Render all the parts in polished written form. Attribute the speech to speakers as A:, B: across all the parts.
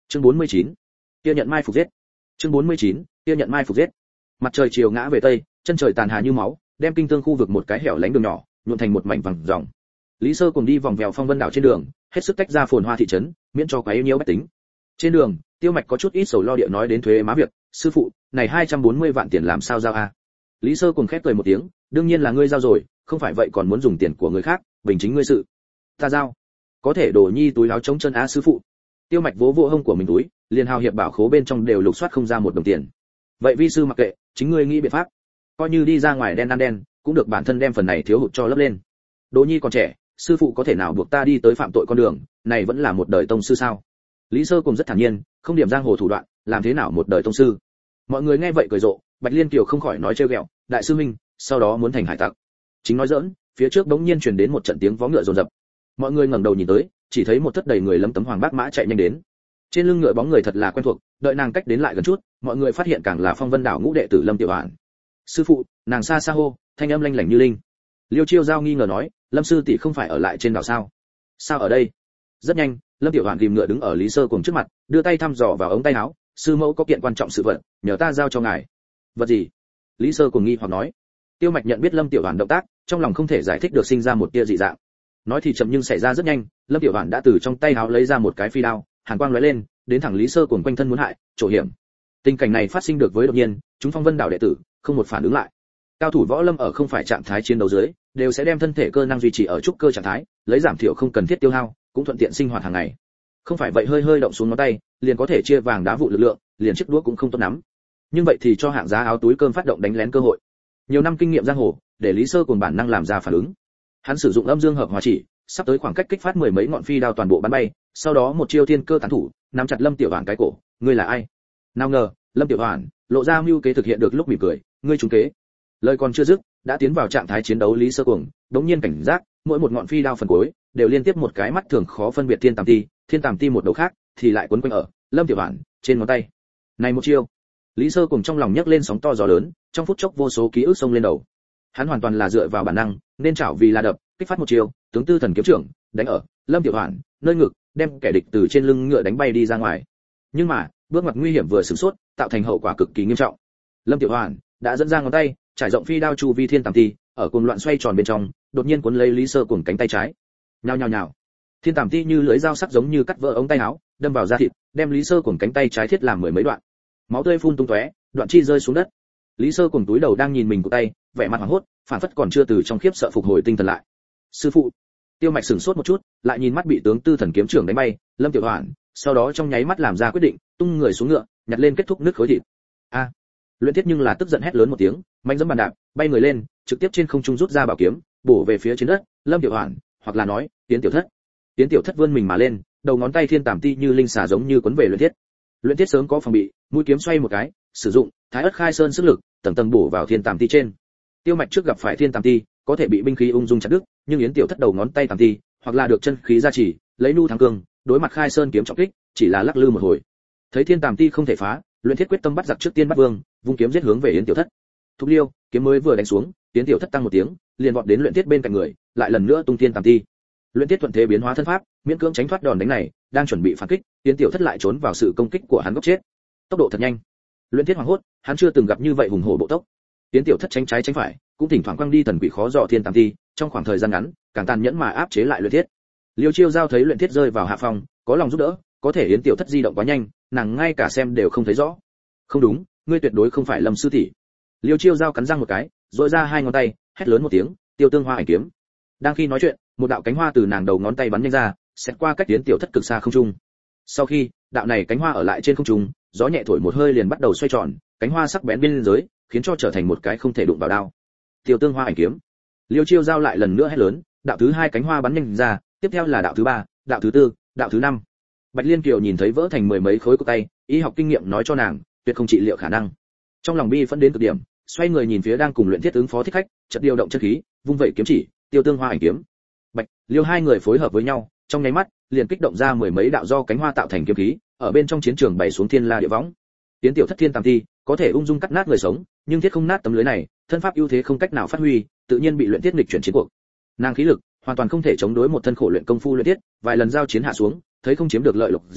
A: Chương 49. Kia nhận mai phục giết. Chương 49. Kia nhận mai phục giết. Mặt trời chiều ngã về tây, chân trời tàn hà như máu, đem kinh tương khu vực một cái hẻo lánh đường nhỏ nhuộm thành một mảnh vàng ròng. Lý Sơ cùng đi vòng vèo Phong Vân đảo trên đường, hết sức tách ra phồn hoa thị trấn, miễn cho quấy nhiễu bách tính. Trên đường, Tiêu Mạch có chút ít sầu lo địa nói đến thuế má việc, sư phụ, này 240 vạn tiền làm sao giao a? Lý Sơ cùng khép cười một tiếng, đương nhiên là ngươi giao rồi, không phải vậy còn muốn dùng tiền của người khác, bình chính ngươi sự. Ta giao. Có thể đổ nhi túi áo chống chân á sư phụ. Tiêu Mạch vỗ vỗ hông của mình túi, liền hào hiệp bảo khố bên trong đều lục soát không ra một đồng tiền. Vậy vi sư mặc kệ, chính ngươi nghĩ biện pháp. Coi như đi ra ngoài đen ăn đen, cũng được bản thân đem phần này thiếu hụt cho lấp lên. Đỗ nhi còn trẻ, sư phụ có thể nào buộc ta đi tới phạm tội con đường, này vẫn là một đời tông sư sao? Lý Sơ cùng rất thản nhiên, không điểm giang hồ thủ đoạn, làm thế nào một đời tông sư? Mọi người nghe vậy cười rộ, Bạch Liên Kiều không khỏi nói trêu ghẹo, đại sư minh, sau đó muốn thành hải tặc. Chính nói giỡn, phía trước bỗng nhiên truyền đến một trận tiếng vó ngựa rồn rập. Mọi người ngẩng đầu nhìn tới, chỉ thấy một thất đầy người lấm tấm hoàng bác mã chạy nhanh đến. Trên lưng ngựa bóng người thật là quen thuộc, đợi nàng cách đến lại gần chút, mọi người phát hiện càng là Phong Vân đảo ngũ đệ tử Lâm Tiểu Hoản. Sư phụ, nàng xa xa hô, thanh âm lanh lảnh như linh. Liêu Chiêu Giao nghi ngờ nói, Lâm sư tỷ không phải ở lại trên đảo sao? Sao ở đây? Rất nhanh, Lâm Tiểu Hoản ghim ngựa đứng ở Lý Sơ cùng trước mặt, đưa tay thăm dò vào ống tay áo, sư mẫu có kiện quan trọng sự vật, nhờ ta giao cho ngài. Vật gì? Lý Sơ cùng nghi hoặc nói. Tiêu Mạch nhận biết Lâm Tiểu Hoản động tác, trong lòng không thể giải thích được sinh ra một tia dị dạng. Nói thì chậm nhưng xảy ra rất nhanh, Lâm Tiểu Hoản đã từ trong tay áo lấy ra một cái phi đao, hàn quang lóe lên, đến thẳng Lý Sơ cùng quanh thân muốn hại, trổ hiểm. Tình cảnh này phát sinh được với đột nhiên, chúng Phong Vân đảo đệ tử không một phản ứng lại. Cao thủ võ lâm ở không phải trạng thái chiến đấu dưới, đều sẽ đem thân thể cơ năng duy trì ở trúc cơ trạng thái, lấy giảm thiểu không cần thiết tiêu hao, cũng thuận tiện sinh hoạt hàng ngày. Không phải vậy hơi hơi động xuống ngón tay, liền có thể chia vàng đá vụ lực lượng, liền chiếc đũa cũng không tốt nắm. Nhưng vậy thì cho hạng giá áo túi cơm phát động đánh lén cơ hội. Nhiều năm kinh nghiệm giang hồ, để Lý Sơ cùng bản năng làm ra phản ứng. Hắn sử dụng âm dương hợp hòa chỉ, sắp tới khoảng cách kích phát mười mấy ngọn phi đao toàn bộ bắn bay, sau đó một chiêu thiên cơ tán thủ, nắm chặt Lâm Tiểu Hoản cái cổ, ngươi là ai? Nào ngờ, Lâm Tiểu Hoản lộ ra mưu kế thực hiện được lúc mỉm cười, ngươi trúng kế. Lời còn chưa dứt, đã tiến vào trạng thái chiến đấu Lý Sơ Cuồng, đống nhiên cảnh giác, mỗi một ngọn phi đao phần cuối đều liên tiếp một cái mắt thường khó phân biệt thiên tàm ti một đầu khác thì lại quấn quanh ở Lâm Tiểu Hoản trên ngón tay. Này một chiêu, Lý Sơ Cuồng trong lòng nhấc lên sóng to gió lớn, trong phút chốc vô số ký ức xông lên đầu. Hắn hoàn toàn là dựa vào bản năng, nên chảo vì là đập, kích phát một chiêu, tướng tư thần kiếm trưởng, đánh ở Lâm Tiểu Hoản nơi ngực, đem kẻ địch từ trên lưng ngựa đánh bay đi ra ngoài. Nhưng mà, bước ngoặt nguy hiểm vừa sử sốt, tạo thành hậu quả cực kỳ nghiêm trọng. Lâm Tiểu Hoản đã dẫn ra ngón tay, trải rộng phi đao chu vi thiên tàm ti, ở cuồng loạn xoay tròn bên trong, đột nhiên cuốn lấy Lý Sơ Cuồng cánh tay trái. Nhào nhào nhào. Thiên tàm ti như lưỡi dao sắc giống như cắt vỡ ống tay áo, đâm vào da thịt, đem Lý Sơ Cuồng cánh tay trái thiết làm mười mấy đoạn. Máu tươi phun tung tóe, đoạn chi rơi xuống đất. Lý Sơ Cuồng túi đầu đang nhìn mình của tay, vẻ mặt hoảng hốt, phản phất còn chưa từ trong khiếp sợ phục hồi tinh thần lại. Sư phụ. Tiêu Mạch sửng sốt một chút, lại nhìn mắt bị tướng tư thần kiếm trưởng đánh bay, Lâm Tiểu Hoản, sau đó trong nháy mắt làm ra quyết định, tung người xuống ngựa, nhặt lên kết thúc nước khối thịt. A! Luyện Thiết nhưng là tức giận hét lớn một tiếng, mạnh giẫm bàn đạp, bay người lên, trực tiếp trên không trung rút ra bảo kiếm, bổ về phía trên đất, Lâm Tiểu Hoản, hoặc là nói, Tiến Tiểu Thất. Tiến Tiểu Thất vươn mình mà lên, đầu ngón tay thiên tàm ti như linh xà giống như quấn về Luyện Thiết. Luyện Thiết sớm có phòng bị, mũi kiếm xoay một cái, sử dụng Thái Ức Khai Sơn sức lực, tầng tầng bổ vào thiên tàm ti trên. Tiêu Mạch trước gặp phải thiên tàm ti, có thể bị binh khí ung dung chặt đứt, nhưng Yến Tiểu Thất đầu ngón tay tàm ti, hoặc là được chân khí gia trì, lấy nu thắng cương, đối mặt Khai Sơn kiếm trọng kích, chỉ là lắc lư một hồi. Thấy thiên tàm ti không thể phá, Luyện Thiết quyết tâm bắt giặc trước tiên bắt vương, vung kiếm giết hướng về Yến Tiểu Thất. Thục Liêu, kiếm mới vừa đánh xuống, Yến Tiểu Thất tăng một tiếng, liền vọt đến Luyện Thiết bên cạnh người, lại lần nữa tung thiên tàm ti. Luyện Thiết thuận thế biến hóa thân pháp, miễn cưỡng tránh thoát đòn đánh này, đang chuẩn bị phản kích, Yến Tiểu Thất lại trốn vào sự công kích của hắn góc chết. Tốc độ thật nhanh. Luyện Thiết hoảng hốt, hắn chưa từng gặp như vậy hùng hổ bộ tốc. Yến Tiểu Thất tránh trái tránh phải, cũng thỉnh thoảng quăng đi thần quỷ khó dò thiên tàm ti, trong khoảng thời gian ngắn, càng tàn nhẫn mà áp chế lại Luyện Thiết. Liêu Chiêu Giao thấy Luyện Thiết rơi vào hạ phong, có lòng giúp đỡ, có thể Yến Tiểu Thất di động quá nhanh, nàng ngay cả xem đều không thấy rõ. Không đúng, ngươi tuyệt đối không phải Lâm sư tỷ. Liêu Chiêu Giao cắn răng một cái, rũa ra hai ngón tay, hét lớn một tiếng, Tiêu Tương Hoa ảnh kiếm. Đang khi nói chuyện, một đạo cánh hoa từ nàng đầu ngón tay bắn nhanh ra, xẹt qua cách Yến Tiểu Thất cực xa không trung. Sau khi, đạo này cánh hoa ở lại trên không trung, gió nhẹ thổi một hơi liền bắt đầu xoay tròn, cánh hoa sắc bén biên giới, khiến cho trở thành một cái không thể đụng vào đao. Tiêu Tương Hoa ảnh kiếm. Liêu Chiêu Giao lại lần nữa hét lớn, đạo thứ hai cánh hoa bắn nhanh ra, tiếp theo là đạo thứ ba, đạo thứ tư, đạo thứ năm. Bạch Liên Kiều nhìn thấy vỡ thành mười mấy khối của tay, y học kinh nghiệm nói cho nàng, tuyệt không trị liệu khả năng. Trong lòng bi phẫn đến cực điểm, xoay người nhìn phía đang cùng Luyện Thiết ứng phó thích khách, chợt điều động chân khí, vung vậy kiếm chỉ, Tiêu Tương Hoa ảnh kiếm. Bạch, Liêu hai người phối hợp với nhau, trong nháy mắt, liền kích động ra mười mấy đạo do cánh hoa tạo thành kiếm khí, ở bên trong chiến trường bày xuống thiên la địa võng. Tiến Tiểu Thất thiên tàm thi, có thể ung dung cắt nát người sống, nhưng thiết không nát tấm lưới này, thân pháp ưu thế không cách nào phát huy, tự nhiên bị Luyện Thiết nghịch chuyển chiến cuộc. Nàng khí lực hoàn toàn không thể chống đối một thân khổ luyện công phu Luyện Thiết, vài lần giao chiến hạ xuống, thấy không chiếm được lợi lộc gì,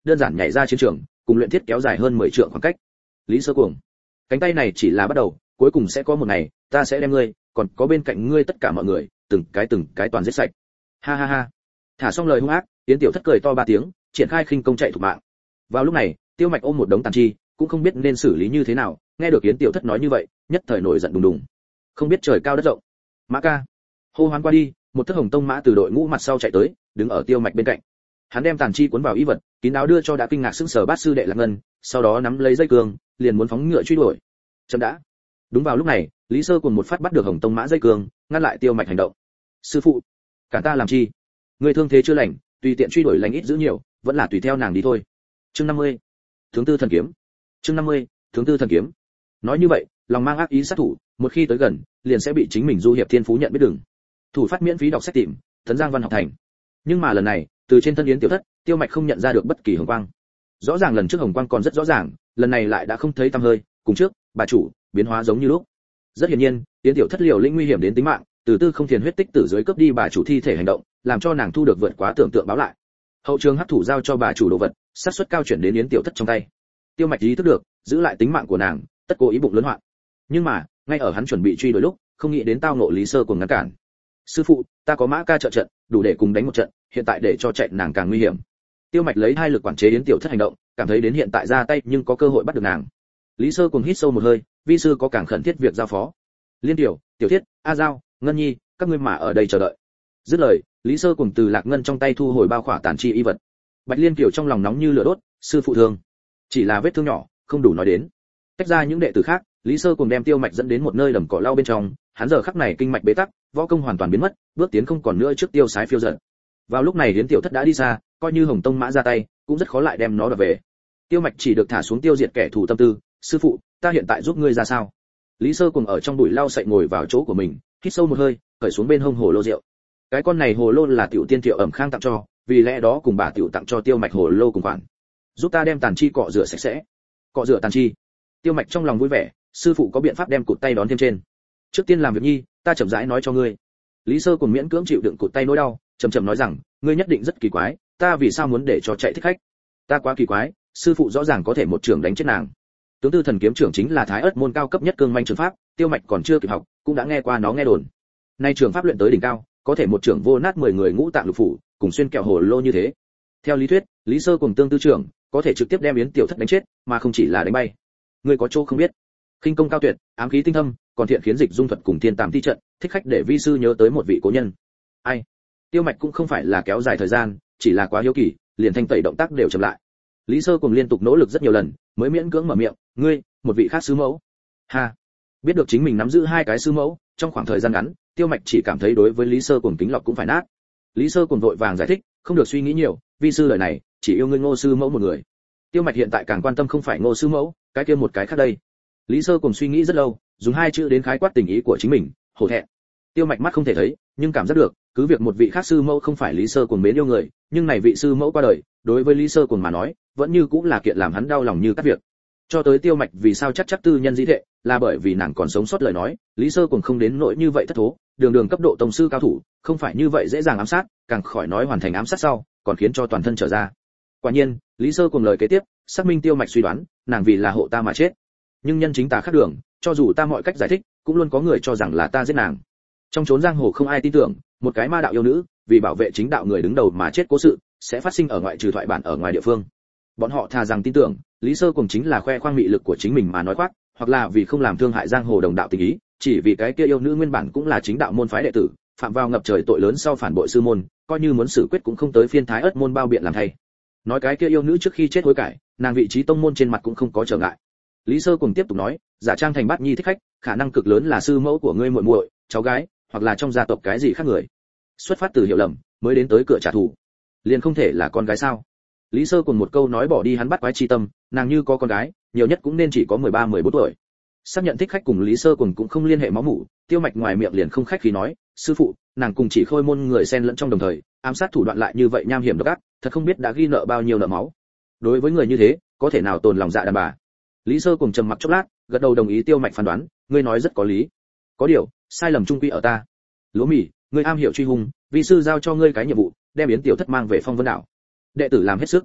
A: đơn giản nhảy ra chiến trường, cùng luyện thiết kéo dài hơn 10 trượng khoảng cách. Lý Sơ Cuồng, cánh tay này chỉ là bắt đầu, cuối cùng sẽ có một ngày, ta sẽ đem ngươi, còn có bên cạnh ngươi tất cả mọi người, từng cái toàn giết sạch. Ha ha ha. Thả xong lời hung ác, Yến Tiểu Thất cười to 3 tiếng, triển khai khinh công chạy thủ mạng. Vào lúc này, Tiêu Mạch ôm một đống tàn chi, cũng không biết nên xử lý như thế nào, nghe được Yến Tiểu Thất nói như vậy, nhất thời nổi giận đùng đùng. Không biết trời cao đất rộng. Mã ca. Hô hoán qua đi, một thất hồng tông mã từ đội ngũ mặt sau chạy tới, đứng ở Tiêu Mạch bên cạnh. Hắn đem tàn chi cuốn vào y vật, kín đáo đưa cho đã kinh ngạc sững sờ Bát sư đệ Lạc Ngân, sau đó nắm lấy dây cương, liền muốn phóng ngựa truy đuổi. Chậm đã. Đúng vào lúc này, Lý Sơ Cuồng một phát bắt được hồng tông mã dây cương, ngăn lại Tiêu Mạch hành động. Sư phụ, cản ta làm chi? Người thương thế chưa lành, tùy tiện truy đuổi lành ít giữ nhiều, vẫn là tùy theo nàng đi thôi. Chương 50. Tướng tư thần kiếm. Chương 50. Tướng tư thần kiếm. Nói như vậy, lòng mang ác ý sát thủ, một khi tới gần, liền sẽ bị chính mình du hiệp thiên phú nhận biết đường. Thủ phát miễn phí đọc sách tìm, Tấn Giang Văn học thành. Nhưng mà lần này, từ trên thân Yến Tiểu Thất, Tiêu Mạch không nhận ra được bất kỳ hồng quang. Rõ ràng lần trước hồng quang còn rất rõ ràng, lần này lại đã không thấy tăm hơi, cùng trước, bà chủ, biến hóa giống như lúc. Rất hiển nhiên, Yến Tiểu Thất liều lĩnh nguy hiểm đến tính mạng, từ tư không thiền huyết tích tử dưới cướp đi bà chủ thi thể hành động, làm cho nàng thu được vượt quá tưởng tượng báo lại. Hậu trường hấp thủ giao cho bà chủ đồ vật, xác suất cao chuyển đến Yến Tiểu Thất trong tay. Tiêu Mạch ý thức được, giữ lại tính mạng của nàng, tất cố ý bụng lớn hoạn. Nhưng mà, ngay ở hắn chuẩn bị truy đuổi lúc, không nghĩ đến tao ngộ Lý Sơ Cuồng ngăn cản. Sư phụ, ta có Mã ca trợ trận, đủ để cùng đánh một trận, hiện tại để cho chạy nàng càng nguy hiểm. Tiêu Mạch lấy hai lực quản chế Yến Tiểu Thất hành động, cảm thấy đến hiện tại ra tay nhưng có cơ hội bắt được nàng. Lý Sơ Cuồng hít sâu một hơi, vi sư có càng khẩn thiết việc giao phó. Liên Tiểu, Tiểu Thiết, A Giao, Ngân Nhi, các ngươi mà ở đây chờ đợi. Dứt lời, Lý Sơ Cuồng từ Lạc Ngân trong tay thu hồi bao khỏa tàn chi y vật. Bạch Liên Kiều trong lòng nóng như lửa đốt, sư phụ thương, chỉ là vết thương nhỏ, không đủ nói đến. Tách ra những đệ tử khác, Lý Sơ Cuồng đem Tiêu Mạch dẫn đến một nơi đầm cỏ lau bên trong, hắn giờ khắc này kinh mạch bế tắc, võ công hoàn toàn biến mất, bước tiến không còn nữa trước tiêu sái phiêu dật. Vào lúc này Yến Tiểu Thất đã đi xa, coi như Hồng Tông mã ra tay, cũng rất khó lại đem nó đoạt về. Tiêu Mạch chỉ được thả xuống tiêu diệt kẻ thù tâm tư, sư phụ, ta hiện tại giúp ngươi ra sao? Lý Sơ Cuồng ở trong bụi lau sậy ngồi vào chỗ của mình, hít sâu một hơi, cởi xuống bên hông hồ lô rượu. Cái con này hồ lô là tiểu tiên Triệu Ẩm Khang tặng cho, vì lẽ đó cùng bà tiểu tặng cho Tiêu Mạch hồ lô cùng khoản. Giúp ta đem tàn chi cọ rửa sạch sẽ. Cọ rửa tàn chi. Tiêu Mạch trong lòng vui vẻ, sư phụ có biện pháp đem cụt tay đón thêm trên. Trước tiên làm việc nhi, ta chậm rãi nói cho ngươi. Lý Sơ Cuồng miễn cưỡng chịu đựng cụt tay nỗi đau, chậm chậm nói rằng, ngươi nhất định rất kỳ quái, ta vì sao muốn để cho chạy thích khách? Ta quá kỳ quái, sư phụ rõ ràng có thể một trường đánh chết nàng. Tướng tư thần kiếm trưởng chính là thái ớt môn cao cấp nhất cương manh trường pháp, Tiêu Mạch còn chưa kịp học, cũng đã nghe qua nó nghe đồn. Nay trường pháp luyện tới đỉnh cao, có thể một trường vô nát 10 người ngũ tạng lục phủ, cùng xuyên kẹo hồ lô như thế. Theo lý thuyết, Lý Sơ Cuồng tương tư trưởng, có thể trực tiếp đem Yến Tiểu Thất đánh chết, mà không chỉ là đánh bay. Ngươi có chỗ không biết, khinh công cao tuyệt, ám khí tinh thâm, còn thiện khiến dịch dung thuật cùng thiên tàm thi trận, thích khách để vi sư nhớ tới một vị cố nhân. Ai? Tiêu Mạch cũng không phải là kéo dài thời gian, chỉ là quá hiếu kỳ, liền thanh tẩy động tác đều chậm lại. Lý Sơ Cuồng liên tục nỗ lực rất nhiều lần, mới miễn cưỡng mở miệng, ngươi, một vị khác sư mẫu. Ha, biết được chính mình nắm giữ hai cái sư mẫu, trong khoảng thời gian ngắn, Tiêu Mạch chỉ cảm thấy đối với Lý Sơ Cuồng kính lọc cũng phải nát. Lý Sơ Cuồng vội vàng giải thích, không được suy nghĩ nhiều, vi sư lời này, chỉ yêu ngươi Ngô sư mẫu một người. Tiêu Mạch hiện tại càng quan tâm không phải Ngô sư mẫu, cái kia một cái khác đây. Lý Sơ Cuồng suy nghĩ rất lâu, dùng hai chữ đến khái quát tình ý của chính mình, hổ thẹn. Tiêu Mạch mắt không thể thấy, nhưng cảm giác được, cứ việc một vị khác sư mẫu không phải Lý Sơ Cuồng mến yêu người, nhưng này vị sư mẫu qua đời, đối với Lý Sơ Cuồng mà nói, vẫn như cũng là kiện làm hắn đau lòng như cắt việc. Cho tới Tiêu Mạch vì sao chắc tư nhân dĩ thệ, là bởi vì nàng còn sống sót lời nói, Lý Sơ Cuồng không đến nỗi như vậy thất thố, đường đường cấp độ tông sư cao thủ, không phải như vậy dễ dàng ám sát, càng khỏi nói hoàn thành ám sát sau, còn khiến cho toàn thân trở ra. Quả nhiên, Lý Sơ Cuồng lời kế tiếp, xác minh Tiêu Mạch suy đoán, nàng vì là hộ ta mà chết. Nhưng nhân chính ta khác đường, cho dù ta mọi cách giải thích, cũng luôn có người cho rằng là ta giết nàng. Trong chốn giang hồ không ai tin tưởng, một cái ma đạo yêu nữ, vì bảo vệ chính đạo người đứng đầu mà chết cố sự, sẽ phát sinh ở ngoại trừ thoại bản ở ngoài địa phương. Bọn họ thà rằng tin tưởng, Lý Sơ Cuồng chính là khoe khoang mị lực của chính mình mà nói khoác, hoặc là vì không làm thương hại giang hồ đồng đạo tình ý, chỉ vì cái kia yêu nữ nguyên bản cũng là chính đạo môn phái đệ tử, phạm vào ngập trời tội lớn sau phản bội sư môn, coi như muốn xử quyết cũng không tới phiên thái ớt môn bao biện làm thay. Nói cái kia yêu nữ trước khi chết hối cải, nàng vị trí tông môn trên mặt cũng không có trở ngại. Lý Sơ Cuồng tiếp tục nói, giả trang thành Bát Nhi thích khách, khả năng cực lớn là sư mẫu của ngươi muội muội, cháu gái, hoặc là trong gia tộc cái gì khác người. Xuất phát từ hiểu lầm, mới đến tới cửa trả thù. Liền không thể là con gái sao? Lý Sơ Cuồng một câu nói bỏ đi hắn bắt quái chi tâm, nàng như có con gái, nhiều nhất cũng nên chỉ có 13-14 tuổi. Xác nhận thích khách cùng Lý Sơ Cuồng cũng không liên hệ máu mủ, Tiêu Mạch ngoài miệng liền không khách khí nói, sư phụ, nàng cùng chỉ khôi môn người xen lẫn trong đồng thời, ám sát thủ đoạn lại như vậy nham hiểm độc ác, thật không biết đã ghi nợ bao nhiêu nợ máu. Đối với người như thế, có thể nào tồn lòng dạ đàn bà? Lý Sơ Cuồng trầm mặc chốc lát, gật đầu đồng ý Tiêu Mạch phán đoán, ngươi nói rất có lý. Có điều, sai lầm trung quy ở ta. Lúa Mì, ngươi am hiểu truy hung, vi sư giao cho ngươi cái nhiệm vụ, đem Yến Tiểu Thất mang về Phong Vân đảo. Đệ tử làm hết sức.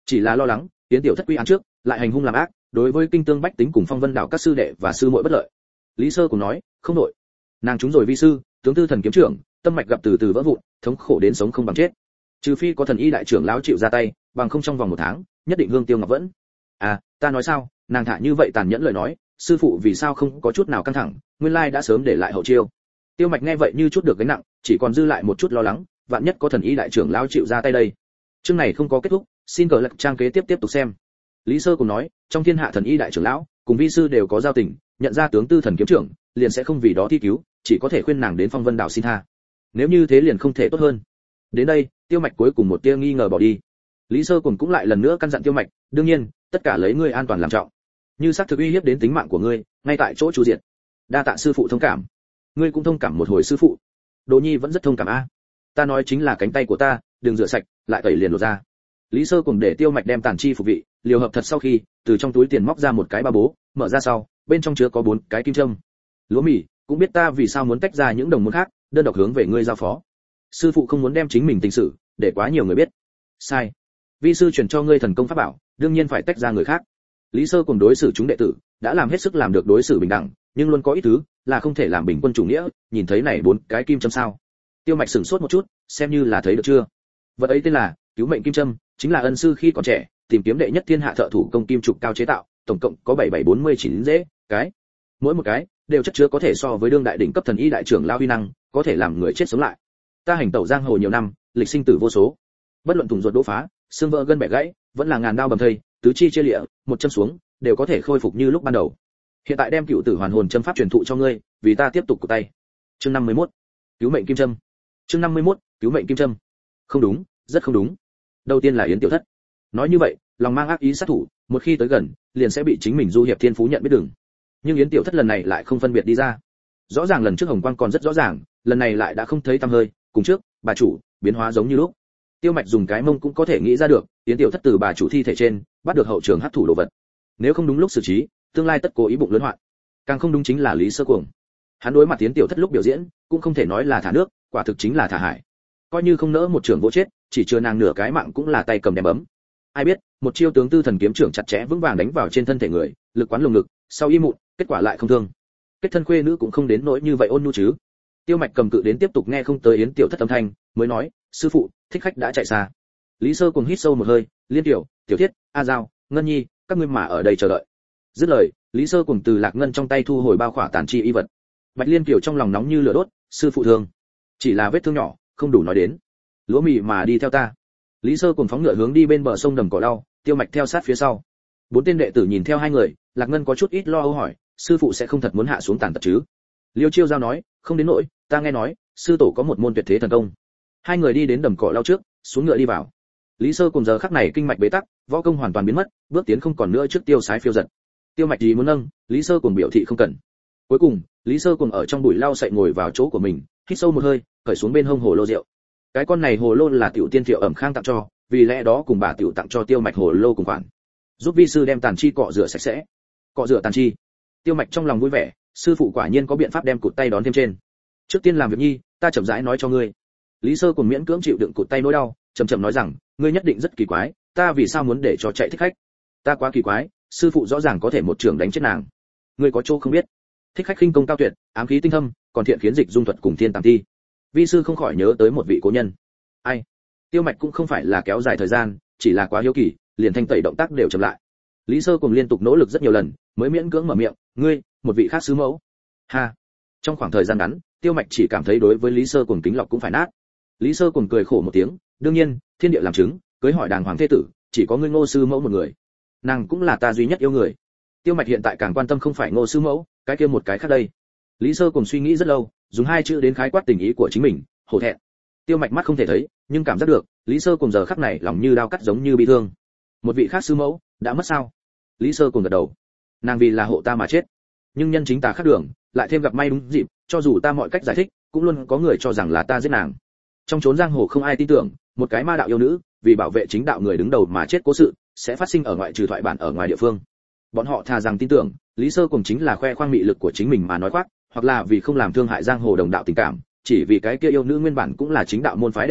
A: chỉ là lo lắng tiến tiểu thất quy án trước lại hành hung làm ác, đối với kinh tương bách tính cùng phong vân đảo các sư đệ và sư muội bất lợi. Lý Sơ cũng nói, không nội, nàng chúng rồi vi sư, tướng tư thần kiếm trưởng, tâm mạch gặp từ từ vỡ vụn, thống khổ đến sống không bằng chết. Trừ phi có thần y đại trưởng lão chịu ra tay, bằng không trong vòng 1 tháng, nhất định hương tiêu ngọc vẫn. À, ta nói sao, nàng thả như vậy tàn nhẫn lời nói, sư phụ vì sao không có chút nào căng thẳng, nguyên lai đã sớm để lại hậu chiêu. Tiêu Mạch nghe vậy như chút được gánh nặng, chỉ còn dư lại một chút lo lắng, vạn nhất có thần y đại trưởng lão chịu ra tay đây. Chương này không có kết thúc, xin cờ lật trang kế tiếp tục xem. Lý Sơ cũng nói, trong thiên hạ thần y đại trưởng lão, cùng vi sư đều có giao tình, nhận ra tướng tư thần kiếm trưởng, liền sẽ không vì đó thi cứu, chỉ có thể khuyên nàng đến phong vân đảo xin tha. Nếu như thế liền không thể tốt hơn. Đến đây, Tiêu Mạch cuối cùng một tia nghi ngờ bỏ đi. Lý Sơ cũng lại lần nữa căn dặn Tiêu Mạch, đương nhiên, tất cả lấy ngươi an toàn làm trọng. Như xác thực uy hiếp đến tính mạng của ngươi, ngay tại chỗ chu diệt. Đa tạ sư phụ thông cảm. Ngươi cũng thông cảm một hồi sư phụ. Đồ Nhi vẫn rất thông cảm a. Ta nói chính là cánh tay của ta, đừng rửa sạch, lại tẩy liền lột ra. Lý Sơ cùng để Tiêu Mạch đem tàn chi phục vị, liều hợp thật sau khi, từ trong túi tiền móc ra một cái ba bố, mở ra sau, bên trong chứa có 4 cái kim châm. Lúa mì, cũng biết ta vì sao muốn tách ra những đồng môn khác, đơn độc hướng về ngươi giao phó. Sư phụ không muốn đem chính mình tình sự để quá nhiều người biết. Sai. Vi sư truyền cho ngươi thần công pháp bảo, đương nhiên phải tách ra người khác. Lý Sơ cùng đối xử chúng đệ tử, đã làm hết sức làm được đối xử bình đẳng, nhưng luôn có ít thứ là không thể làm bình quân chủ nghĩa, nhìn thấy này 4 cái kim châm sao? Tiêu Mạch sửng sốt một chút, xem như là thấy được chưa? Vật ấy tên là Cứu mệnh kim châm, chính là ân sư khi còn trẻ, tìm kiếm đệ nhất thiên hạ thợ thủ công kim trục cao chế tạo, tổng cộng có 7749 dễ, cái. Mỗi một cái đều chất chứa có thể so với đương đại đỉnh cấp thần y đại trưởng lao huy năng, có thể làm người chết sống lại. Ta hành tẩu giang hồ nhiều năm, lịch sinh tử vô số. Bất luận thủng ruột đỗ phá, xương vỡ gân bẻ gãy, vẫn là ngàn đao bầm thây, tứ chi chia lịa, một châm xuống, đều có thể khôi phục như lúc ban đầu. Hiện tại đem cựu tử hoàn hồn châm pháp truyền thụ cho ngươi, vì ta tiếp tục của tay. Chương 51. Cứu mệnh kim châm. Chương 51. Cứu mệnh kim châm. Không đúng, rất không đúng. Đầu tiên là Yến Tiểu Thất. Nói như vậy, lòng mang ác ý sát thủ, một khi tới gần, liền sẽ bị chính mình du hiệp thiên phú nhận biết đường. Nhưng Yến Tiểu Thất lần này lại không phân biệt đi ra. Rõ ràng lần trước Hồng Quang còn rất rõ ràng, lần này lại đã không thấy tăm hơi, cùng trước, bà chủ, biến hóa giống như lúc. Tiêu Mạch dùng cái mông cũng có thể nghĩ ra được, Yến Tiểu Thất từ bà chủ thi thể trên, bắt được hậu trường hắc thủ đồ vật. Nếu không đúng lúc xử trí, tương lai tất cố ý bụng lớn hoạn. Càng không đúng chính là Lý Sơ Cuồng. Hắn đối mặt Yến Tiểu Thất lúc biểu diễn, cũng không thể nói là thả nước, quả thực chính là thả hải. Coi như không nỡ một trường vỗ chết, chỉ chưa nàng nửa cái mạng cũng là tay cầm đem bấm. Ai biết, một chiêu tướng tư thần kiếm trưởng chặt chẽ vững vàng đánh vào trên thân thể người, lực quán lồng ngực, sau y mụn, kết quả lại không thương. Kết thân khuê nữ cũng không đến nỗi như vậy ôn nhu chứ. Tiêu Mạch cầm cự đến tiếp tục nghe không tới Yến Tiểu Thất âm thanh, mới nói, sư phụ, thích khách đã chạy xa. Lý Sơ cùng hít sâu một hơi, Liên Tiểu, Tiểu Thiết, A Giao, Ngân Nhi, các ngươi mà ở đây chờ đợi. Dứt lời, Lý Sơ cùng từ Lạc Ngân trong tay thu hồi bao khỏa tàn chi y vật. Bạch Liên Kiều trong lòng nóng như lửa đốt, sư phụ thương, chỉ là vết thương nhỏ, không đủ nói đến. Lúa mì mà đi theo ta. Lý Sơ cùng phóng ngựa hướng đi bên bờ sông đầm cỏ lau, Tiêu Mạch theo sát phía sau. 4 tên đệ tử nhìn theo hai người, Lạc Ngân có chút ít lo âu hỏi, sư phụ sẽ không thật muốn hạ xuống tàn tật chứ? Liêu Chiêu Giao nói, không đến nỗi, ta nghe nói, sư tổ có một môn tuyệt thế thần công. Hai người đi đến đầm cỏ lau trước, xuống ngựa đi vào. Lý Sơ cùng giờ khắc này kinh mạch bế tắc, võ công hoàn toàn biến mất, bước tiến không còn nữa trước tiêu sái phiêu giật. Tiêu Mạch gì muốn nâng, Lý Sơ cùng biểu thị không cần. Cuối cùng, Lý Sơ cùng ở trong bụi lau sậy ngồi vào chỗ của mình, hít sâu một hơi, cởi xuống bên hông hồ lô rượu. Cái con này hồ lô là tiểu tiên Thiệu Ẩm Khang tặng cho, vì lẽ đó cùng bà tiểu tặng cho Tiêu Mạch hồ lô cùng khoản. Giúp vi sư đem tàn chi cọ rửa sạch sẽ. Cọ rửa tàn chi. Tiêu Mạch trong lòng vui vẻ, sư phụ quả nhiên có biện pháp đem cụt tay đón thêm trên. Trước tiên làm việc nhi, ta chậm rãi nói cho ngươi. Lý Sơ cùng miễn cưỡng chịu đựng cụt tay nỗi đau, chậm chậm nói rằng, ngươi nhất định rất kỳ quái, ta vì sao muốn để cho chạy thích khách? Ta quá kỳ quái, sư phụ rõ ràng có thể một trường đánh chết nàng. Ngươi có chỗ không biết. Thích khách khinh công cao tuyệt, ám khí tinh thâm, còn thiện khiến dịch dung thuật cùng thiên tàng thi. Vi sư không khỏi nhớ tới một vị cố nhân. Ai? Tiêu Mạch cũng không phải là kéo dài thời gian, chỉ là quá hiếu kỳ, liền thanh tẩy động tác đều chậm lại. Lý Sơ cùng liên tục nỗ lực rất nhiều lần, mới miễn cưỡng mở miệng, ngươi, một vị khác sứ mẫu. Ha. Trong khoảng thời gian ngắn, Tiêu Mạch chỉ cảm thấy đối với Lý Sơ cùng kính lọc cũng phải nát. Lý Sơ cùng cười khổ một tiếng, đương nhiên, thiên địa làm chứng, cưới hỏi đàng hoàng thế tử, chỉ có ngươi Ngô sư mẫu một người. Nàng cũng là ta duy nhất yêu người. Tiêu Mạch hiện tại càng quan tâm không phải Ngô sư mẫu, cái kia một cái khác đây. Lý Sơ cùng suy nghĩ rất lâu, dùng 2 chữ đến khái quát tình ý của chính mình, hổ thẹn. Tiêu Mạch mắt không thể thấy, nhưng cảm giác được, Lý Sơ cùng giờ khắc này lòng như dao cắt giống như bị thương. Một vị khác sư mẫu, đã mất sao? Lý Sơ cùng gật đầu. Nàng vì là hộ ta mà chết, nhưng nhân chính ta khác đường, lại thêm gặp may đúng dịp, cho dù ta mọi cách giải thích, cũng luôn có người cho rằng là ta giết nàng. Trong chốn giang hồ không ai tin tưởng, một cái ma đạo yêu nữ, vì bảo vệ chính đạo người đứng đầu mà chết cố sự, sẽ phát sinh ở ngoại trừ thoại bản ở ngoài địa phương. Bọn họ thà rằng tin tưởng, Lý Sơ cùng chính là khoe khoang mị lực của chính mình mà nói khoác, hoặc là vì không làm thương hại giang hồ đồng đạo tình cảm, chỉ vì cái kia yêu nữ nguyên bản cũng là chính đạo môn phái đệ tử,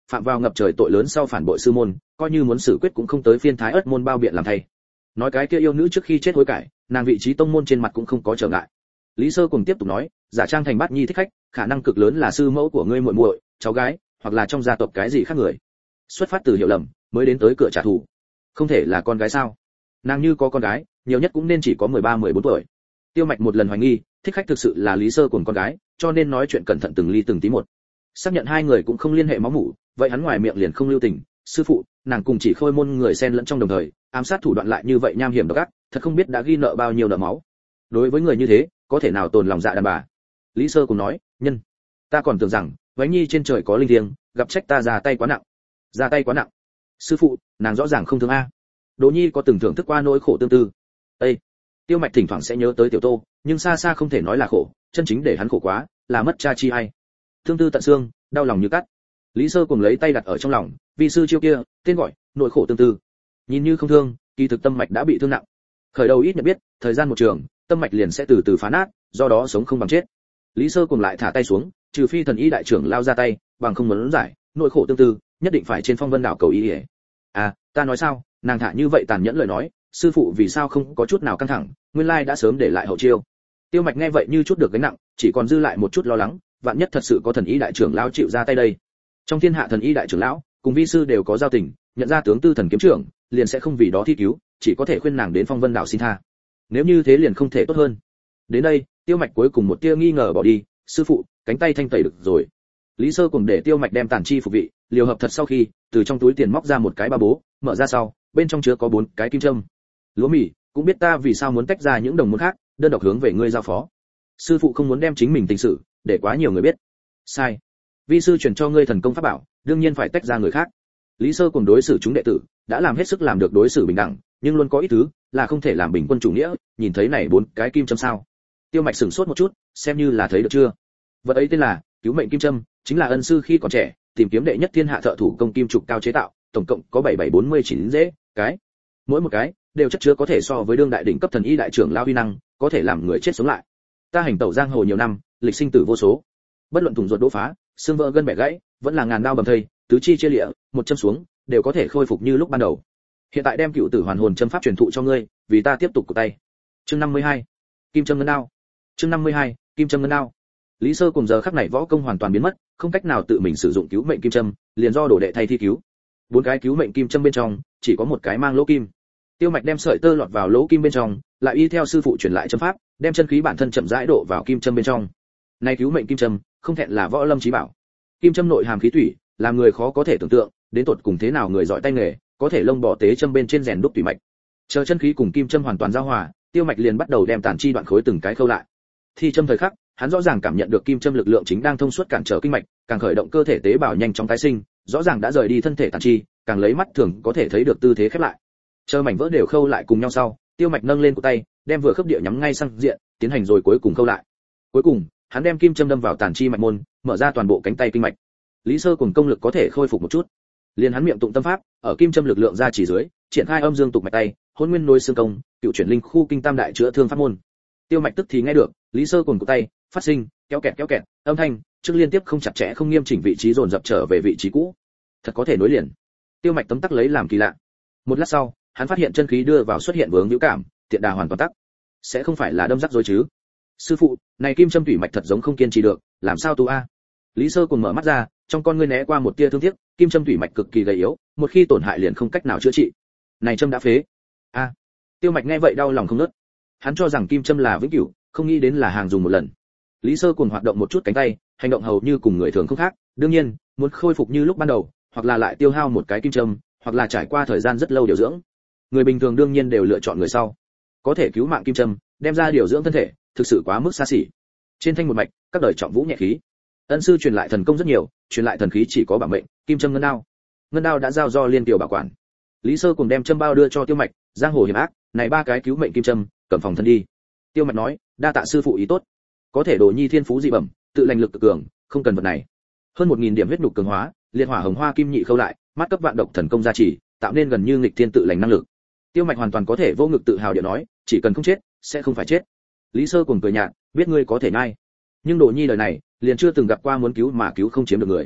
A: phạm vào ngập trời tội lớn sau phản bội sư môn, coi như muốn xử quyết cũng không tới phiên Thái Ất môn bao biện làm thay. Nói cái kia yêu nữ trước khi chết hối cải, nàng vị trí tông môn trên mặt cũng không có trở ngại. Lý Sơ cùng tiếp tục nói, giả trang thành Bát Nhi thích khách, khả năng cực lớn là sư mẫu của ngươi muội muội, cháu gái, hoặc là trong gia tộc cái gì khác người. Xuất phát từ hiểu lầm, mới đến tới cửa trả thù. Không thể là con gái sao? Nàng như có con gái, nhiều nhất cũng nên chỉ có 13-14 tuổi. Tiêu Mạch một lần hoài nghi, thích khách thực sự là Lý Sơ cùng con gái, cho nên nói chuyện cẩn thận từng ly từng tí một. Xác nhận hai người cũng không liên hệ máu mủ, vậy hắn ngoài miệng liền không lưu tình, sư phụ, nàng cùng chỉ Khôi môn người xen lẫn trong đồng thời, ám sát thủ đoạn lại như vậy nham hiểm độc ác, thật không biết đã ghi nợ bao nhiêu nợ máu. Đối với người như thế, có thể nào tồn lòng dạ đàn bà? Lý Sơ cùng nói, nhân, ta còn tưởng rằng, Vánh Nhi trên trời có linh thiêng, gặp trách ta ra tay quá nặng. Ra tay quá nặng. Sư phụ, nàng rõ ràng không thương a. Đỗ Nhi có từng thưởng thức qua nỗi khổ tương tư. Ê, Tiêu Mạch thỉnh thoảng sẽ nhớ tới Tiểu Tô, nhưng xa xa không thể nói là khổ, chân chính để hắn khổ quá, là mất cha chi hay. Thương tư tận xương, đau lòng như cắt. Lý Sơ cùng lấy tay đặt ở trong lòng, vi sư chiêu kia, tên gọi, nỗi khổ tương tư. Nhìn như không thương, kỳ thực tâm mạch đã bị thương nặng. Khởi đầu ít nhận biết, thời gian một trường, tâm mạch liền sẽ từ từ phá nát, do đó sống không bằng chết. Lý Sơ cùng lại thả tay xuống, trừ phi thần y đại trưởng lao ra tay, bằng không muốn giải, nỗi khổ tương tư, nhất định phải trên Phong Vân đảo cầu y. À, ta nói sao, nàng thả như vậy tàn nhẫn lời nói, sư phụ vì sao không có chút nào căng thẳng, nguyên lai đã sớm để lại hậu chiêu. Tiêu Mạch nghe vậy như chút được gánh nặng, chỉ còn dư lại một chút lo lắng, vạn nhất thật sự có thần y đại trưởng lão chịu ra tay đây. Trong thiên hạ thần y đại trưởng lão, cùng vi sư đều có giao tình, nhận ra tướng tư thần kiếm trưởng, liền sẽ không vì đó thi cứu, chỉ có thể khuyên nàng đến Phong Vân đảo xin tha. Nếu như thế liền không thể tốt hơn. Đến đây, Tiêu Mạch cuối cùng một tia nghi ngờ bỏ đi, sư phụ, cánh tay thanh tẩy được rồi. Lý Sơ cùng để Tiêu Mạch đem tàn chi phục vị, liều hợp thật sau khi, từ trong túi tiền móc ra một cái ba bố, mở ra sau, bên trong chứa có 4 cái kim châm. Lúa mì, cũng biết ta vì sao muốn tách ra những đồng môn khác, đơn độc hướng về ngươi giao phó. Sư phụ không muốn đem chính mình tình sự để quá nhiều người biết. Sai. Vi sư truyền cho ngươi thần công pháp bảo, đương nhiên phải tách ra người khác. Lý Sơ cùng đối xử chúng đệ tử, đã làm hết sức làm được đối xử bình đẳng, nhưng luôn có ít thứ là không thể làm bình quân chủ nghĩa, nhìn thấy này 4 cái kim châm sao? Tiêu Mạch sửng sốt một chút, xem như là thấy được chưa? Vật ấy tên là Cứu mệnh kim châm, chính là ân sư khi còn trẻ, tìm kiếm đệ nhất thiên hạ thợ thủ công kim trục cao chế tạo, tổng cộng có 7749 dễ, cái. Mỗi một cái đều chất chứa có thể so với đương đại đỉnh cấp thần y đại trưởng lao huy năng, có thể làm người chết sống lại. Ta hành tẩu giang hồ nhiều năm, lịch sinh tử vô số. Bất luận thủng ruột đỗ phá, xương vỡ gân bẻ gãy, vẫn là ngàn đao bầm thây, tứ chi chia liệt, một châm xuống, đều có thể khôi phục như lúc ban đầu. Hiện tại đem cựu tử hoàn hồn châm pháp truyền thụ cho ngươi, vì ta tiếp tục của tay. Chương 52. Kim châm ngân đao. Chương 52. Kim châm ngân đao. Lý Sơ cùng giờ khắc này võ công hoàn toàn biến mất, không cách nào tự mình sử dụng cứu mệnh kim châm, liền do đồ đệ thay thi cứu. 4 cái cứu mệnh kim châm bên trong, chỉ có một cái mang lỗ kim. Tiêu Mạch đem sợi tơ lọt vào lỗ kim bên trong, lại y theo sư phụ truyền lại châm pháp, đem chân khí bản thân chậm rãi độ vào kim châm bên trong. Này cứu mệnh kim châm, không thẹn là võ lâm chí bảo. Kim châm nội hàm khí thủy, làm người khó có thể tưởng tượng, đến tột cùng thế nào người giỏi tay nghề, có thể lông bò tế châm bên trên rèn đúc tùy mạch. Chờ chân khí cùng kim châm hoàn toàn giao hòa, Tiêu Mạch liền bắt đầu đem tàn chi đoạn khối từng cái khâu lại. Thi châm thời khắc, hắn rõ ràng cảm nhận được kim châm lực lượng chính đang thông suốt cản trở kinh mạch, càng khởi động cơ thể tế bào nhanh chóng tái sinh, rõ ràng đã rời đi thân thể tàn chi, càng lấy mắt thường có thể thấy được tư thế khép lại. Chờ mảnh vỡ đều khâu lại cùng nhau sau, Tiêu Mạch nâng lên cổ tay, đem vừa khớp địa nhắm ngay sang diện, tiến hành rồi cuối cùng khâu lại. Cuối cùng, hắn đem kim châm đâm vào tàn chi mạch môn, mở ra toàn bộ cánh tay kinh mạch. Lý Sơ cùng công lực có thể khôi phục một chút. Liền hắn miệng tụng tâm pháp, ở kim châm lực lượng ra chỉ dưới, triển khai âm dương tục mạch tay, hôn nguyên nối xương công, cựu chuyển linh khu kinh tam đại chữa thương pháp môn. Tiêu Mạch tức thì nghe được, Lý Sơ cùng cổ tay phát sinh kéo kẹt, âm thanh trước liên tiếp không chặt chẽ không nghiêm chỉnh vị trí dồn dập trở về vị trí cũ. Thật có thể nối liền. Tiêu Mạch tấm tắc lấy làm kỳ lạ. Một lát sau, hắn phát hiện chân khí đưa vào xuất hiện vướng hữu cảm, tiện đà hoàn toàn tắc. Sẽ không phải là đâm rắc rối chứ? Sư phụ, này kim châm thủy mạch thật giống không kiên trì được, làm sao tu a? Lý Sơ cùng mở mắt ra, trong con ngươi né qua một tia thương tiếc, kim châm thủy mạch cực kỳ gầy yếu, một khi tổn hại liền không cách nào chữa trị. Này châm đã phế. A. Tiêu Mạch nghe vậy đau lòng không ngớt. Hắn cho rằng kim châm là vĩnh cửu, không nghĩ đến là hàng dùng một lần. Lý Sơ cùng hoạt động một chút cánh tay, hành động hầu như cùng người thường không khác, đương nhiên, muốn khôi phục như lúc ban đầu, hoặc là lại tiêu hao một cái kim châm, hoặc là trải qua thời gian rất lâu điều dưỡng. Người bình thường đương nhiên đều lựa chọn người sau. Có thể cứu mạng kim châm, đem ra điều dưỡng thân thể, thực sự quá mức xa xỉ. Trên thanh một mạch, các đời trọng vũ nhẹ khí. Ân sư truyền lại thần công rất nhiều, truyền lại thần khí chỉ có bảo mệnh, kim châm ngân đao. Ngân đao đã giao do Liên Kiều bảo quản. Lý Sơ cùng đem châm bao đưa cho Tiêu Mạch, giang hồ hiểm ác, này 3 cái cứu mệnh kim châm, cầm phòng thân đi. Tiêu Mạch nói, đa tạ sư phụ ý tốt. Có thể Đồ Nhi thiên phú dị bẩm, tự lành lực cực cường, không cần vật này. Hơn 1000 điểm huyết nục cường hóa, liệt hỏa hồng hoa kim nhị khâu lại, mắt cấp vạn độc thần công gia trì, tạo nên gần như nghịch thiên tự lành năng lực. Tiêu Mạch hoàn toàn có thể vô ngực tự hào địa nói, chỉ cần không chết, sẽ không phải chết. Lý Sơ cùng cười nhạt, biết ngươi có thể nhai, nhưng Đồ Nhi đời này, liền chưa từng gặp qua muốn cứu mà cứu không chiếm được người.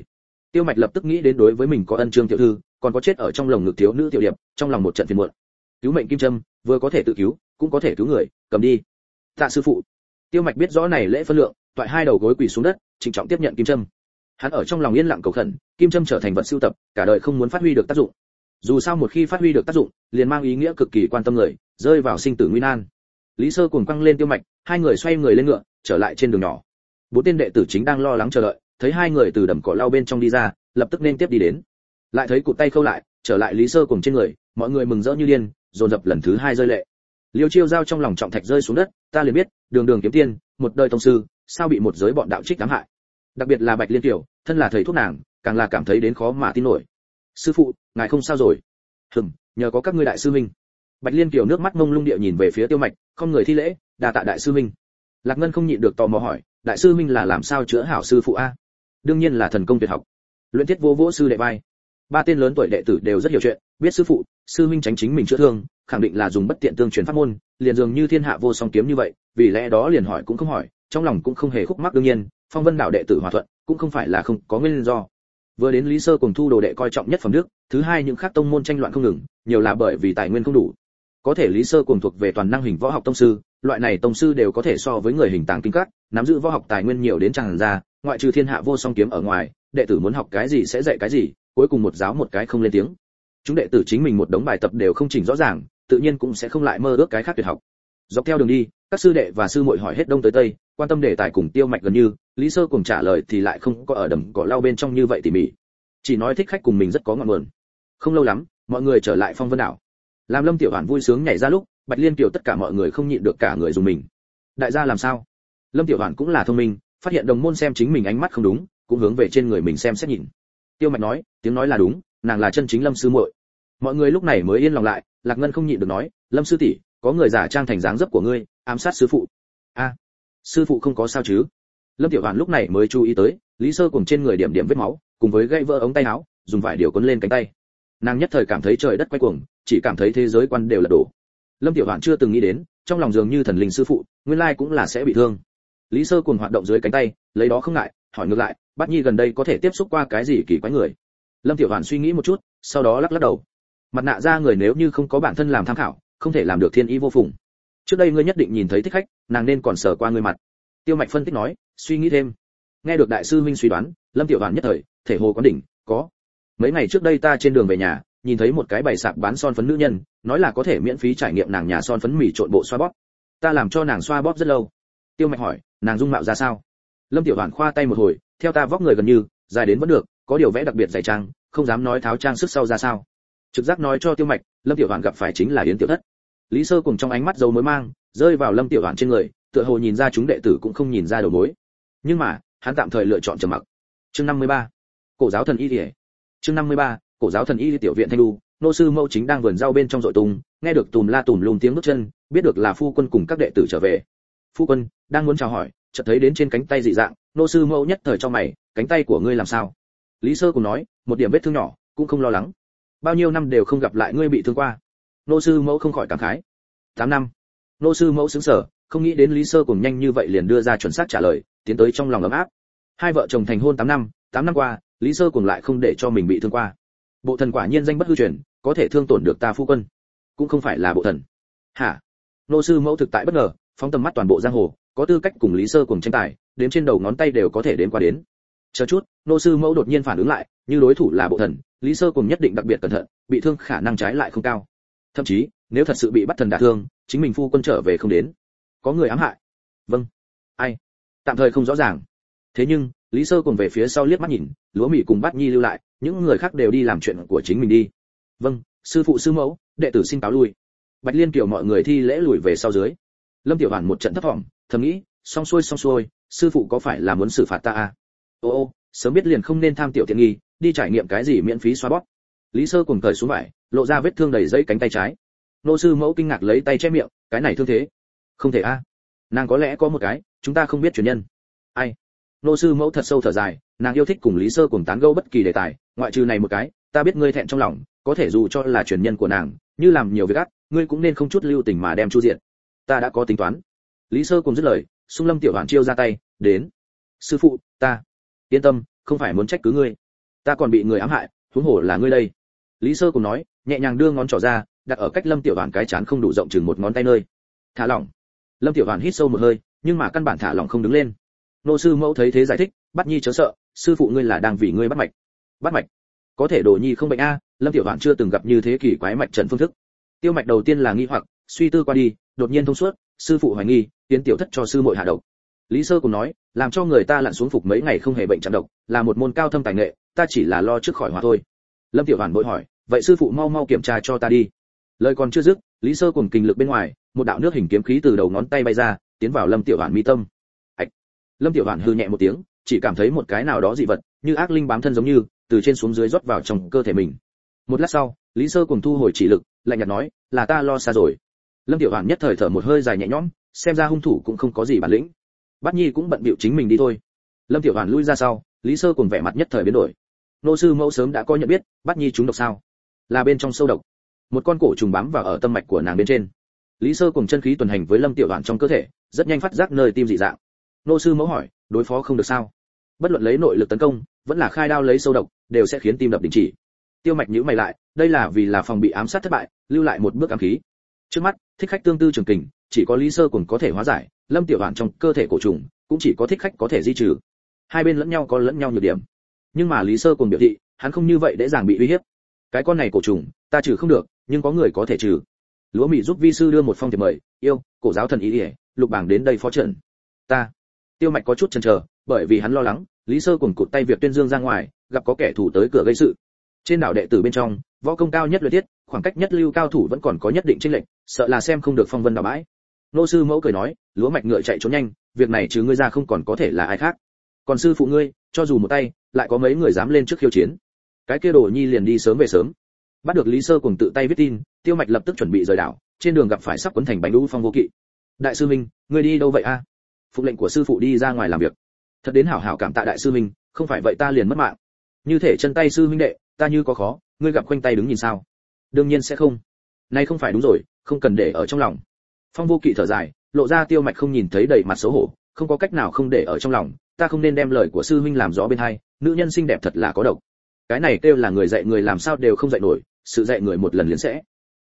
A: Tiêu Mạch lập tức nghĩ đến đối với mình có ân Trương tiểu thư, còn có chết ở trong lồng ngực thiếu nữ tiểu điệp, trong lòng một trận phiền muộn. Cứu mệnh kim châm, vừa có thể tự cứu, cũng có thể cứu người, cầm đi. Tạ sư phụ. Tiêu Mạch biết rõ này lễ phân lượng, toại hai đầu gối quỳ xuống đất, trịnh trọng tiếp nhận kim châm. Hắn ở trong lòng yên lặng cầu khẩn, kim châm trở thành vật sưu tập, cả đời không muốn phát huy được tác dụng. Dù sao một khi phát huy được tác dụng, liền mang ý nghĩa cực kỳ quan tâm người, rơi vào sinh tử nguy nan. Lý Sơ cuồng quăng lên Tiêu Mạch, hai người xoay người lên ngựa, trở lại trên đường nhỏ. Bốn tên đệ tử chính đang lo lắng chờ đợi, thấy hai người từ đầm cỏ lau bên trong đi ra, lập tức nên tiếp đi đến. Lại thấy cụt tay khâu lại, trở lại Lý Sơ cuồng trên người, mọi người mừng rỡ như điên, dồn dập lần thứ hai rơi lệ. Liêu Chiêu giao trong lòng trọng thạch rơi xuống đất, ta liền biết, đường đường kiếm tiên, một đời tông sư, sao bị một giới bọn đạo trích ám hại. Đặc biệt là Bạch Liên Kiều, thân là thầy thuốc nàng, càng là cảm thấy đến khó mà tin nổi. Sư phụ, ngài không sao rồi? Nhờ có các ngươi đại sư huynh. Bạch Liên Kiều nước mắt mông lung địa nhìn về phía Tiêu Mạch, không người thi lễ, đa tạ đại sư huynh. Lạc Ngân không nhịn được tò mò hỏi, đại sư huynh là làm sao chữa hảo sư phụ a? Đương nhiên là thần công tuyệt học. Luyện thiết vô vỗ sư đệ vai. Ba tên lớn tuổi đệ tử đều rất hiểu chuyện, biết sư phụ, sư huynh tránh chính mình chữa thương, khẳng định là dùng bất tiện tương truyền pháp môn, liền dường như thiên hạ vô song kiếm như vậy, vì lẽ đó liền hỏi cũng không hỏi, trong lòng cũng không hề khúc mắc. Đương nhiên, Phong Vân đạo đệ tử hòa thuận, cũng không phải là không có nguyên do. Vừa đến Lý Sơ cùng thu đồ đệ coi trọng nhất phẩm đức, thứ hai những khác tông môn tranh loạn không ngừng, nhiều là bởi vì tài nguyên không đủ. Có thể Lý Sơ cùng thuộc về toàn năng hình võ học tông sư, loại này tông sư đều có thể so với người hình tàng kinh các, nắm giữ võ học tài nguyên nhiều đến tràn ra, ngoại trừ thiên hạ vô song kiếm ở ngoài, đệ tử muốn học cái gì sẽ dạy cái gì, cuối cùng một giáo một cái không lên tiếng. Chúng đệ tử chính mình một đống bài tập đều không chỉnh rõ ràng, tự nhiên cũng sẽ không lại mơ ước cái khác tuyệt học. Dọc theo đường đi, các sư đệ và sư muội hỏi hết đông tới tây, quan tâm đề tài cùng Tiêu Mạch gần như, Lý Sơ cùng trả lời thì lại không có ở đầm cỏ lau bên trong như vậy tỉ mỉ, chỉ nói thích khách cùng mình rất có ngọn nguồn. Không lâu lắm, mọi người trở lại Phong Vân đảo. Làm Lâm Tiểu Hoàn vui sướng nhảy ra lúc, Bạch Liên Kiều tất cả mọi người không nhịn được cả người dùng mình. Đại gia làm sao? Lâm Tiểu Hoàn cũng là thông minh, phát hiện đồng môn xem chính mình ánh mắt không đúng, cũng hướng về trên người mình xem xét nhìn. Tiêu Mạch nói, tiếng nói là đúng, nàng là chân chính Lâm sư muội. Mọi người lúc này mới yên lòng lại. Lạc Ngân không nhịn được nói, Lâm sư tỷ, có người giả trang thành dáng dấp của ngươi, ám sát sư phụ. A, sư phụ không có sao chứ? Lâm Tiểu Hoàn lúc này mới chú ý tới, Lý Sơ cùng trên người điểm điểm vết máu, cùng với gãy vỡ ống tay áo, dùng vải điều quấn lên cánh tay. Nàng nhất thời cảm thấy trời đất quay cuồng, chỉ cảm thấy thế giới quan đều là đổ. Lâm Tiểu Hoàn chưa từng nghĩ đến, trong lòng dường như thần linh sư phụ, nguyên lai cũng là sẽ bị thương. Lý Sơ cùng hoạt động dưới cánh tay, lấy đó không ngại, hỏi ngược lại, Bát Nhi gần đây có thể tiếp xúc qua cái gì kỳ quái người? Lâm Tiểu Hoàn suy nghĩ một chút, sau đó lắc lắc đầu. Mặt nạ ra người nếu như không có bản thân làm tham khảo, không thể làm được thiên ý vô phùng. Trước đây ngươi nhất định nhìn thấy thích khách, nàng nên còn sờ qua ngươi mặt. Tiêu Mạch phân tích nói, suy nghĩ thêm. Nghe được đại sư huynh suy đoán, Lâm Tiểu Hoàn nhất thời, thể hồ quán đỉnh, có. Mấy ngày trước đây ta trên đường về nhà, nhìn thấy một cái bày sạp bán son phấn nữ nhân, nói là có thể miễn phí trải nghiệm nàng nhà son phấn mì trộn bộ xoa bóp. Ta làm cho nàng xoa bóp rất lâu. Tiêu Mạch hỏi, nàng dung mạo ra sao? Lâm Tiểu Hoàn khoa tay một hồi, theo ta vóc người gần như, dài đến vẫn được, có điều vẽ đặc biệt dày trang, không dám nói tháo trang sức sau ra sao. Trực giác nói cho Tiêu Mạch, Lâm Tiểu Hoàn gặp phải chính là Yến Tiểu Thất. Lý Sơ cùng trong ánh mắt dấu mối mang, rơi vào Lâm Tiểu Hoàn trên người, tựa hồ nhìn ra chúng đệ tử cũng không nhìn ra đầu mối. Nhưng mà, hắn tạm thời lựa chọn trầm mặc. Chương 53. Cổ giáo thần y liễu. Chương 53. Cổ giáo thần y tiểu viện Thanh Lu, nô sư mẫu chính đang vườn rau bên trong dội tung, nghe được tùm la tùm lum tiếng bước chân, biết được là phu quân cùng các đệ tử trở về. Phu quân đang muốn chào hỏi, chợt thấy đến trên cánh tay dị dạng, nô sư mẫu nhất thời cho mày, cánh tay của ngươi làm sao? Lý Sơ cùng nói, một điểm vết thương nhỏ, cũng không lo lắng. Bao nhiêu năm đều không gặp lại ngươi bị thương qua. Nô sư mẫu không khỏi cảm khái. 8 năm. Nô sư mẫu sững sờ, không nghĩ đến Lý Sơ cùng nhanh như vậy liền đưa ra chuẩn xác trả lời, tiến tới trong lòng ấm áp. Hai vợ chồng thành hôn 8 năm, 8 năm qua, Lý Sơ cùng lại không để cho mình bị thương qua. Bộ thần quả nhiên danh bất hư truyền, có thể thương tổn được ta phu quân, cũng không phải là bộ thần. Hả? Nô sư mẫu thực tại bất ngờ, phóng tầm mắt toàn bộ giang hồ, có tư cách cùng Lý Sơ cùng tranh tài, đếm trên đầu ngón tay đều có thể đếm qua đến. Chờ chút, nô sư mẫu đột nhiên phản ứng lại, như đối thủ là bộ thần, Lý Sơ cùng nhất định đặc biệt cẩn thận, bị thương khả năng trái lại không cao. Thậm chí, nếu thật sự bị bắt thần đả thương, chính mình phu quân trở về không đến. Có người ám hại. Vâng. Ai? Tạm thời không rõ ràng. Thế nhưng, Lý Sơ cùng về phía sau liếc mắt nhìn, Lúa Mị cùng Bát Nhi lưu lại, những người khác đều đi làm chuyện của chính mình đi. Vâng, sư phụ sư mẫu, đệ tử xin cáo lui. Bạch Liên Kiều mọi người thi lễ lùi về sau dưới. Lâm Tiểu Hoàn một trận thấp thỏm, thầm nghĩ, xong xuôi, sư phụ có phải là muốn xử phạt ta à? Ô, sớm biết liền không nên tham tiểu tiện nghi, đi trải nghiệm cái gì miễn phí xoa bóp. Lý Sơ cùng cởi xuống vải, lộ ra vết thương đầy dẫy cánh tay trái. Nô sư mẫu kinh ngạc lấy tay che miệng, cái này thương thế? Không thể a. Nàng có lẽ có một cái, chúng ta không biết truyền nhân. Ai? Nô sư mẫu thật sâu thở dài, nàng yêu thích cùng Lý Sơ cùng tán gẫu bất kỳ đề tài, ngoại trừ này một cái, ta biết ngươi thẹn trong lòng, có thể dù cho là truyền nhân của nàng, như làm nhiều việc ác, ngươi cũng nên không chút lưu tình mà đem chu diện. Ta đã có tính toán. Lý Sơ cùng dứt lời, Xung Lâm Tiểu Hoàn chiêu ra tay, đến. Sư phụ, ta yên tâm, không phải muốn trách cứ ngươi. ta còn bị người ám hại, huống hồ là ngươi đây. Lý Sơ cùng nói, nhẹ nhàng đưa ngón trỏ ra, đặt ở cách Lâm Tiểu Hoàn cái chán không đủ rộng chừng một ngón tay nơi. Thả lỏng. Lâm Tiểu Hoàn hít sâu một hơi, nhưng mà căn bản thả lỏng không đứng lên. Nô sư mẫu thấy thế giải thích, bắt nhi chớ sợ, sư phụ ngươi là đang vì ngươi bắt mạch. Bắt mạch? Có thể đồ nhi không bệnh a? Lâm Tiểu Hoàn chưa từng gặp như thế kỳ quái mạch trận phương thức. Tiêu mạch đầu tiên là nghi hoặc, suy tư qua đi, đột nhiên thông suốt, sư phụ hoài nghi, tiến tiểu thất cho sư muội hạ độc. Lý Sơ cùng nói, làm cho người ta lặn xuống phục mấy ngày không hề bệnh chạm độc, là một môn cao thâm tài nghệ, ta chỉ là lo trước khỏi hòa thôi. Lâm Tiểu Hoàn bội hỏi, vậy sư phụ mau mau kiểm tra cho ta đi. Lời còn chưa dứt, Lý Sơ cùng kinh lực bên ngoài, một đạo nước hình kiếm khí từ đầu ngón tay bay ra, tiến vào Lâm Tiểu Hoàn mi tâm. Ạch. Lâm Tiểu Hoàn hừ nhẹ một tiếng, chỉ cảm thấy một cái nào đó dị vật, như ác linh bám thân giống như, từ trên xuống dưới rót vào trong cơ thể mình. Một lát sau, Lý Sơ cùng thu hồi chỉ lực, lạnh nhạt nói, là ta lo xa rồi. Lâm Tiểu Hoàn nhất thời thở một hơi dài nhẹ nhõm, xem ra hung thủ cũng không có gì bản lĩnh. Bát Nhi cũng bận bịu chính mình đi thôi. Lâm Tiểu Hoàn lui ra sau, Lý Sơ cùng vẻ mặt nhất thời biến đổi. Nô sư mẫu sớm đã có nhận biết, Bát Nhi trúng độc sao? Là bên trong sâu độc. Một con cổ trùng bám vào ở tâm mạch của nàng bên trên. Lý Sơ cùng chân khí tuần hành với Lâm Tiểu Hoàn trong cơ thể, rất nhanh phát giác nơi tim dị dạng. Nô sư mẫu hỏi, đối phó không được sao? Bất luận lấy nội lực tấn công, vẫn là khai đao lấy sâu độc, đều sẽ khiến tim đập đình chỉ. Tiêu Mạch nhíu mày lại, đây là vì là phòng bị ám sát thất bại, lưu lại một bước ám khí. Trước mắt, thích khách tương tư trường kình, chỉ có Lý Sơ cùng có thể hóa giải, Lâm Tiểu Hoàn trong cơ thể cổ trùng, cũng chỉ có thích khách có thể di trừ. Hai bên lẫn nhau có lẫn nhau nhược điểm. Nhưng mà Lý Sơ cùng biểu thị, hắn không như vậy dễ dàng bị uy hiếp. Cái con này cổ trùng, ta trừ không được, nhưng có người có thể trừ. Lúa Mị giúp vi sư đưa một phong thiệp mời, yêu, cổ giáo thần ý điệp, Lục Bảng đến đây phó trận. Ta. Tiêu Mạch có chút chần chờ, bởi vì hắn lo lắng, Lý Sơ cùng cụt tay việc tuyên dương ra ngoài, gặp có kẻ thù tới cửa gây sự. Trên đảo đệ tử bên trong, võ công cao nhất luyện thiết, khoảng cách nhất lưu cao thủ vẫn còn có nhất định chênh lệch, sợ là xem không được phong vân đảo bãi. Nô sư mẫu cười nói, Lúa Mạch ngựa chạy trốn nhanh, việc này trừ ngươi ra không còn có thể là ai khác. Còn sư phụ ngươi, cho dù một tay, lại có mấy người dám lên trước khiêu chiến. Cái kia Đồ Nhi liền đi sớm về sớm. Bắt được Lý Sơ cùng tự tay viết tin, Tiêu Mạch lập tức chuẩn bị rời đảo, trên đường gặp phải sắp quấn thành bánh đu Phong Vô Kỵ. Đại sư minh, ngươi đi đâu vậy a? Phục lệnh của sư phụ đi ra ngoài làm việc. Thật đến hảo hảo cảm tạ đại sư minh, không phải vậy ta liền mất mạng. Như thể chân tay sư minh đệ, ta như có khó, ngươi gặp khoanh tay đứng nhìn sao? Đương nhiên sẽ không. Nay không phải đúng rồi, không cần để ở trong lòng. Phong Vô Kỵ thở dài, lộ ra Tiêu Mạch không nhìn thấy đầy mặt xấu hổ, không có cách nào không để ở trong lòng, ta không nên đem lời của sư huynh làm gió bên hai, nữ nhân xinh đẹp thật là có độc. Cái này kêu là người dạy người làm sao đều không dạy nổi, sự dạy người một lần liền sẽ.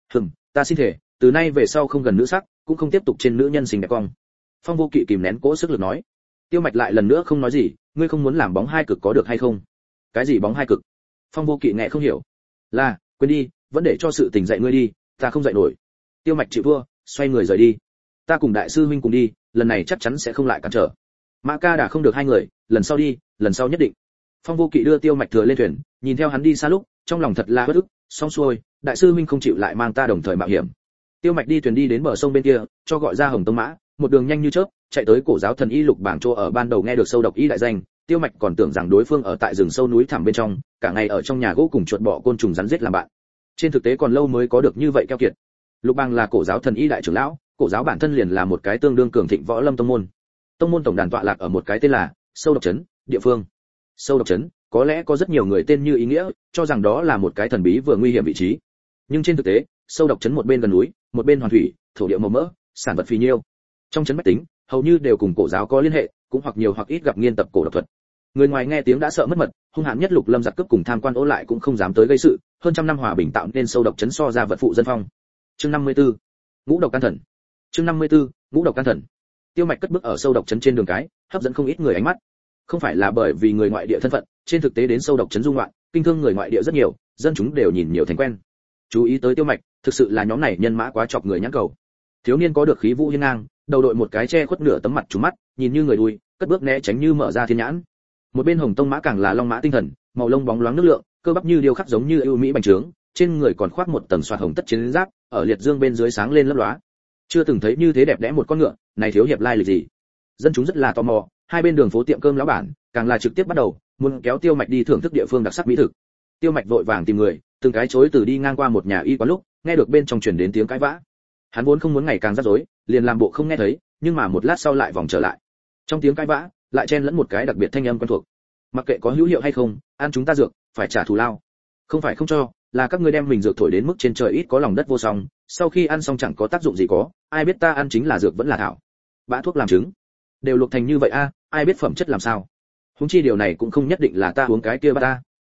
A: Ta xin thể, từ nay về sau không gần nữ sắc, cũng không tiếp tục trên nữ nhân xinh đẹp cong. Phong Vô Kỵ kìm nén cố sức lực nói. Tiêu Mạch lại lần nữa không nói gì, ngươi không muốn làm bóng hai cực có được hay không? Cái gì bóng hai cực? Phong Vô Kỵ nghe không hiểu. Là, quên đi, vẫn để cho sự tình dạy ngươi đi, ta không dạy nổi. Tiêu Mạch chịu thua, xoay người rời đi. Ta cùng đại sư huynh cùng đi, lần này chắc chắn sẽ không lại cản trở. Mã Ca đã không được hai người, lần sau đi, lần sau nhất định. Phong Vô Kỵ đưa Tiêu Mạch thừa lên thuyền, nhìn theo hắn đi xa lúc, trong lòng thật là bất ức, xong xuôi, đại sư huynh không chịu lại mang ta đồng thời mạo hiểm. Tiêu Mạch đi thuyền đi đến bờ sông bên kia, cho gọi ra Hồng Tông Mã, một đường nhanh như chớp, chạy tới cổ giáo thần y Lục Bảng chỗ ở ban đầu nghe được sâu độc y đại danh, Tiêu Mạch còn tưởng rằng đối phương ở tại rừng sâu núi thẳm bên trong, cả ngày ở trong nhà gỗ cùng chuột bọ côn trùng rắn giết làm bạn. Trên thực tế còn lâu mới có được như vậy keo kiệt. Lục Bang là cổ giáo thần y đại trưởng lão, cổ giáo bản thân liền là một cái tương đương cường thịnh võ lâm tông môn. Tông môn tổng đàn tọa lạc ở một cái tên là Sâu Độc Trấn, địa phương. Sâu Độc Trấn, có lẽ có rất nhiều người tên như ý nghĩa, cho rằng đó là một cái thần bí vừa nguy hiểm vị trí. Nhưng trên thực tế, Sâu Độc Trấn một bên gần núi, một bên hoàn thủy, thổ địa màu mỡ, sản vật phì nhiêu. Trong trấn bách tính, hầu như đều cùng cổ giáo có liên hệ, cũng hoặc nhiều hoặc ít gặp nghiên tập cổ độc thuật. Người ngoài nghe tiếng đã sợ mất mật, hung hãn nhất Lục Lâm giặc cướp cùng tham quan ố lại cũng không dám tới gây sự, hơn trăm năm hòa bình tạo nên Sâu Độc Trấn so ra vật phụ dân phong. Chương 54. Ngũ độc can thần. Chương 54. Ngũ độc can thần. Tiêu Mạch cất bước ở Sâu Độc Trấn trên đường cái, hấp dẫn không ít người ánh mắt. Không phải là bởi vì người ngoại địa thân phận, trên thực tế đến Sâu Độc Trấn dung loạn, kinh thương người ngoại địa rất nhiều, dân chúng đều nhìn nhiều thành quen. Chú ý tới Tiêu Mạch, thực sự là nhóm này nhân mã quá chọc người nhãn cầu. Thiếu niên có được khí vũ hiên ngang, đầu đội một cái che khuất nửa tấm mặt trùm mắt, nhìn như người đuôi, cất bước né tránh như mở ra thiên nhãn. Một bên Hồng Tông Mã càng là long mã tinh thần, màu lông bóng loáng nước lượng, cơ bắp như điêu khắc giống như ưu mỹ bành trướng, trên người còn khoác một tầng xoạt hồng tất chiến giáp, ở liệt dương bên dưới sáng lên lấp lóa. Chưa từng thấy như thế đẹp đẽ một con ngựa, này thiếu hiệp lai lịch gì? Dân chúng rất là tò mò, hai bên đường phố tiệm cơm lão bản, càng là trực tiếp bắt đầu muốn kéo Tiêu Mạch đi thưởng thức địa phương đặc sắc mỹ thực. Tiêu Mạch vội vàng tìm người, từng cái chối từ đi ngang qua một nhà y quán lúc, nghe được bên trong truyền đến tiếng cãi vã. Hắn vốn không muốn ngày càng rắc rối, liền làm bộ không nghe thấy, nhưng mà một lát sau lại vòng trở lại. Trong tiếng cãi vã, lại chen lẫn một cái đặc biệt thanh âm quen thuộc. Mặc kệ có hữu hiệu hay không, ăn chúng ta dược, phải trả thù lao. Không phải không cho, là các ngươi đem mình dược thổi đến mức trên trời ít có lòng đất vô song, sau khi ăn xong chẳng có tác dụng gì có, ai biết ta ăn chính là dược vẫn là thảo. Bã thuốc làm trứng, đều luộc thành như vậy a, ai biết phẩm chất làm sao. Huống chi điều này cũng không nhất định là ta uống cái kia ba ta. Tốt,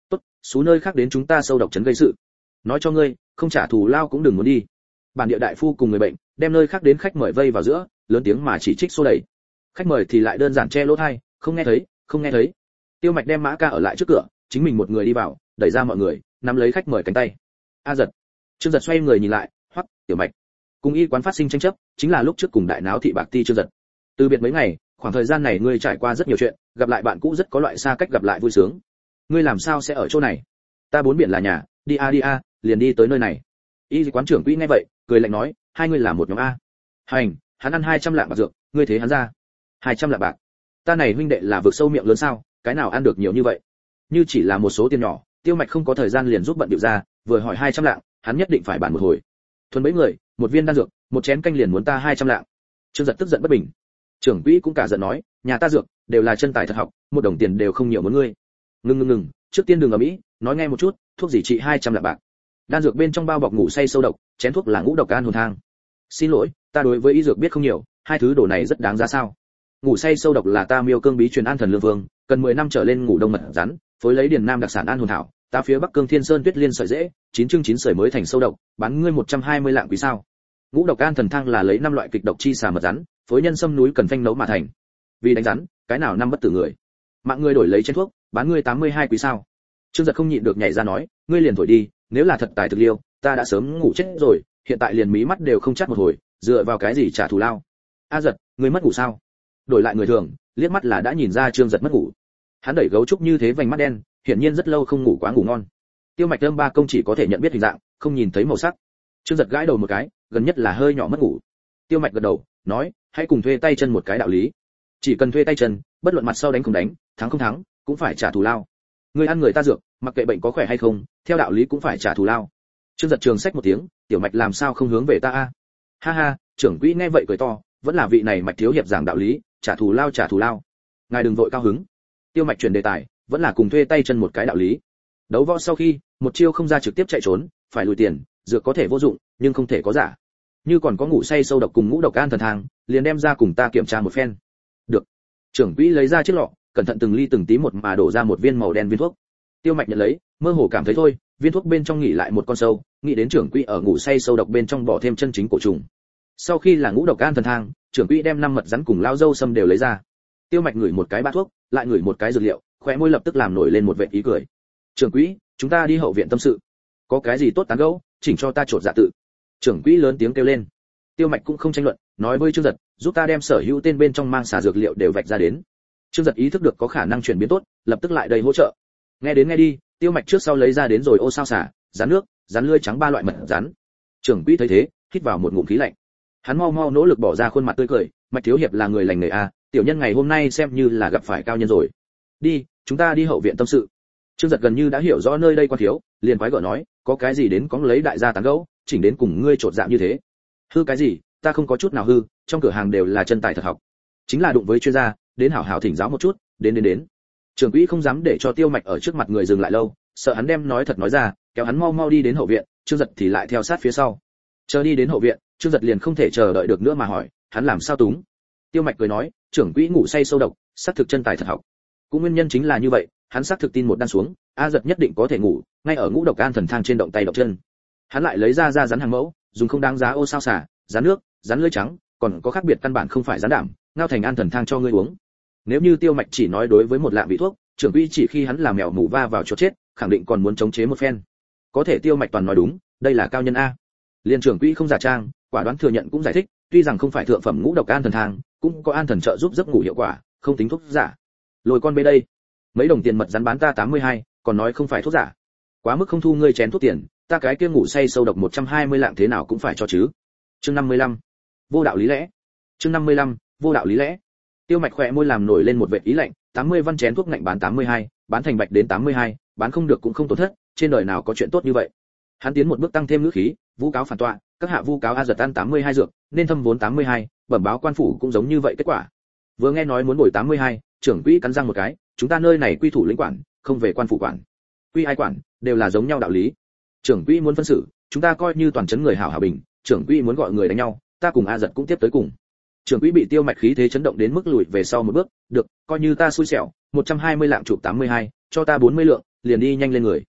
A: Số nơi khác đến chúng ta sâu độc trấn gây sự. Nói cho ngươi, không trả thù lao cũng đừng muốn đi. Bản địa đại phu cùng người bệnh, đem nơi khác đến khách mời vây vào giữa, lớn tiếng mà chỉ trích xô đẩy. Khách mời thì lại đơn giản che lỗ tai, không nghe thấy, không nghe thấy. Tiêu Mạch đem Mã Ca ở lại trước cửa, chính mình một người đi vào, đẩy ra mọi người, nắm lấy khách mời cánh tay. A Giật. Trương Giật xoay người nhìn lại, hoắc, Tiểu Mạch. Cùng y quán phát sinh tranh chấp, chính là lúc trước cùng đại náo thị bạc ti Trương Giật. Từ biệt mấy ngày, khoảng thời gian này ngươi trải qua rất nhiều chuyện, gặp lại bạn cũ rất có loại xa cách gặp lại vui sướng. Ngươi làm sao sẽ ở chỗ này? Ta bốn biển là nhà, đi a, liền đi tới nơi này. Y quán trưởng quỹ nghe vậy, cười lạnh nói, hai ngươi là một nhóm a. Hành, hắn ăn 200 lạng bạc dược, ngươi thế hắn ra. 200 lạng bạc. Ta này huynh đệ là vực sâu miệng lớn sao, cái nào ăn được nhiều như vậy? Như chỉ là một số tiền nhỏ, Tiêu Mạch không có thời gian liền giúp bận điệu ra, vừa hỏi 200 lạng, hắn nhất định phải bàn một hồi. Thuần mấy người, một viên đan dược, một chén canh liền muốn ta 200 lạng. Trương Giật tức giận bất bình. Trưởng quỹ cũng cả giận nói, nhà ta dược đều là chân tài thật học, một đồng tiền đều không nhiều muốn ngươi. Ngừng, trước tiên đừng ở mỹ, nói nghe một chút, thuốc gì trị 200 lạng bạc? Đan dược bên trong bao bọc ngủ say sâu độc, chén thuốc là ngũ độc an hồn thang. Xin lỗi, ta đối với y dược biết không nhiều, hai thứ đồ này rất đáng giá sao? Ngủ say sâu độc là ta Miêu Cương bí truyền an thần lương vương, cần 10 năm trở lên ngủ đông mật rắn, phối lấy điền nam đặc sản an hồn thảo, ta phía Bắc Cương Thiên Sơn Tuyết Liên sợi dễ, 9 chương 9 sợi mới thành sâu độc, bán ngươi 120 lạng quý sao? Ngũ độc an thần thang là lấy 5 loại kịch độc chi xà mật rắn, phối nhân sâm núi cần phanh nấu mà thành. Vì đánh rắn, cái nào năm bất tử người. Mạng ngươi đổi lấy chén thuốc, bán ngươi 82 quý sao? Trương Giật không nhịn được nhảy ra nói, ngươi liền thổi đi, nếu là thật tài thực liêu, ta đã sớm ngủ chết rồi, hiện tại liền mí mắt đều không chắt một hồi, dựa vào cái gì trả thù lao? A Giật, ngươi mất ngủ sao? Đổi lại người thường, liếc mắt là đã nhìn ra Trương Giật mất ngủ. Hắn đẩy gấu trúc như thế vành mắt đen, hiển nhiên rất lâu không ngủ quá ngủ ngon. Tiêu Mạch Lâm ba công chỉ có thể nhận biết hình dạng, không nhìn thấy màu sắc. Trương Giật gãi đầu một cái, gần nhất là hơi nhỏ mất ngủ. Tiêu Mạch gật đầu, nói, hãy cùng thuê tay chân một cái đạo lý. Chỉ cần thuê tay chân, bất luận mặt sau đánh không đánh, thắng không thắng, cũng phải trả thù lao. Người ăn người ta dược, mặc kệ bệnh có khỏe hay không, theo đạo lý cũng phải trả thù lao. Trương Giật trường sách một tiếng, Tiểu Mạch làm sao không hướng về ta a? Ha ha, trưởng quỹ nghe vậy cười to, vẫn là vị này Mạch thiếu hiệp giảng đạo lý, trả thù lao. Ngài đừng vội cao hứng. Tiêu Mạch chuyển đề tài, vẫn là cùng thuê tay chân một cái đạo lý. Đấu võ sau khi, một chiêu không ra trực tiếp chạy trốn, phải lùi tiền, dược có thể vô dụng, nhưng không thể có giả. Như còn có ngủ say sâu độc cùng ngũ độc an thần thang, liền đem ra cùng ta kiểm tra một phen. Được. Trưởng quỹ lấy ra chiếc lọ, cẩn thận từng ly từng tí một mà đổ ra một viên màu đen viên thuốc. Tiêu Mạch nhận lấy, mơ hồ cảm thấy thôi, viên thuốc bên trong nghỉ lại một con sâu, nghĩ đến trưởng quỹ ở ngủ say sâu độc bên trong bỏ thêm chân chính cổ trùng. Sau khi là ngũ độc an thần thang, trưởng quỹ đem 5 mật rắn cùng lao dâu sâm đều lấy ra. Tiêu Mạch ngửi một cái bát thuốc, lại ngửi một cái dược liệu, khóe môi lập tức làm nổi lên một vệt ý cười. Trưởng quỹ, chúng ta đi hậu viện tâm sự. Có cái gì tốt tán gẫu, chỉnh cho ta trột dạ tự. Trưởng quỹ lớn tiếng kêu lên. Tiêu Mạch cũng không tranh luận, nói với Trương Giật, giúp ta đem sở hữu tên bên trong mang xả dược liệu đều vạch ra đến. Trương Giật ý thức được có khả năng chuyển biến tốt, lập tức lại đầy hỗ trợ. Nghe đi, Tiêu Mạch trước sau lấy ra đến rồi ô sao xả, rắn nước, rắn lưỡi trắng 3 loại mật rắn. Trưởng quỹ thấy thế, hít vào một ngụm khí lạnh. Hắn mau nỗ lực bỏ ra khuôn mặt tươi cười, Mạch thiếu hiệp là người lành nghề a, tiểu nhân ngày hôm nay xem như là gặp phải cao nhân rồi. Đi, chúng ta đi hậu viện tâm sự. Trương Giật gần như đã hiểu rõ nơi đây quan thiếu, liền quái gở nói, có cái gì đến cóng lấy đại gia tán gẫu, chỉnh đến cùng ngươi trột dạng như thế. Hư cái gì, ta không có chút nào hư, trong cửa hàng đều là chân tài thật học. Chính là đụng với chuyên gia, đến hảo hảo thỉnh giáo một chút, đến. Trưởng quỹ không dám để cho Tiêu Mạch ở trước mặt người dừng lại lâu, sợ hắn đem nói thật nói ra, kéo hắn mau đi đến hậu viện, Trương Giật thì lại theo sát phía sau. Chờ đi đến hậu viện, Trương Giật liền không thể chờ đợi được nữa mà hỏi, hắn làm sao túng? Tiêu Mạch cười nói, trưởng quỹ ngủ say sâu độc, xác thực chân tài thật học. Cũng nguyên nhân chính là như vậy, hắn xác thực tin một đan xuống, A Giật nhất định có thể ngủ, ngay ở ngũ độc an thần thang trên động tay động chân. Hắn lại lấy ra rắn hàng mẫu, dùng không đáng giá ô sao xả, rắn nước, rắn lưỡi trắng, còn có khác biệt căn bản không phải rắn đảm, ngao thành an thần thang cho ngươi uống. Nếu như Tiêu Mạch chỉ nói đối với một lạng vị thuốc, trưởng quỹ chỉ khi hắn làm mèo mù va vào chỗ chết, khẳng định còn muốn chống chế một phen. Có thể Tiêu Mạch toàn nói đúng, đây là cao nhân a. Liên trưởng quỹ không giả trang, quả đoán thừa nhận cũng giải thích, tuy rằng không phải thượng phẩm ngũ độc an thần thang, cũng có an thần trợ giúp giấc ngủ hiệu quả, không tính thuốc giả. Lồi con bê đây, mấy đồng tiền mật rắn bán ta 82, còn nói không phải thuốc giả. Quá mức không thu ngươi chén thuốc tiền, ta cái kia ngủ say sâu độc 120 lạng thế nào cũng phải cho chứ. Chương 55. Vô đạo lý lẽ. Chương 55. Vô đạo lý lẽ. Tiêu Mạch khỏe môi làm nổi lên một vệt ý lạnh, 80 văn chén thuốc ngạnh bán 82, bán thành bạch đến 82, bán không được cũng không tổn thất, trên đời nào có chuyện tốt như vậy. Hắn tiến một bước tăng thêm ngữ khí, vu cáo phản tọa, các hạ vu cáo A Giật ăn 82 dược, nên thâm vốn 82, bẩm báo quan phủ cũng giống như vậy kết quả. Vừa nghe nói muốn bồi 82, trưởng quỹ cắn răng một cái, chúng ta nơi này quy thủ lĩnh quản, không về quan phủ quản. Quy ai quản, đều là giống nhau đạo lý. Trưởng quỹ muốn phân xử, chúng ta coi như toàn trấn người hảo hảo bình, trưởng quỹ muốn gọi người đánh nhau, ta cùng A Giật cũng tiếp tới cùng. Trưởng quỹ bị Tiêu Mạch khí thế chấn động đến mức lùi về sau một bước, được, coi như ta xui xẻo, 120 lạng chụp 82, cho ta 40 lượng, liền đi nhanh lên người.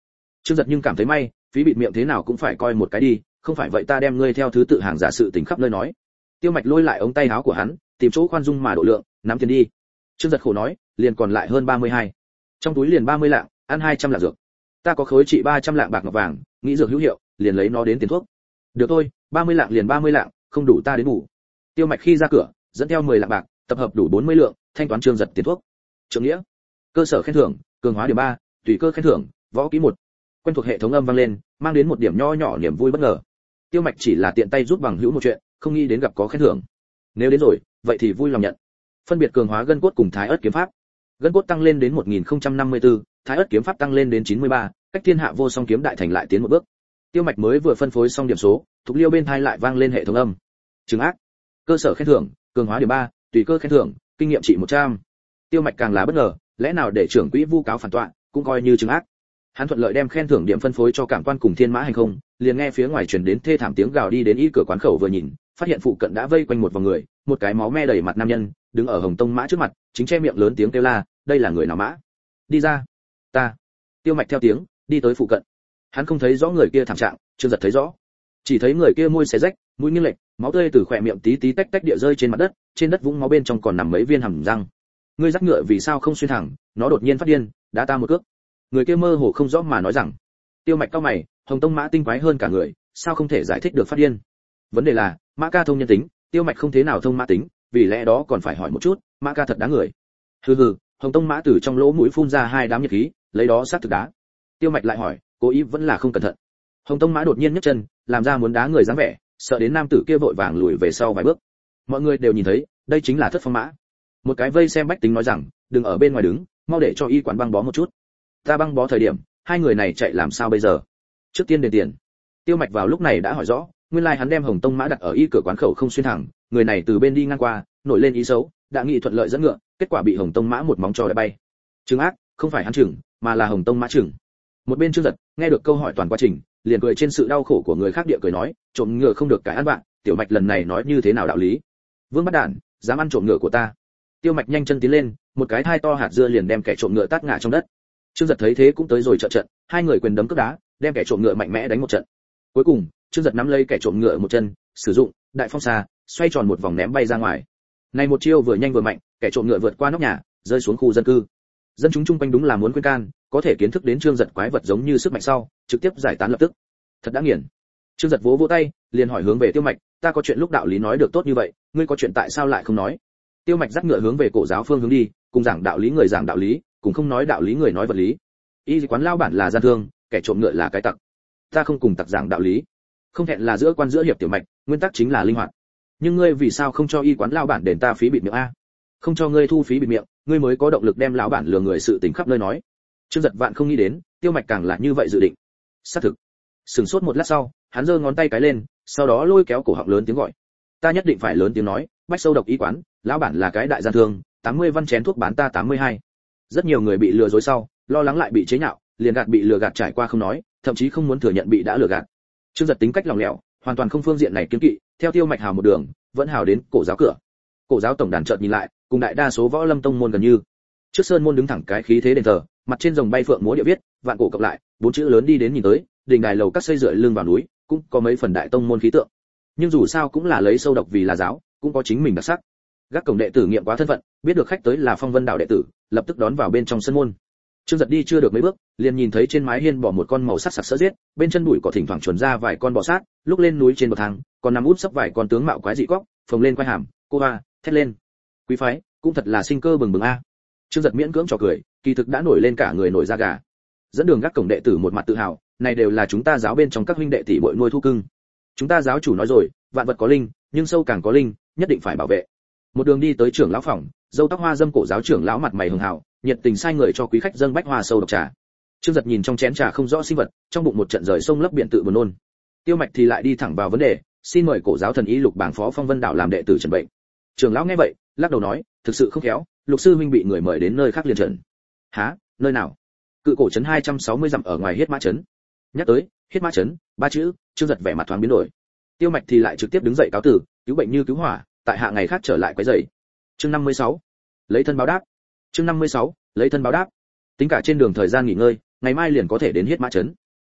A: Trương Giật nhưng cảm thấy may, phí bịt miệng thế nào cũng phải coi một cái đi, không phải vậy ta đem ngươi theo thứ tự hàng giả sự tình khắp nơi nói. Tiêu Mạch lôi lại ống tay áo của hắn, tìm chỗ khoan dung mà độ lượng, nắm tiền đi. Trương Giật khổ nói, liền còn lại hơn 32. Trong túi liền 30 lạng, ăn 200 lạng dược. Ta có khối trị 300 lạng bạc ngọc vàng, nghĩ dược hữu hiệu, liền lấy nó đến tiền thuốc. Được thôi, 30 lạng liền 30 lạng, không đủ ta đến ngủ. Tiêu Mạch khi ra cửa, dẫn theo 10 lạng bạc, tập hợp đủ 40 lượng, thanh toán Trương Giật tiền thuốc. Trưởng nghĩa, cơ sở khen thưởng, cường hóa điểm 3, tùy cơ khen thưởng, võ kỹ 1. Quen thuộc hệ thống âm vang lên, mang đến một điểm nho nhỏ niềm vui bất ngờ. Tiêu Mạch chỉ là tiện tay giúp bằng hữu một chuyện, không nghĩ đến gặp có khen thưởng. Nếu đến rồi, vậy thì vui lòng nhận. Phân biệt cường hóa gân cốt cùng Thái Ức kiếm pháp. Gân cốt tăng lên đến 1054, Thái Ức kiếm pháp tăng lên đến 93, cách thiên hạ vô song kiếm đại thành lại tiến một bước. Tiêu Mạch mới vừa phân phối xong điểm số, Thục Liêu bên tai lại vang lên hệ thống âm. Trừng ác, cơ sở khen thưởng, cường hóa điểm 3, tùy cơ khen thưởng, kinh nghiệm trị 100. Tiêu Mạch càng là bất ngờ, lẽ nào để trưởng quỹ vu cáo phản tọa, cũng coi như trừng ác. Hắn thuận lợi đem khen thưởng điểm phân phối cho Cảm Quan cùng Thiên Mã Hành Không, liền nghe phía ngoài truyền đến thê thảm tiếng gào, đi đến y cửa quán khẩu vừa nhìn, phát hiện phụ cận đã vây quanh một vòng người, một cái máu me đầy mặt nam nhân, đứng ở Hồng Tông Mã trước mặt, chính che miệng lớn tiếng kêu la, đây là người nào Mã? Đi ra. Ta. Tiêu Mạch theo tiếng, đi tới phụ cận. Hắn không thấy rõ người kia thảm trạng, Trương Giật thấy rõ. Chỉ thấy người kia môi xé rách, mũi nghiêng lệch, máu tươi từ khóe miệng tí tí tách tách địa rơi trên mặt đất, trên đất vũng máu bên trong còn nằm mấy viên hàm răng. Ngươi dắt ngựa vì sao không xuyên thẳng, nó đột nhiên phát điên, đá ta một cước. Người kia mơ hồ không rõ mà nói rằng. Tiêu Mạch cau mày, Hồng Tông Mã tinh quái hơn cả người, sao không thể giải thích được phát điên? Vấn đề là, Mã ca thông nhân tính, Tiêu Mạch không thế nào thông mã tính, vì lẽ đó còn phải hỏi một chút, Mã ca thật đáng người. Hừ hừ, Hồng Tông Mã từ trong lỗ mũi phun ra hai đám nhiệt khí, lấy đó sát thực đá. Tiêu Mạch lại hỏi, cố ý vẫn là không cẩn thận. Hồng Tông Mã đột nhiên nhấc chân, làm ra muốn đá người dáng vẻ, sợ đến nam tử kia vội vàng lùi về sau vài bước. Mọi người đều nhìn thấy, đây chính là Thất Phong Mã. Một cái vây xem bách tính nói rằng, đừng ở bên ngoài đứng, mau để cho y quán băng bó một chút. Ta băng bó thời điểm, hai người này chạy làm sao bây giờ? Trước tiên đền tiền. Tiêu Mạch vào lúc này đã hỏi rõ, nguyên lai hắn đem Hồng Tông Mã đặt ở y cửa quán khẩu không xuyên thẳng, người này từ bên đi ngang qua, nổi lên ý xấu, đã nghĩ thuận lợi dẫn ngựa, kết quả bị Hồng Tông Mã một móng trò đã bay. Trừng ác, không phải hắn chừng, mà là Hồng Tông Mã chừng. Một bên Trương Giật, nghe được câu hỏi toàn quá trình, liền cười trên sự đau khổ của người khác địa cười nói, trộm ngựa không được cái ăn bạn, Tiểu Mạch lần này nói như thế nào đạo lý? Vương Bắt Đản, dám ăn trộm ngựa của ta. Tiêu Mạch nhanh chân tiến lên, một cái thai to hạt dưa liền đem kẻ trộm ngựa tát ngã trong đất. Trương Giật thấy thế cũng tới rồi trợ trận, hai người quyền đấm cước đá, đem kẻ trộm ngựa mạnh mẽ đánh một trận. Cuối cùng, Trương Giật nắm lấy kẻ trộm ngựa một chân, sử dụng đại phong xa, xoay tròn một vòng ném bay ra ngoài. Này một chiêu vừa nhanh vừa mạnh, kẻ trộm ngựa vượt qua nóc nhà, rơi xuống khu dân cư. Dân chúng chung quanh đúng là muốn khuyên can, có thể kiến thức đến Trương Giật quái vật giống như sức mạnh sau, trực tiếp giải tán lập tức. Thật đã nghiền. Trương Giật vỗ vỗ tay, liền hỏi hướng về Tiêu Mạch, ta có chuyện lúc đạo lý nói được tốt như vậy, ngươi có chuyện tại sao lại không nói? Tiêu Mạch dắt ngựa hướng về cổ giáo phương hướng đi, cùng giảng đạo lý người giảng đạo lý, cùng không nói đạo lý người nói vật lý. Y quán lao bản là gian thương, kẻ trộm ngựa là cái tặc. Ta không cùng tặc giảng đạo lý. Không thẹn là giữa quan giữa hiệp Tiểu Mạch, nguyên tắc chính là linh hoạt. Nhưng ngươi vì sao không cho y quán lao bản đền ta phí bịt miệng a? Không cho ngươi thu phí bịt miệng, ngươi mới có động lực đem lão bản lừa người sự tình khắp nơi nói. Trương Giật vạn không nghĩ đến, Tiêu Mạch càng là như vậy dự định. Xác thực. Sừng sốt một lát sau, hắn giơ ngón tay cái lên, sau đó lôi kéo cổ họng lớn tiếng gọi. Ta nhất định phải lớn tiếng nói, Bách Sâu độc y quán, lão bản là cái đại gian thương, 80 văn chén thuốc bán ta 82. Rất nhiều người bị lừa dối sau, lo lắng lại bị chế nhạo, liền gạt bị lừa gạt trải qua không nói, thậm chí không muốn thừa nhận bị đã lừa gạt. Trương Giật tính cách lỏng lẻo, hoàn toàn không phương diện này kiêng kỵ, theo Tiêu Mạch hào một đường, vẫn hào đến cổ giáo cửa. Cổ giáo tổng đàn chợt nhìn lại, cùng đại đa số võ lâm tông môn gần như. Trước sơn môn đứng thẳng cái khí thế đền thờ, mặt trên rồng bay phượng múa địa viết, vạn cổ cộng lại, bốn chữ lớn đi đến nhìn tới, đỉnh đài lầu các xây dựa lưng vào núi, cũng có mấy phần đại tông môn khí tượng. Nhưng dù sao cũng là lấy sâu độc vì là giáo, cũng có chính mình đặc sắc. Gác cổng đệ tử nghiệm quá thân phận, biết được khách tới là Phong Vân Đạo đệ tử, lập tức đón vào bên trong sân môn. Trương Giật đi chưa được mấy bước, liền nhìn thấy trên mái hiên bỏ một con màu sắc sặc sỡ giết, bên chân bụi cỏ thỉnh thoảng chuồn ra vài con bò sát, lúc lên núi trên bậc thang, còn nằm úp sấp vài con tướng mạo quái dị cóc, phồng lên quai hàm, cô ba, thét lên. Quý phái, cũng thật là sinh cơ bừng bừng a. Trương Giật miễn cưỡng trò cười, kỳ thực đã nổi lên cả người nổi da gà. Dẫn đường gác cổng đệ tử một mặt tự hào, này đều là chúng ta giáo bên trong các huynh đệ tỷ muội nuôi thu cưng. Chúng ta giáo chủ nói rồi, vạn vật có linh, nhưng sâu càng có linh, nhất định phải bảo vệ. Một đường đi tới trưởng lão phòng, râu tóc hoa dâm cổ giáo trưởng lão mặt mày hường hào, nhiệt tình sai người cho quý khách dâng bách hoa sâu độc trà. Trương Giật nhìn trong chén trà không rõ sinh vật, trong bụng một trận rời sông lấp biển tự buồn nôn. Tiêu Mạch thì lại đi thẳng vào vấn đề, xin mời cổ giáo thần y Lục bảng phó Phong Vân Đạo làm đệ tử trần bệnh. Trưởng lão nghe vậy, lắc đầu nói, thực sự không khéo, Lục sư huynh bị người mời đến nơi khác liền trần. Hả? Nơi nào? Cự cổ trấn 260 dặm ở ngoài Hiết Mã trấn. Nhắc tới Hiết Mã trấn, ba chữ, Trương Giật vẻ mặt thoáng biến đổi. Tiêu Mạch thì lại trực tiếp đứng dậy cáo từ, cứu bệnh như cứu hỏa, tại hạ ngày khác trở lại quấy rầy. Chương 56. Lấy thân báo đáp. Chương 56. Lấy thân báo đáp. Tính cả trên đường thời gian nghỉ ngơi, ngày mai liền có thể đến Hiết Mã trấn.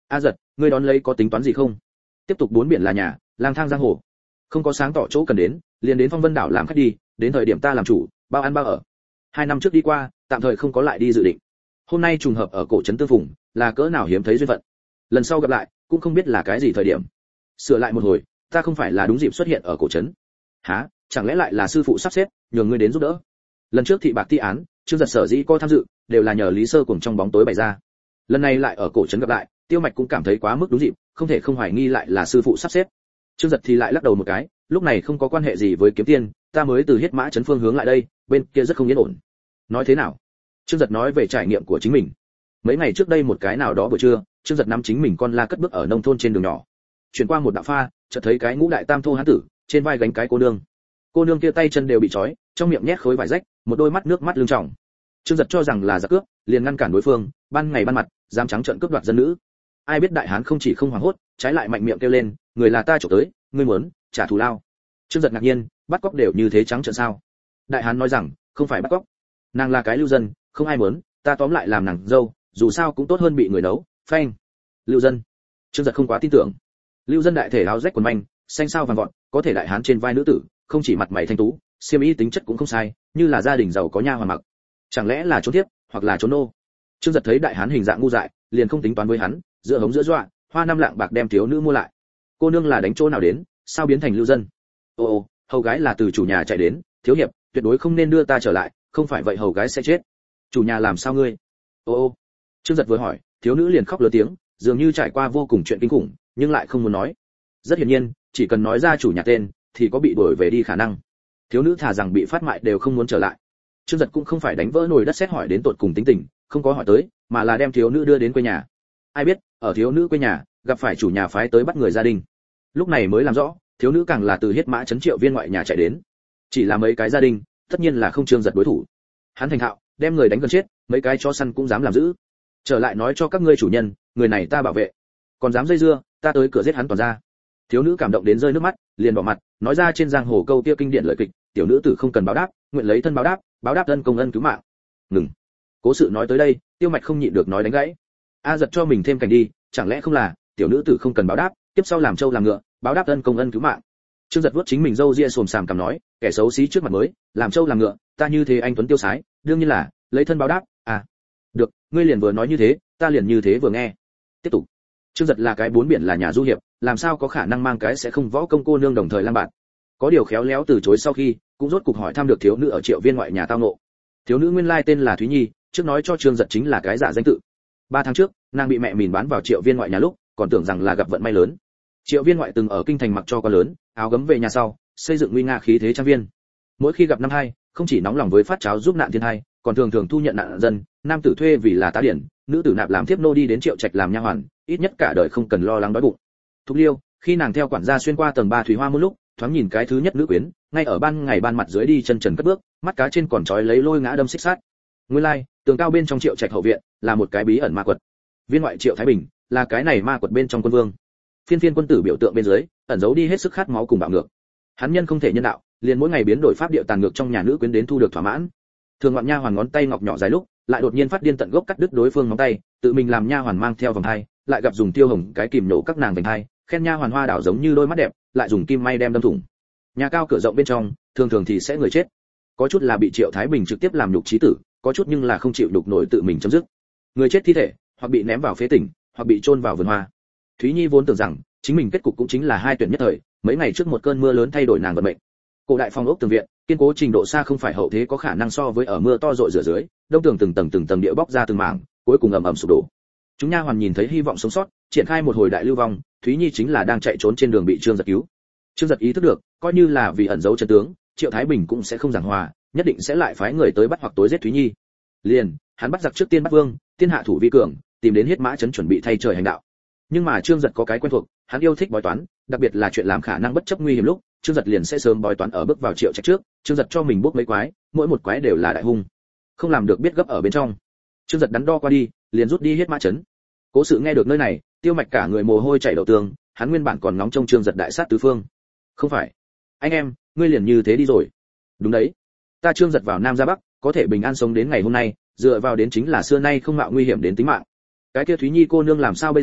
A: A Giật, ngươi đón lấy có tính toán gì không? Tiếp tục bốn biển là nhà, lang thang giang hồ. Không có sáng tỏ chỗ cần đến, liền đến Phong Vân đảo làm khách đi, đến thời điểm ta làm chủ, bao ăn bao ở. 2 năm trước đi qua, tạm thời không có lại đi dự định. Hôm nay trùng hợp ở cổ trấn tương phùng, là cỡ nào hiếm thấy duyên phận. Lần sau gặp lại, cũng không biết là cái gì thời điểm. Sửa lại một hồi, ta không phải là đúng dịp xuất hiện ở cổ trấn. Hả? Chẳng lẽ lại là sư phụ sắp xếp, nhờ ngươi đến giúp đỡ? Lần trước thị bạc thi án, Trương Giật sở dĩ có tham dự, đều là nhờ Lý Sơ cùng trong bóng tối bày ra. Lần này lại ở cổ trấn gặp lại, Tiêu Mạch cũng cảm thấy quá mức đúng dịp, không thể không hoài nghi lại là sư phụ sắp xếp. Trương Giật thì lại lắc đầu một cái, lúc này không có quan hệ gì với kiếm tiên, ta mới từ Hiết Mã trấn phương hướng lại đây, bên kia rất không yên ổn. Nói thế nào? Trương Giật nói về trải nghiệm của chính mình. Mấy ngày trước đây một cái nào đó buổi trưa, Trương Giật nắm chính mình con la cất bước ở nông thôn trên đường nhỏ. Chuyển qua một đạo pha, chợt thấy cái ngũ đại tam thô hán tử, trên vai gánh cái cô nương. Cô nương kia tay chân đều bị trói, trong miệng nhét khối vải rách, một đôi mắt nước mắt lưng tròng. Trương Giật cho rằng là giặc cướp, liền ngăn cản đối phương, ban ngày ban mặt, dám trắng trợn cướp đoạt dân nữ. Ai biết đại hán không chỉ không hoảng hốt, trái lại mạnh miệng kêu lên, người là ta chụp tới, ngươi muốn trả thù lao. Trương Giật ngạc nhiên, bắt cóc đều như thế trắng trợn sao? Đại hán nói rằng, không phải bắt cóc, nàng là cái lưu dân, không ai muốn, ta tóm lại làm nàng dâu, dù sao cũng tốt hơn bị người nấu. Phanh. Lưu dân. Trương Giật không quá tin tưởng. Lưu dân đại thể áo rách quần manh, xanh sao vàng vọt, có thể đại hán trên vai nữ tử, không chỉ mặt mày thanh tú, xiêm y tính chất cũng không sai, như là gia đình giàu có nha hoàn mặc. Chẳng lẽ là trốn tiếp, hoặc là trốn nô? Trương Giật thấy đại hán hình dạng ngu dại, liền không tính toán với hắn, giữa hống giữa dọa, hoa 5 lạng bạc đem thiếu nữ mua lại. Cô nương là đánh chỗ nào đến, sao biến thành lưu dân? Ồ, hầu gái là từ chủ nhà chạy đến, thiếu hiệp, tuyệt đối không nên đưa ta trở lại, không phải vậy hầu gái sẽ chết. Chủ nhà làm sao ngươi? Ô, Trương Giật vừa hỏi, thiếu nữ liền khóc lớn tiếng, dường như trải qua vô cùng chuyện kinh khủng, nhưng lại không muốn nói. Rất hiển nhiên, chỉ cần nói ra chủ nhà tên, thì có bị đuổi về đi khả năng. Thiếu nữ thà rằng bị phát mại đều không muốn trở lại. Trương Giật cũng không phải đánh vỡ nồi đất sét hỏi đến tột cùng tính tình, không có hỏi tới, mà là đem thiếu nữ đưa đến quê nhà. Ai biết, ở thiếu nữ quê nhà, gặp phải chủ nhà phái tới bắt người gia đình. Lúc này mới làm rõ, thiếu nữ càng là từ Hiết Mã trấn Triệu Viên ngoại nhà chạy đến. Chỉ là mấy cái gia đình, tất nhiên là không Trương Giật đối thủ. Hắn thành thạo, đem người đánh gần chết, mấy cái chó săn cũng dám làm giữ. Trở lại nói cho các ngươi chủ nhân, người này ta bảo vệ, còn dám dây dưa, ta tới cửa giết hắn toàn ra. Thiếu nữ cảm động đến rơi nước mắt, liền bỏ mặt, nói ra trên giang hồ câu kia kinh điển lợi kịch, tiểu nữ tử không cần báo đáp, nguyện lấy thân báo đáp ân công ân cứu mạng. Ngừng. Cố sự nói tới đây, Tiêu Mạch không nhịn được nói đánh gãy. A Giật cho mình thêm cảnh đi, chẳng lẽ không là, tiểu nữ tử không cần báo đáp, tiếp sau làm trâu làm ngựa, báo đáp ân công ân cứu mạng. Trương Giật vuốt chính mình râu ria xồm xàm cằm nói, kẻ xấu xí trước mặt mới, làm trâu làm ngựa, ta như thế anh tuấn tiêu sái, đương nhiên là lấy thân báo đáp. À, được, ngươi liền vừa nói như thế, ta liền như thế vừa nghe. Tiếp tục. Trương Giật là cái bốn biển là nhà du hiệp, làm sao có khả năng mang cái sẽ không võ công cô nương đồng thời lang bạn. Có điều khéo léo từ chối sau khi, cũng rốt cục hỏi thăm được thiếu nữ ở Triệu Viên ngoại nhà tao ngộ. Thiếu nữ nguyên lai tên là Thúy Nhi, trước nói cho Trương Giật chính là cái giả danh tự. 3 tháng trước, nàng bị mẹ mìn bán vào Triệu Viên ngoại nhà lúc, còn tưởng rằng là gặp vận may lớn. Triệu Viên ngoại từng ở kinh thành mặc cho con lớn, áo gấm về nhà sau, xây dựng nguy nga khí thế trang viên. Mỗi khi gặp năm hai, không chỉ nóng lòng với phát cháo giúp nạn thiên hai, còn thường thường thu nhận nạn dân, nam tử thuê vì là tá điển, nữ tử nạp làm thiếp nô đi đến Triệu Trạch làm nha hoàn, ít nhất cả đời không cần lo lắng đói bụng. Thục Liêu, khi nàng theo quản gia xuyên qua tầng 3 thủy hoa môn lúc, thoáng nhìn cái thứ nhất nữ quyến, ngay ở ban ngày ban mặt dưới đi chân trần cất bước, mắt cá trên còn trói lấy lôi ngã đâm xích sát. Nguyên lai, tường cao bên trong Triệu Trạch hậu viện là một cái bí ẩn ma quật. Viên ngoại Triệu Thái Bình là cái này ma quật bên trong quân vương. Phiên phiên quân tử biểu tượng bên dưới, ẩn giấu đi hết sức khát máu cùng bạo ngược. Hắn nhân không thể nhân đạo, liền mỗi ngày biến đổi pháp điệu tàn ngược trong nhà nữ quyến đến thu được thỏa mãn. Thường ngoạn nha hoàn ngón tay ngọc nhỏ dài lúc, lại đột nhiên phát điên tận gốc cắt đứt đối phương ngón tay, tự mình làm nha hoàn mang theo vòng hai, lại gặp dùng tiêu hồng cái kìm nổ các nàng vành hai, khen nha hoàn hoa đảo giống như đôi mắt đẹp, lại dùng kim may đem đâm thủng. Nhà cao cửa rộng bên trong, thường thường thì sẽ người chết. Có chút là bị Triệu Thái Bình trực tiếp làm nhục chí tử, có chút nhưng là không chịu đục nổi tự mình chấm dứt. Người chết thi thể, hoặc bị ném vào phế tỉnh, hoặc bị chôn vào vườn hoa. Thúy Nhi vốn tưởng rằng chính mình kết cục cũng chính là hai tuyển nhất thời, mấy ngày trước một cơn mưa lớn thay đổi nàng vận mệnh. Cổ đại phong ốc tường viện, kiên cố trình độ xa không phải hậu thế có khả năng so với ở mưa to rội rửa dưới, đông tường từng tầng địa bóc ra từng mảng, cuối cùng ầm ầm sụp đổ. Chúng nha hoàn nhìn thấy hy vọng sống sót, triển khai một hồi đại lưu vong, Thúy Nhi chính là đang chạy trốn trên đường bị Trương Giật cứu. Trương Giật ý thức được, coi như là vì ẩn giấu chân tướng, Triệu Thái Bình cũng sẽ không giảng hòa, nhất định sẽ lại phái người tới bắt hoặc tối giết Thúy Nhi. Liền, hắn bắt giặc trước tiên bắt vương, tiên hạ thủ vi cường, tìm đến Hiết Mã trấn chuẩn bị thay trời hành đạo. Nhưng mà Trương Giật có cái quen thuộc, hắn yêu thích bói toán, đặc biệt là chuyện làm khả năng bất chấp nguy hiểm lúc, Trương Giật liền sẽ sớm bói toán ở bước vào Triệu Trạch trước, Trương Giật cho mình bốc mấy quái, mỗi một quái đều là đại hung. Không làm được biết gấp ở bên trong. Trương Giật đắn đo qua đi, liền rút đi Hiết Mã trấn. Cố sự nghe được nơi này, Tiêu Mạch cả người mồ hôi chảy đổ tường, hắn nguyên bản còn ngóng trông Trương Giật đại sát tứ phương. Không phải, anh em, ngươi liền như thế đi rồi. Đúng đấy, ta Trương Giật vào Nam ra Bắc, có thể bình an sống đến ngày hôm nay, dựa vào đến chính là xưa nay không mạo nguy hiểm đến tính mạng. Cái kia Thúy Nhi cô nương làm sao bây giờ,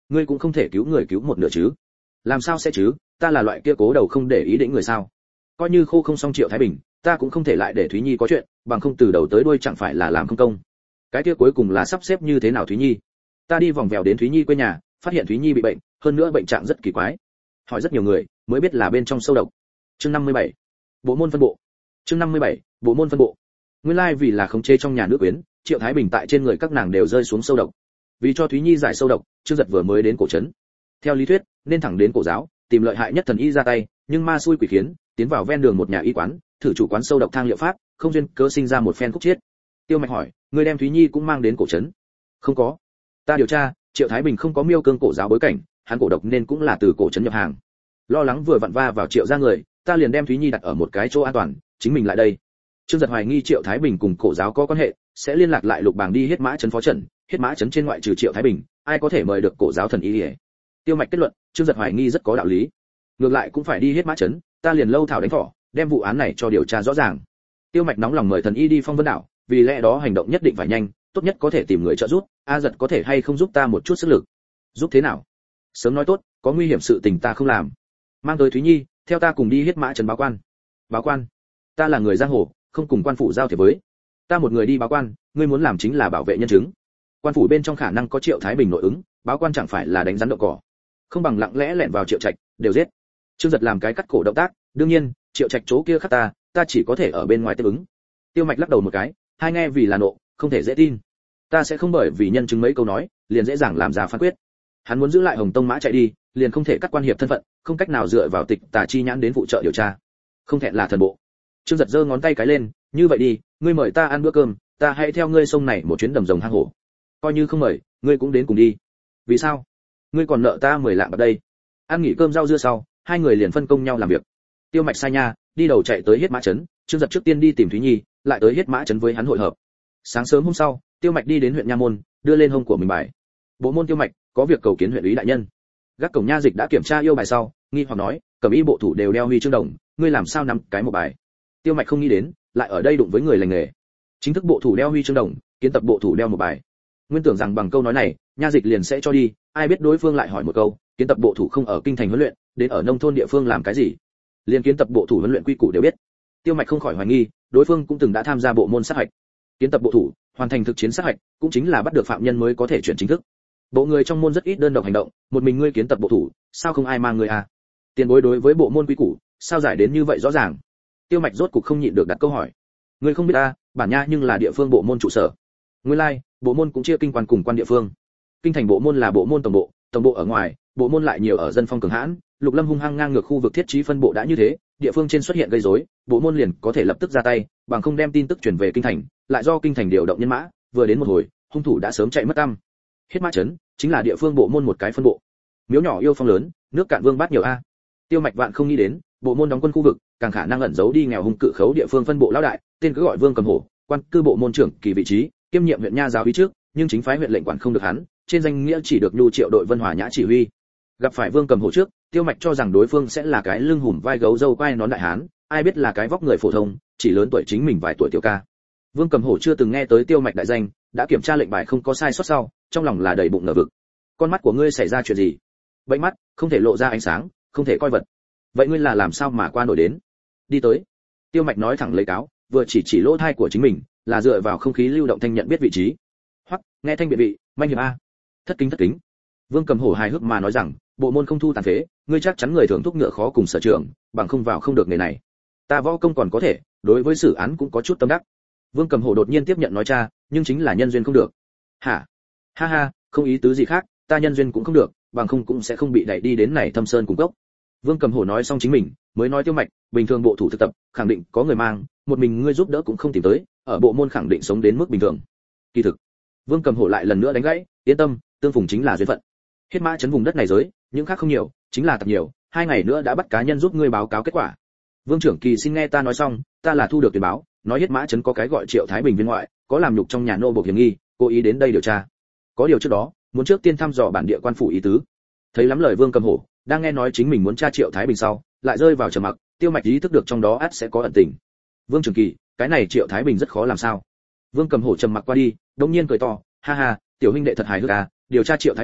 A: ngươi cũng không thể cứu người cứu một nửa chứ? Làm sao sẽ chứ, ta là loại kia cố đầu không để ý định người sao? Coi như khô không xong Triệu Thái Bình, ta cũng không thể lại để Thúy Nhi có chuyện, bằng không từ đầu tới đuôi chẳng phải là làm không công. Cái kia cuối cùng là sắp xếp như thế nào Thúy Nhi? Ta đi vòng vèo đến Thúy Nhi quê nhà, phát hiện Thúy Nhi bị bệnh, hơn nữa bệnh trạng rất kỳ quái. Hỏi rất nhiều người, mới biết là bên trong sâu độc. Chương 57. Bộ môn phân bộ. Chương 57. Bộ môn phân bộ. Nguyên lai vì là khống chế trong nhà nữ quyến, Triệu Thái Bình tại trên người các nàng đều rơi xuống sâu độc. Vì cho Thúy Nhi giải sâu độc, Trương Giật vừa mới đến cổ trấn. Theo lý thuyết, nên thẳng đến cổ giáo, tìm lợi hại nhất thần y ra tay, nhưng ma xui quỷ khiến, tiến vào ven đường một nhà y quán, thử chủ quán sâu độc thang liệu pháp, không duyên cớ sinh ra một phen khúc chiết. Tiêu Mạch hỏi, người đem Thúy Nhi cũng mang đến cổ trấn? Không có. Ta điều tra, Triệu Thái Bình không có miêu cương cổ giáo bối cảnh, hắn cổ độc nên cũng là từ cổ trấn nhập hàng. Lo lắng vừa vặn va vào Triệu gia người, ta liền đem Thúy Nhi đặt ở một cái chỗ an toàn, chính mình lại đây. Trương Giật hoài nghi Triệu Thái Bình cùng cổ giáo có quan hệ, sẽ liên lạc lại Lục Bàng đi Hiết Mã trấn phó trận, Hiết Mã trấn trên ngoại trừ Triệu Thái Bình, ai có thể mời được cổ giáo thần y liễu? Tiêu Mạch kết luận, Trương Giật hoài nghi rất có đạo lý. Ngược lại cũng phải đi Hiết Mã trấn, ta liền lâu thảo đánh thỏ, đem vụ án này cho điều tra rõ ràng. Tiêu Mạch nóng lòng mời thần y đi Phong Vân đảo, vì lẽ đó hành động nhất định phải nhanh, tốt nhất có thể tìm người trợ giúp. A Giật có thể hay không giúp ta một chút sức lực? Giúp thế nào? Sớm nói tốt, có nguy hiểm sự tình ta không làm. Mang tới Thúy Nhi, theo ta cùng đi Hiết Mã trấn báo quan. Báo quan? Ta là người giang hồ, không cùng quan phủ giao thiệp với. Ta một người đi báo quan, ngươi muốn làm chính là bảo vệ nhân chứng. Quan phủ bên trong khả năng có Triệu Thái Bình nội ứng, báo quan chẳng phải là đánh rắn đậu cỏ. Không bằng lặng lẽ lẻn vào Triệu Trạch, đều giết. Trương Giật làm cái cắt cổ động tác, đương nhiên, Triệu Trạch chỗ kia khác ta chỉ có thể ở bên ngoài tiếp ứng. Tiêu Mạch lắc đầu một cái, hai nghe vì là nộ, không thể dễ tin. Ta sẽ không bởi vì nhân chứng mấy câu nói, liền dễ dàng làm ra phán quyết. Hắn muốn giữ lại Hồng Tông Mã chạy đi, liền không thể cắt quan hiệp thân phận, không cách nào dựa vào tịch tà chi nhãn đến phụ trợ điều tra. Không thẹn là thần bộ. Trương Giật giơ ngón tay cái lên, như vậy đi, ngươi mời ta ăn bữa cơm, ta hãy theo ngươi sông này một chuyến đầm rồng hang hổ. Coi như không mời, ngươi cũng đến cùng đi. Vì sao? Ngươi còn nợ ta 10 lạng bạc đây. Ăn nghỉ cơm rau dưa sau, hai người liền phân công nhau làm việc. Tiêu Mạch sai nha, đi đầu chạy tới Hiết Mã trấn, Trương Giật trước tiên đi tìm Thúy Nhi, lại tới Hiết Mã trấn với hắn hội hợp. Sáng sớm hôm sau, Tiêu Mạch đi đến huyện Nha Môn, đưa lên hông của mình bài. Bộ môn Tiêu Mạch, có việc cầu kiến huyện úy đại nhân. Gác cổng nha dịch đã kiểm tra yêu bài sau, nghi hoặc nói, cẩm y bộ thủ đều đeo huy chương đồng, ngươi làm sao nắm cái một bài? Tiêu Mạch không nghĩ đến, lại ở đây đụng với người lành nghề. Chính thức bộ thủ đeo huy chương đồng, kiến tập bộ thủ đeo một bài. Nguyên tưởng rằng bằng câu nói này, nha dịch liền sẽ cho đi, ai biết đối phương lại hỏi một câu, kiến tập bộ thủ không ở kinh thành huấn luyện, đến ở nông thôn địa phương làm cái gì? Liên kiến tập bộ thủ huấn luyện quy củ đều biết. Tiêu Mạch không khỏi hoài nghi, đối phương cũng từng đã tham gia bộ môn sát hạch. Kiến tập bộ thủ, hoàn thành thực chiến sát hạch, cũng chính là bắt được phạm nhân mới có thể chuyển chính thức. Bộ người trong môn rất ít đơn độc hành động, một mình ngươi kiến tập bộ thủ, sao không ai mang ngươi à? Tiền bối đối với bộ môn quy củ, sao giải đến như vậy rõ ràng? Tiêu Mạch rốt cục không nhịn được đặt câu hỏi. Ngươi không biết ta, bản nha nhưng là địa phương bộ môn trụ sở. Nguyên lai, bộ môn cũng chia kinh quan cùng quan địa phương. Kinh thành bộ môn là bộ môn tổng bộ ở ngoài, bộ môn lại nhiều ở dân phong cường hãn, Lục Lâm hung hăng ngang ngược khu vực thiết trí phân bộ đã như thế, địa phương trên xuất hiện gây rối, bộ môn liền có thể lập tức ra tay, bằng không đem tin tức truyền về kinh thành, lại do kinh thành điều động nhân mã, vừa đến một hồi, hung thủ đã sớm chạy mất tăm. Hiết Mã trấn chính là địa phương bộ môn một cái phân bộ. Miếu nhỏ yêu phong lớn, nước cạn vương bát nhiều a. Tiêu Mạch vạn không nghĩ đến, bộ môn đóng quân khu vực, càng khả năng ẩn giấu đi nghèo hung cự khấu địa phương phân bộ lão đại, tên cứ gọi Vương Cầm Hổ, quan cư bộ môn trưởng kỳ vị trí, kiêm nhiệm huyện nha giáo úy trước, nhưng chính phái huyện lệnh quản không được hắn, trên danh nghĩa chỉ được Nhu Triệu đội Vân Hòa Nhã chỉ huy. Gặp phải Vương Cầm Hổ trước, Tiêu Mạch cho rằng đối phương sẽ là cái lưng hùm vai gấu râu quai nón đại hán, ai biết là cái vóc người phổ thông, chỉ lớn tuổi chính mình vài tuổi tiểu ca. Vương Cầm Hổ chưa từng nghe tới Tiêu Mạch đại danh, đã kiểm tra lệnh bài không có sai sót sau, trong lòng là đầy bụng ngờ vực. Con mắt của ngươi xảy ra chuyện gì? Bệnh mắt, không thể lộ ra ánh sáng, không thể coi vật. Vậy ngươi là làm sao mà qua nổi đến? Đi tới. Tiêu Mạch nói thẳng lấy cáo, vừa chỉ lỗ thai của chính mình, là dựa vào không khí lưu động thanh nhận biết vị trí. Hoặc, nghe thanh biện vị, manh hiệp a. Thất kính. Vương Cầm Hổ hài hước mà nói rằng, bộ môn không thu tàn phế, ngươi chắc chắn người thường thúc ngựa khó cùng sở trường, bằng không vào không được nghề này. Ta võ công còn có thể, đối với xử án cũng có chút tâm đắc. Vương Cầm Hổ đột nhiên tiếp nhận nói cha, nhưng chính là nhân duyên không được. Hả? Ha ha, không ý tứ gì khác, ta nhân duyên cũng không được, bằng không cũng sẽ không bị đẩy đi đến này Thâm Sơn cùng cốc. Vương Cầm Hổ nói xong chính mình, mới nói Tiêu Mạch, bình thường bộ thủ thực tập, khẳng định có người mang, một mình ngươi giúp đỡ cũng không tìm tới, ở bộ môn khẳng định sống đến mức bình thường. Kỳ thực, Vương Cầm Hổ lại lần nữa đánh gãy, yên tâm, tương phùng chính là duyên phận. Hiết Mã trấn vùng đất này giới, những khác không nhiều, chính là tập nhiều, 2 ngày nữa đã bắt cá nhân giúp ngươi báo cáo kết quả. Vương trưởng kỳ xin nghe ta nói xong, ta là thu được tuyên báo, nói Hiết Mã trấn có cái gọi Triệu Thái Bình viên ngoại, có làm nhục trong nhà nô buộc hiểm nghi, cố ý đến đây điều tra. Có điều trước đó, muốn trước tiên thăm dò bản địa quan phủ ý tứ. Thấy lắm lời Vương Cầm Hổ, đang nghe nói chính mình muốn tra Triệu Thái Bình sau, lại rơi vào trầm mặc, Tiêu Mạch ý thức được trong đó ắt sẽ có ẩn tình. Vương trưởng kỳ, cái này Triệu Thái Bình rất khó làm sao? Vương Cầm Hổ trầm mặc qua đi, đột nhiên cười to, ha ha, tiểu huynh đệ thật hài hước à, điều tra Triệu Thái Bình,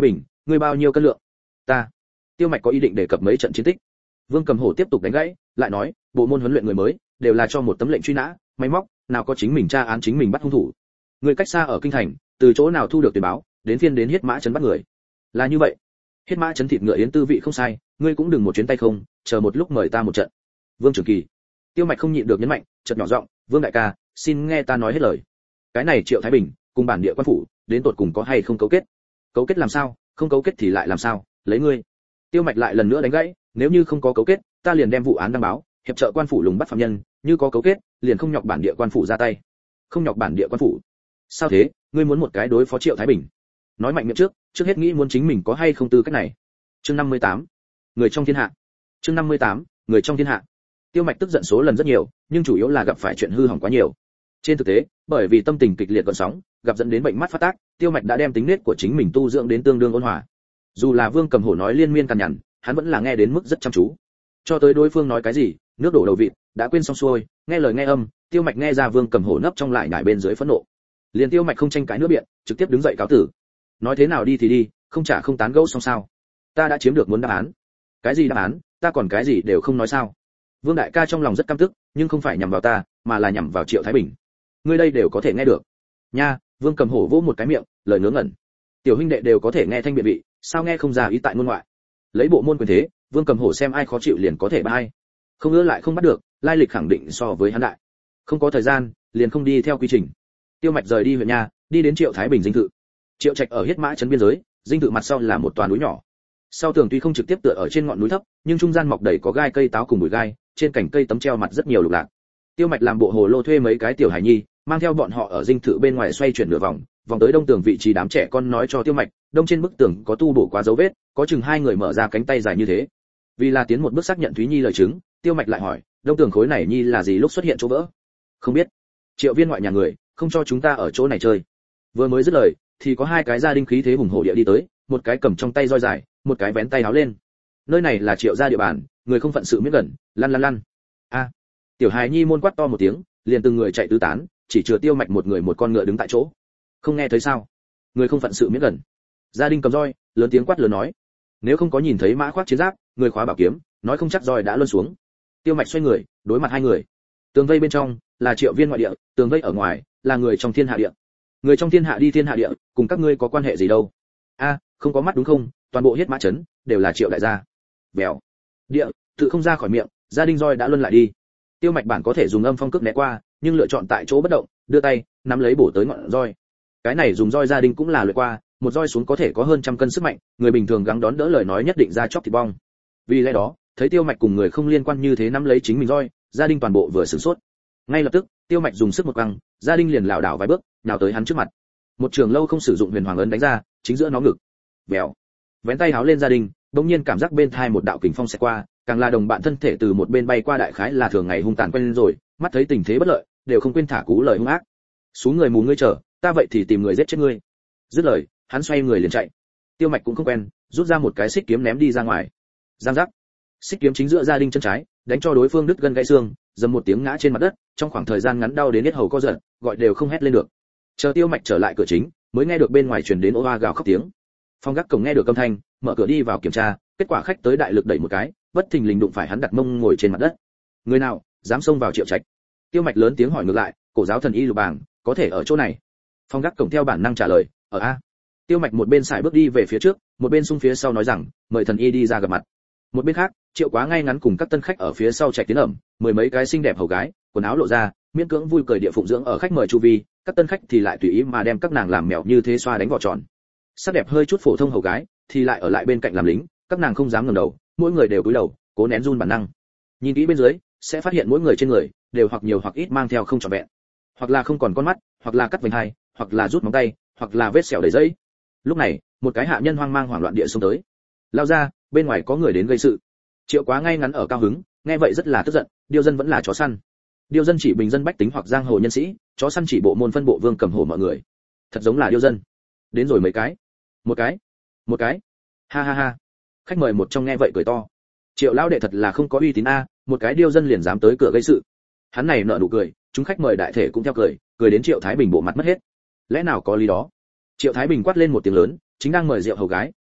A: ngươi bao nhiêu cân lượng? Ta. Tiêu Mạch có ý định đề cập mấy trận chiến tích. Vương Cầm Hổ tiếp tục đánh gãy, lại nói, bộ môn huấn luyện người mới đều là cho một tấm lệnh truy nã, máy móc, nào có chính mình tra án chính mình bắt hung thủ. Người cách xa ở kinh thành, từ chỗ nào thu được tuyển báo, đến phiên đến Hiết Mã trấn bắt người. Là như vậy. Hiết Mã trấn thịt ngựa yến tư vị không sai, ngươi cũng đừng một chuyến tay không, chờ một lúc mời ta một trận. Vương Trường Kỳ. Tiêu Mạch không nhịn được nhấn mạnh, chợt nhỏ giọng, Vương đại ca, xin nghe ta nói hết lời. Cái này Triệu Thái Bình cùng bản địa quan phủ, đến tột cùng có hay không cấu kết? Cấu kết làm sao, không cấu kết thì lại làm sao, lấy ngươi. Tiêu Mạch lại lần nữa đánh gãy, nếu như không có cấu kết, ta liền đem vụ án đăng báo, hiệp trợ quan phủ lùng bắt phạm nhân, như có cấu kết, liền không nhọc bản địa quan phủ ra tay. Không nhọc bản địa quan phủ? Sao thế, ngươi muốn một cái đối phó Triệu Thái Bình? Nói mạnh miệng trước hết nghĩ muốn chính mình có hay không tư cách này. Chương 58. Người trong thiên hạ. Chương 58. Người trong thiên hạ. Tiêu Mạch tức giận số lần rất nhiều, nhưng chủ yếu là gặp phải chuyện hư hỏng quá nhiều. Trên thực tế, bởi vì tâm tình kịch liệt gợn sóng, gặp dẫn đến bệnh mắt phát tác, Tiêu Mạch đã đem tính nết của chính mình tu dưỡng đến tương đương ôn hòa. Dù là Vương Cầm Hổ nói liên miên cằn nhằn, hắn vẫn là nghe đến mức rất chăm chú. Cho tới đối phương nói cái gì, nước đổ đầu vịt, đã quên xong xuôi, nghe lời nghe âm, Tiêu Mạch nghe ra Vương Cầm Hổ nấp trong lại nhảy bên dưới phẫn nộ. Liền Tiêu Mạch không tranh cãi nữa biện, trực tiếp đứng dậy cáo tử. Nói thế nào đi thì đi, không trả không tán gẫu xong sao? Ta đã chiếm được muốn đáp án. Cái gì đáp án, ta còn cái gì đều không nói sao? Vương đại ca trong lòng rất căm tức, nhưng không phải nhằm vào ta, mà là nhằm vào Triệu Thái Bình. Ngươi đây đều có thể nghe được. Nha, Vương Cầm Hổ vỗ một cái miệng, lời ngớ ngẩn. Tiểu huynh đệ đều có thể nghe thanh biện vị, sao nghe không ra ý tại ngôn ngoại? Lấy bộ môn quyền thế, Vương Cầm Hổ xem ai khó chịu liền có thể bắt ai. Không ngỡ lại không bắt được, lai lịch khẳng định so với hắn đại. Không có thời gian, liền không đi theo quy trình. Tiêu Mạch rời đi huyện nhà, đi đến Triệu Thái Bình dinh thự. Triệu Trạch ở Hiết Mã trấn biên giới, dinh thự mặt sau là một tòa núi nhỏ. Sau tường tuy không trực tiếp tựa ở trên ngọn núi thấp, nhưng trung gian mọc đầy có gai cây táo cùng bụi gai, trên cành cây tấm treo mặt rất nhiều lục lạc. Tiêu Mạch làm bộ hồ lô thuê mấy cái tiểu hải nhi, mang theo bọn họ ở dinh thự bên ngoài xoay chuyển nửa vòng, vòng tới đông tường vị trí đám trẻ con nói cho Tiêu Mạch, đông trên bức tường có tu bổ quá dấu vết, có chừng hai người mở ra cánh tay dài như thế. Vì là tiến một bước xác nhận Thúy Nhi lời chứng, Tiêu Mạch lại hỏi, đông tường khối này nhi là gì lúc xuất hiện chỗ vỡ? Không biết. Triệu viên ngoại nhà người, không cho chúng ta ở chỗ này chơi. Vừa mới dứt lời, thì có hai cái gia đình khí thế hùng hổ địa đi tới, một cái cầm trong tay roi dài, một cái vén tay áo lên. Nơi này là Triệu gia địa bàn, người không phận sự miết gần, lăn lăn lăn. A. Tiểu hài nhi môn quát to một tiếng, liền từng người chạy tứ tán, chỉ chừa Tiêu Mạch một người một con ngựa đứng tại chỗ. Không nghe thấy sao? Người không phận sự miết gần. Gia đình cầm roi, lớn tiếng quát lớn nói. Nếu không có nhìn thấy mã khoác chiến giáp, người khóa bảo kiếm, nói không chắc roi đã luân xuống. Tiêu Mạch xoay người, đối mặt hai người. Tường vây bên trong là Triệu viên ngoại địa, tường vây ở ngoài là người trong thiên hạ địa. Người trong thiên hạ đi thiên hạ địa, cùng các ngươi có quan hệ gì đâu? A, không có mắt đúng không? Toàn bộ Hiết Mã trấn đều là Triệu đại gia. Bèo. Địa, tự không ra khỏi miệng, gia đình roi đã luân lại đi. Tiêu Mạch bản có thể dùng âm phong cước né qua, nhưng lựa chọn tại chỗ bất động, đưa tay nắm lấy bổ tới ngọn roi. Cái này dùng roi gia đình cũng là luyện qua, một roi xuống có thể có hơn trăm cân sức mạnh, người bình thường gắng đón đỡ lời nói nhất định ra chóc thịt bong. Vì lẽ đó, thấy Tiêu Mạch cùng người không liên quan như thế nắm lấy chính mình roi, gia đình toàn bộ vừa sửng sốt. Ngay lập tức, Tiêu Mạch dùng sức một quăng, gia đình liền lảo đảo vài bước, nhào tới hắn trước mặt. Một trường lâu không sử dụng huyền hoàng ấn đánh ra, chính giữa nó ngực. Bèo. Vén tay háo lên gia đình, đống nhiên cảm giác bên thai một đạo kình phong sẽ qua, càng là đồng bạn thân thể từ một bên bay qua đại khái là thường ngày hung tàn quen lên rồi, mắt thấy tình thế bất lợi, đều không quên thả cú lời hung ác. Xuống người mù ngươi chờ, ta vậy thì tìm người giết chết ngươi. Dứt lời, hắn xoay người liền chạy. Tiêu Mạch cũng không quen, rút ra một cái xích kiếm ném đi ra ngoài. Giang giác. Xích kiếm chính giữa gia đình chân trái, đánh cho đối phương đứt gân gãy xương, dầm một tiếng ngã trên mặt đất, trong khoảng thời gian ngắn đau đến hết hầu co giật, gọi đều không hét lên được. Chờ Tiêu Mạch trở lại cửa chính, mới nghe được bên ngoài truyền đến ô oa gào khóc tiếng. Phòng gác cổng nghe được âm thanh, mở cửa đi vào kiểm tra, kết quả khách tới đại lực đẩy một cái, bất thình lình đụng phải hắn đặt mông ngồi trên mặt đất. Người nào dám xông vào Triệu Trạch? Tiêu Mạch lớn tiếng hỏi ngược lại, cổ giáo thần y Lục Bàng có thể ở chỗ này? Phòng gác cổng theo bản năng trả lời, ở a. Tiêu Mạch một bên xài bước đi về phía trước, một bên xung phía sau nói rằng, mời thần y đi ra gặp mặt. Một bên khác, Triệu Quá ngay ngắn cùng các tân khách ở phía sau Trạch tiến ẩm, mười mấy cái xinh đẹp hầu gái, quần áo lộ ra, miễn cưỡng vui cười địa phụng dưỡng ở khách mời chu vi, các tân khách thì lại tùy ý mà đem các nàng làm mèo như thế xoa đánh vỏ tròn. Sắc đẹp hơi chút phổ thông hầu gái thì lại ở lại bên cạnh làm lính, các nàng không dám ngẩng đầu, mỗi người đều cúi đầu, cố nén run bản năng. Nhìn kỹ bên dưới, sẽ phát hiện mỗi người trên người đều hoặc nhiều hoặc ít mang theo không trọn vẹn, hoặc là không còn con mắt, hoặc là cắt vành hai, hoặc là rút móng tay, hoặc là vết sẹo đầy dây. Lúc này, một cái hạ nhân hoang mang hoảng loạn địa xông tới. Lao ra, bên ngoài có người đến gây sự. Triệu Quá ngay ngắn ở cao hứng, nghe vậy rất là tức giận, điêu dân vẫn là chó săn. Điêu dân chỉ bình dân bách tính hoặc giang hồ nhân sĩ, chó săn chỉ bộ môn phân bộ Vương Cầm Hổ mọi người. Thật giống là điêu dân. Đến rồi mấy cái. Một cái. Ha ha ha. Khách mời một trong nghe vậy cười to. Triệu lão đệ thật là không có uy tín a, một cái điêu dân liền dám tới cửa gây sự. Hắn này nở nụ cười, chúng khách mời đại thể cũng theo cười đến Triệu Thái Bình bộ mặt mất hết. Lẽ nào có lý đó? Triệu Thái Bình quát lên một tiếng lớn, chính đang mời rượu hầu gái,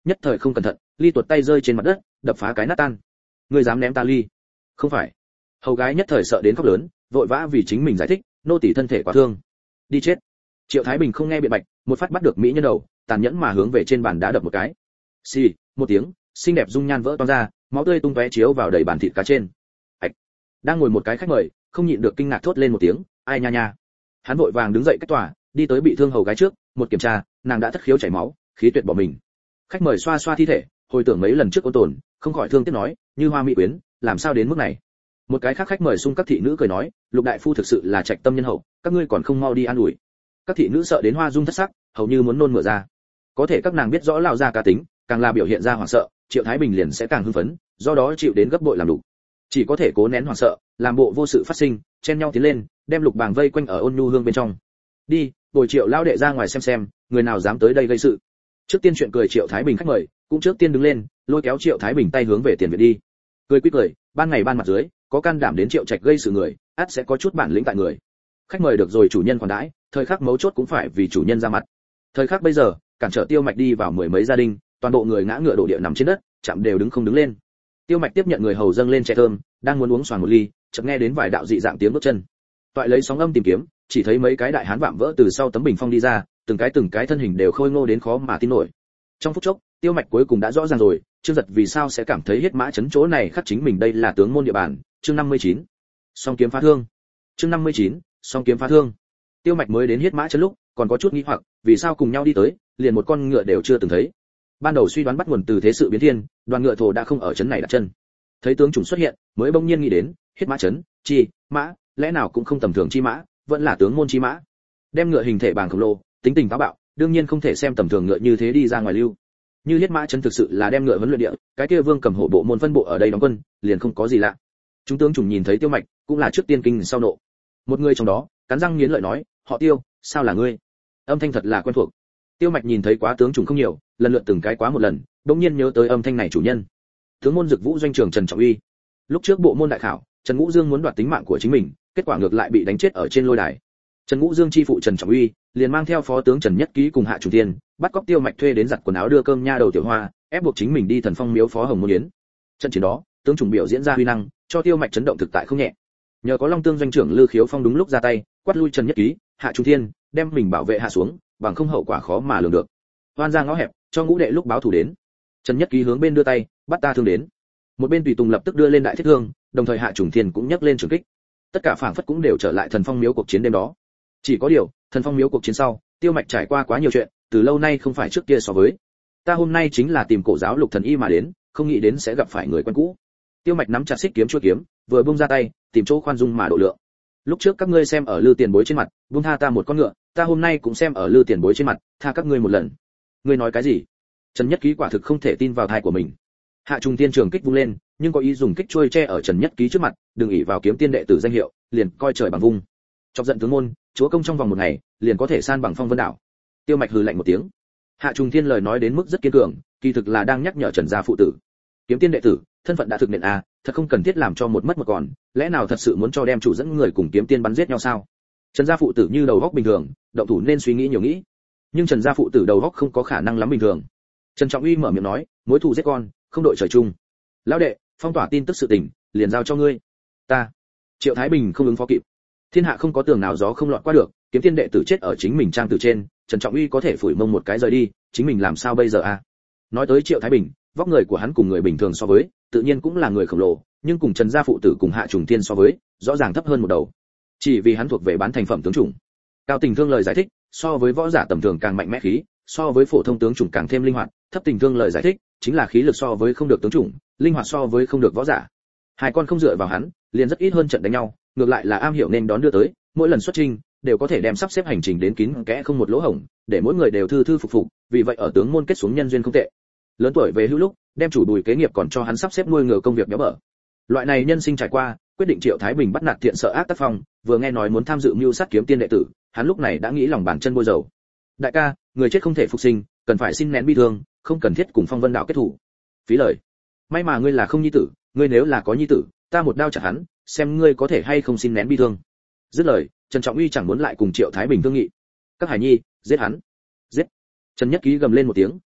A: nhất thời không cẩn thận, ly tuột tay rơi trên mặt đất, đập phá cái nát tan. Ngươi dám ném ta ly? Không phải. Hầu gái nhất thời sợ đến khóc lớn, vội vã vì chính mình giải thích, nô tỳ thân thể quá thương. Đi chết. Triệu Thái Bình không nghe biện bạch, một phát bắt được mỹ nhân đầu, tàn nhẫn mà hướng về trên bàn đá đập một cái. Xì, một tiếng, xinh đẹp dung nhan vỡ toang ra, máu tươi tung tóe chiếu vào đầy bàn thịt cá trên. Ảch. Đang ngồi một cái khách mời, không nhịn được kinh ngạc thốt lên một tiếng, ai nha nha. Hắn vội vàng đứng dậy cách tòa, đi tới bị thương hầu gái trước, một kiểm tra, nàng đã thất khiếu chảy máu, khí tuyệt bỏ mình. Khách mời xoa xoa thi thể, hồi tưởng mấy lần trước ôn tồn, không khỏi thương tiếc nói, như hoa mỹ quyến, làm sao đến mức này. Một cái khác khách mời xung các thị nữ cười nói, Lục đại phu thực sự là trạch tâm nhân hậu, các ngươi còn không mau đi an ủi. Các thị nữ sợ đến hoa dung thất sắc, hầu như muốn nôn mửa ra. Có thể các nàng biết rõ lão gia cá tính, càng là biểu hiện ra hoảng sợ, Triệu Thái Bình liền sẽ càng hưng phấn, do đó chịu đến gấp bội làm đủ. Chỉ có thể cố nén hoảng sợ, làm bộ vô sự phát sinh, chen nhau tiến lên, đem Lục Bàng vây quanh ở ôn nhu hương bên trong. Đi, bồi Triệu lão đệ ra ngoài xem, người nào dám tới đây gây sự. Trước tiên chuyện cười Triệu Thái Bình khách mời, cũng trước tiên đứng lên, lôi kéo Triệu Thái Bình tay hướng về tiền viện đi. Cười quý cười, ban ngày ban mặt dưới, có can đảm đến Triệu Trạch gây sự người, ắt sẽ có chút bản lĩnh tại người. Khách mời được rồi chủ nhân khoản đãi, thời khắc mấu chốt cũng phải vì chủ nhân ra mặt. Thời khắc bây giờ, cản trở Tiêu Mạch đi vào mười mấy gia đình, toàn bộ người ngã ngựa đổ địa nằm trên đất, chạm đều đứng không đứng lên. Tiêu Mạch tiếp nhận người hầu dâng lên chè thơm, đang muốn uống xoàng một ly, chợt nghe đến vài đạo dị dạng tiếng bước chân. Toại lấy sóng âm tìm kiếm, chỉ thấy mấy cái đại hán vạm vỡ từ sau tấm bình phong đi ra, từng cái thân hình đều khôi ngô đến khó mà tin nổi. Trong phút chốc, Tiêu Mạch cuối cùng đã rõ ràng rồi, Trương Giật vì sao sẽ cảm thấy huyết mã chấn chỗ này khắc chính mình đây là tướng môn địa bàn. Chương 59. Song kiếm phá thương. Chương 59. Song kiếm phá thương. Tiêu Mạch mới đến huyết mã chấn lúc, còn có chút nghi hoặc, vì sao cùng nhau đi tới, liền một con ngựa đều chưa từng thấy. Ban đầu suy đoán bắt nguồn từ thế sự biến thiên, đoàn ngựa thổ đã không ở chấn này đặt chân. Thấy tướng chủng xuất hiện, mới bỗng nhiên nghĩ đến, huyết mã chấn, chi, mã, lẽ nào cũng không tầm thường chi mã, vẫn là tướng môn chi mã. Đem ngựa hình thể bàng khổng lồ, tính tình táo bạo, đương nhiên không thể xem tầm thường ngựa như thế đi ra ngoài lưu. Như huyết mã chấn thực sự là đem ngựa huấn luyện địa, cái kia Vương Cầm Hổ bộ môn phân bộ ở đây đóng quân, liền không có gì lạ. Chúng tướng chủng nhìn thấy Tiêu Mạch, cũng là trước tiên kinh sau nộ. Một người trong đó, cắn răng nghiến lợi nói, họ Tiêu, sao là ngươi? Âm thanh thật là quen thuộc. Tiêu Mạch nhìn thấy quá tướng chủng không nhiều, lần lượt từng cái quá một lần, đột nhiên nhớ tới âm thanh này chủ nhân. Tướng môn Dực Vũ doanh trưởng Trần Trọng Uy. Lúc trước bộ môn đại khảo, Trần Ngũ Dương muốn đoạt tính mạng của chính mình, kết quả ngược lại bị đánh chết ở trên lôi đài. Trần Ngũ Dương chi phụ Trần Trọng Uy, liền mang theo phó tướng Trần Nhất Ký cùng Hạ Trùng Thiên, bắt cóc Tiêu Mạch thuê đến giặt quần áo đưa cơm nha đầu tiểu hoa, ép buộc chính mình đi Thần Phong miếu phó Hồng Môn Yến. Trận chiến đó, tướng chủng biểu diễn ra huy năng, cho Tiêu Mạch chấn động thực tại không nhẹ. Nhờ có Long Tương doanh trưởng Lư Khiếu Phong đúng lúc ra tay, quát lui Trần Nhất Ký, Hạ Trùng Thiên, đem mình bảo vệ hạ xuống, bằng không hậu quả khó mà lường được. Hoan ra ngõ hẹp, cho ngũ đệ lúc báo thù đến. Trần Nhất Ký hướng bên đưa tay, bắt ta thương đến. Một bên tùy tùng lập tức đưa lên đại thiết thương, đồng thời Hạ Trùng Thiên cũng nhấc lên trường kích. Tất cả phảng phất cũng đều trở lại Thần Phong miếu cuộc chiến đêm đó. Chỉ có điều, Thần Phong miếu cuộc chiến sau, Tiêu Mạch trải qua quá nhiều chuyện, từ lâu nay không phải trước kia so với. Ta hôm nay chính là tìm cổ giáo Lục Thần Y mà đến, không nghĩ đến sẽ gặp phải người quen cũ. Tiêu Mạch nắm chặt xích kiếm chuôi kiếm, vừa buông ra tay, tìm chỗ khoan dung mà độ lượng. Lúc trước các ngươi xem ở Lư tiền bối trên mặt, buông tha ta một con ngựa, ta hôm nay cũng xem ở Lư tiền bối trên mặt, tha các ngươi một lần. Ngươi nói cái gì? Trần Nhất Ký quả thực không thể tin vào tai của mình. Hạ Trùng Tiên trường kích vung lên, nhưng có ý dùng kích trôi che ở Trần Nhất Ký trước mặt, đừng ỷ vào kiếm tiên đệ tử danh hiệu, liền coi trời bằng vung. Chọc giận tướng môn, chúa công trong vòng một ngày, liền có thể san bằng Phong Vân đảo. Tiêu Mạch hừ lạnh một tiếng. Hạ Trùng Thiên lời nói đến mức rất kiên cường, kỳ thực là đang nhắc nhở Trần gia phụ tử. Kiếm tiên đệ tử, thân phận đã thực hiện a, thật không cần thiết làm cho một mất một còn, lẽ nào thật sự muốn cho đem chủ dẫn người cùng kiếm tiên bắn giết nhau sao? Trần gia phụ tử như đầu óc bình thường, động thủ nên suy nghĩ nhiều nghĩ. Nhưng Trần gia phụ tử đầu óc không có khả năng lắm bình thường. Trần Trọng Uy mở miệng nói, mối thù giết con, không đội trời chung. Lão đệ, phong tỏa tin tức sự tình, liền giao cho ngươi. Ta. Triệu Thái Bình không ứng phó kịp. Thiên hạ không có tường nào gió không lọt qua được, kiếm tiên đệ tử chết ở chính mình trang tử trên, Trần Trọng Uy có thể phủi mông một cái rời đi, chính mình làm sao bây giờ a? Nói tới Triệu Thái Bình, vóc người của hắn cùng người bình thường so với, tự nhiên cũng là người khổng lồ, nhưng cùng Trần gia phụ tử cùng Hạ Trùng Thiên so với, rõ ràng thấp hơn một đầu. Chỉ vì hắn thuộc về bán thành phẩm tướng chủng. Cao Tình Thương lời giải thích, so với võ giả tầm thường càng mạnh mẽ khí, so với phổ thông tướng chủng càng thêm linh hoạt, thấp Tình Thương lời giải thích, chính là khí lực so với không được tướng chủng, linh hoạt so với không được võ giả. Hai con không dựa vào hắn, liền rất ít hơn trận đánh nhau, ngược lại là am hiểu nên đón đưa tới, mỗi lần xuất trình đều có thể đem sắp xếp hành trình đến kín kẽ không một lỗ hổng, để mỗi người đều thư thư phục phục, vì vậy ở tướng môn kết xuống nhân duyên không tệ. Lớn tuổi về hưu lúc, đem chủ Bùi kế nghiệp còn cho hắn sắp xếp nuôi ngựa công việc béo bở. Loại này nhân sinh trải qua, quyết định Triệu Thái Bình bắt nạt thiện sợ ác tác phong, vừa nghe nói muốn tham dự mưu sát kiếm tiên đệ tử, hắn lúc này đã nghĩ lòng bàn chân bôi dầu. Đại ca, người chết không thể phục sinh, cần phải xin nén bi thương, không cần thiết cùng Phong Vân đạo kết thủ. Phí lời. May mà ngươi là không nhi tử, ngươi nếu là có nhi tử, ta một đao chặt hắn, xem ngươi có thể hay không xin nén bi thương. Dứt lời, Trần Trọng Uy chẳng muốn lại cùng Triệu Thái Bình thương nghị. Các hải nhi, giết hắn. Giết. Trần Nhất Ký gầm lên một tiếng,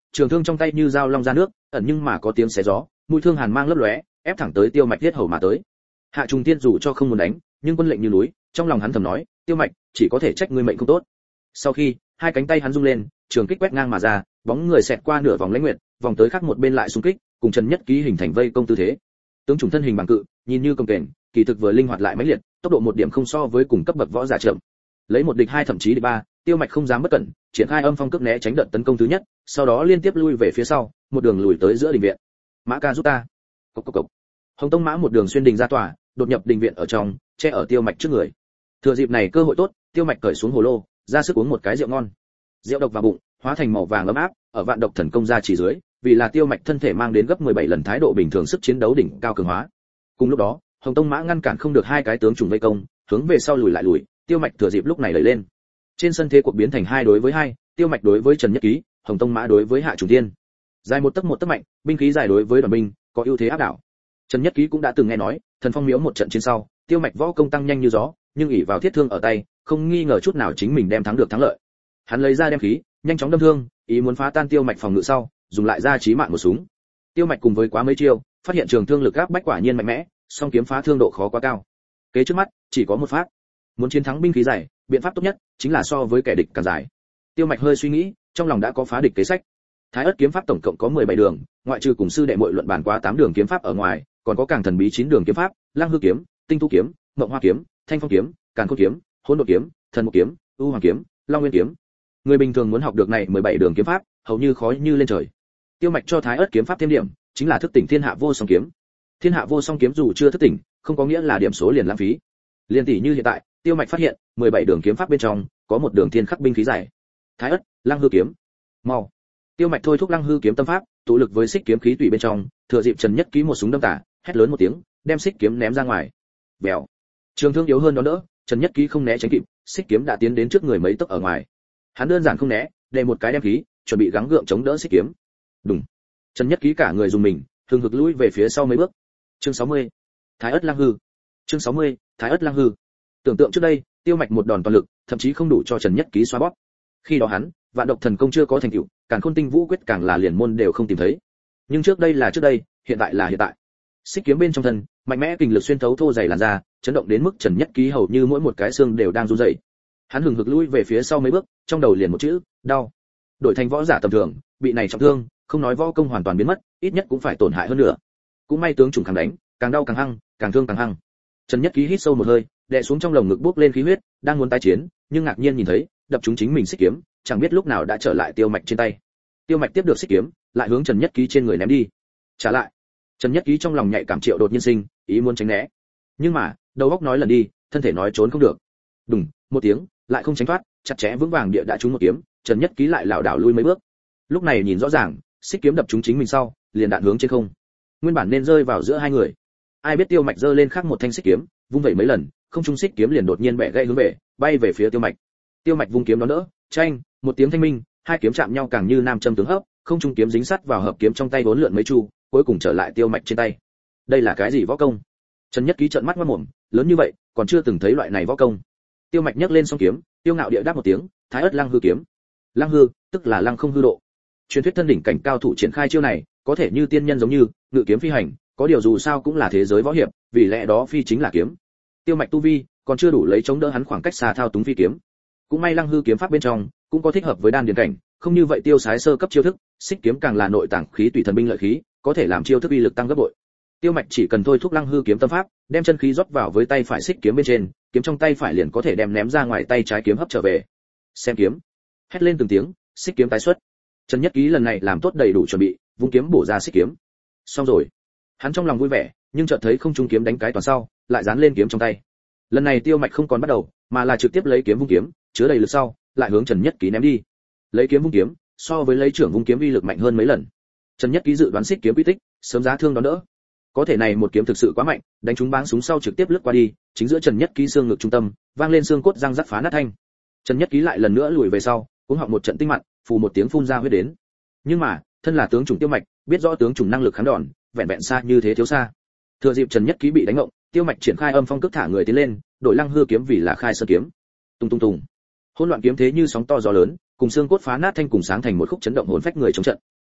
A: trường thương trong tay như dao long ra nước, ẩn nhưng mà có tiếng xé gió, mũi thương hàn mang lấp lóe, ép thẳng tới Tiêu Mạch thiết hầu mà tới. Hạ Trùng Tiên dù cho không muốn đánh, nhưng quân lệnh như núi, trong lòng hắn thầm nói, Tiêu Mạch, chỉ có thể trách ngươi mệnh không tốt. Sau khi, hai cánh tay hắn rung lên, trường kích quét ngang mà ra, bóng người xẹt qua nửa vòng lãnh nguyệt, vòng tới khác một bên lại xung kích, cùng Trần Nhất Ký hình thành vây công tư thế. Tướng chủng thân hình bằng cự, nhìn như công kềnh, kỳ thực vừa linh hoạt lại mãnh liệt, tốc độ một điểm không so với cùng cấp bậc võ giả chậm. Lấy một địch hai thậm chí địch ba, Tiêu Mạch không dám bất cẩn, triển khai âm phong cước né tránh đợt tấn công thứ nhất, sau đó liên tiếp lui về phía sau, một đường lùi tới giữa đình viện. Mã ca giúp ta. Cộc cộc cộc. Hồng Tông Mã một đường xuyên đình ra tòa, đột nhập đình viện ở trong, che ở Tiêu Mạch trước người. Thừa dịp này cơ hội tốt, Tiêu Mạch cởi xuống hồ lô, ra sức uống một cái rượu ngon. Rượu độc vào bụng, hóa thành màu vàng ấm áp, ở vạn độc thần công ra chỉ dưới, vì là Tiêu Mạch thân thể mang đến gấp 17 lần thái độ bình thường sức chiến đấu đỉnh cao cường hóa. Cùng lúc đó, Hồng Tông Mã ngăn cản không được hai cái tướng trùng vây công, hướng về sau lùi lại lùi, Tiêu Mạch thừa dịp lúc này đẩy lên. Trên sân thế cuộc biến thành 2 đối với 2, Tiêu Mạch đối với Trần Nhất Ký, Hồng Tông Mã đối với Hạ Trùng Tiên. Dài một tấc mạnh, binh khí dài đối với đoàn binh, có ưu thế áp đảo. Trần Nhất Ký cũng đã từng nghe nói, Thần Phong Miếu một trận chiến sau, Tiêu Mạch võ công tăng nhanh như gió, nhưng ỷ vào thiết thương ở tay, không nghi ngờ chút nào chính mình đem thắng được thắng lợi. Hắn lấy ra đem khí, nhanh chóng đâm thương, ý muốn phá tan Tiêu Mạch phòng ngự sau, dùng lại ra chí mạng một súng. Tiêu Mạch cùng với quá mấy chiêu, phát hiện trường thương lực áp bách quả nhiên mạnh mẽ, song kiếm phá thương độ khó quá cao. Kế trước mắt chỉ có một pháp. Muốn chiến thắng binh khí dài, biện pháp tốt nhất chính là so với kẻ địch càng dài. Tiêu Mạch hơi suy nghĩ, trong lòng đã có phá địch kế sách. Thái Ức kiếm pháp tổng cộng có 17 đường, ngoại trừ cùng sư đệ muội luận bàn qua 8 đường kiếm pháp ở ngoài, còn có càng thần bí 9 đường kiếm pháp, Lăng Hư kiếm, Tinh Tu kiếm, Mộng Hoa kiếm, Thanh Phong kiếm, Càn Khôn kiếm, Hỗn Độn kiếm, Thần Mục kiếm, U Hoàng kiếm, Long Nguyên kiếm. Người bình thường muốn học được này 17 đường kiếm pháp, hầu như khó như lên trời. Tiêu Mạch cho Thái Ức kiếm pháp thêm điểm, chính là thức tỉnh Thiên Hạ Vô Song kiếm. Thiên Hạ Vô Song kiếm dù chưa thức tỉnh, không có nghĩa là điểm số liền lãng phí. Liên tỷ như hiện tại, Tiêu Mạch phát hiện, 17 đường kiếm pháp bên trong, có một đường thiên khắc binh khí dài. Thái Ức, Lăng Hư kiếm. Mau. Tiêu Mạch thôi thúc Lăng Hư kiếm tâm pháp, tụ lực với xích kiếm khí tùy bên trong, thừa dịp Trần Nhất Ký một súng đâm tả, hét lớn một tiếng, đem xích kiếm ném ra ngoài. Bèo. Trường thương yếu hơn đó đỡ, Trần Nhất Ký không né tránh kịp, xích kiếm đã tiến đến trước người mấy tấc ở ngoài. Hắn đơn giản không né, để một cái đem khí, chuẩn bị gắng gượng chống đỡ xích kiếm. Đùng. Trần Nhất Ký cả người dùng mình, thường hực lùi về phía sau mấy bước. Chương 60. Thái Ức Lăng Hư. Chương 60. Thái Ức Lăng Hư. Tưởng tượng trước đây, Tiêu Mạch một đòn toàn lực, thậm chí không đủ cho Trần Nhất Ký xóa bóp. Khi đó hắn, vạn độc thần công chưa có thành tựu, Càn Khôn Tinh Vũ quyết càng là liền môn đều không tìm thấy. Nhưng trước đây là trước đây, hiện tại là hiện tại. Xích kiếm bên trong thân, mạnh mẽ kình lực xuyên thấu thô dày làn da, chấn động đến mức Trần Nhất Ký hầu như mỗi một cái xương đều đang run rẩy. Hắn hừng hực lui về phía sau mấy bước, trong đầu liền một chữ, đau. Đổi thành võ giả tầm thường, bị này trọng thương, không nói võ công hoàn toàn biến mất, ít nhất cũng phải tổn hại hơn nữa. Cũng may tướng trùng càng đánh, càng đau càng hăng, càng thương càng hăng. Trần Nhất Ký hít sâu một hơi, đè xuống trong lồng ngực bốc lên khí huyết, đang muốn tái chiến, nhưng ngạc nhiên nhìn thấy, đập trúng chính mình xích kiếm, chẳng biết lúc nào đã trở lại Tiêu Mạch trên tay. Tiêu Mạch tiếp được xích kiếm, lại hướng Trần Nhất Ký trên người ném đi. Trả lại. Trần Nhất Ký trong lòng nhạy cảm triệu đột nhiên sinh, ý muốn tránh né. Nhưng mà, đầu óc nói lần đi, thân thể nói trốn không được. Đùng, một tiếng, lại không tránh thoát, chặt chẽ vững vàng địa đã trúng một kiếm, Trần Nhất Ký lại lảo đảo lui mấy bước. Lúc này nhìn rõ ràng, xích kiếm đập trúng chính mình sau, liền đạn hướng trên không. Nguyên bản nên rơi vào giữa hai người. Ai biết Tiêu Mạch giơ lên khác một thanh xích kiếm, vung vẩy mấy lần, không trung xích kiếm liền đột nhiên bẻ gãy hướng về, bay về phía Tiêu Mạch. Tiêu Mạch vung kiếm đón đỡ, chanh, một tiếng thanh minh, hai kiếm chạm nhau càng như nam châm tướng hấp, không trung kiếm dính sắt vào hợp kiếm trong tay vốn lượn mấy chu, cuối cùng trở lại Tiêu Mạch trên tay. Đây là cái gì võ công? Trần Nhất Ký trợn mắt ngoác mồm, lớn như vậy, còn chưa từng thấy loại này võ công. Tiêu Mạch nhấc lên song kiếm, tiêu ngạo địa đáp một tiếng, Thái Ức Lăng Hư kiếm. Lăng hư, tức là lăng không hư độ. Truyền thuyết thân đỉnh cảnh cao thủ triển khai chiêu này, có thể như tiên nhân giống như ngự kiếm phi hành, có điều dù sao cũng là thế giới võ hiệp, vì lẽ đó phi chính là kiếm. Tiêu Mạch tu vi còn chưa đủ lấy chống đỡ hắn khoảng cách xa thao túng phi kiếm. Cũng may Lăng Hư kiếm pháp bên trong cũng có thích hợp với đan điền cảnh, không như vậy tiêu sái sơ cấp chiêu thức, xích kiếm càng là nội tàng khí tùy thần binh lợi khí, có thể làm chiêu thức uy lực tăng gấp bội. Tiêu Mạch chỉ cần thôi thúc Lăng Hư kiếm tâm pháp, đem chân khí rót vào với tay phải xích kiếm bên trên, kiếm trong tay phải liền có thể đem ném ra ngoài tay trái kiếm hấp trở về. Xem kiếm. Hét lên từng tiếng, xích kiếm tái xuất. Trần Nhất Ký lần này làm tốt đầy đủ chuẩn bị, vung kiếm bổ ra xích kiếm. Xong rồi. Hắn trong lòng vui vẻ, nhưng chợt thấy không trung kiếm đánh cái toàn sau, lại dán lên kiếm trong tay. Lần này Tiêu Mạch không còn bắt đầu, mà là trực tiếp lấy kiếm vung kiếm, chứa đầy lực sau, lại hướng Trần Nhất Ký ném đi. Lấy kiếm vung kiếm, so với lấy trưởng vung kiếm uy lực mạnh hơn mấy lần. Trần Nhất Ký dự đoán xích kiếm quy tích, sớm giá thương đón đỡ. Có thể này một kiếm thực sự quá mạnh, đánh trúng báng súng sau trực tiếp lướt qua đi, chính giữa Trần Nhất Ký xương ngực trung tâm, vang lên xương cốt răng rắc phá nát thanh. Trần Nhất Ký lại lần nữa lùi về sau, cũng họng một trận tinh mặn, phù một tiếng phun ra huyết đến. Nhưng mà, thân là tướng chủng Tiêu Mạch, biết rõ tướng chủng năng lực kháng đòn, vẹn vẹn xa như thế thiếu xa. Thừa dịp Trần Nhất Ký bị đánh ngộng, Tiêu Mạch triển khai âm phong cước thả người tiến lên, đổi Lăng Hư kiếm vì là khai sơn kiếm. Tung tung tung. Hỗn loạn kiếm thế như sóng to gió lớn, cùng xương cốt phá nát thanh cùng sáng thành một khúc chấn động hồn phách người chống trận.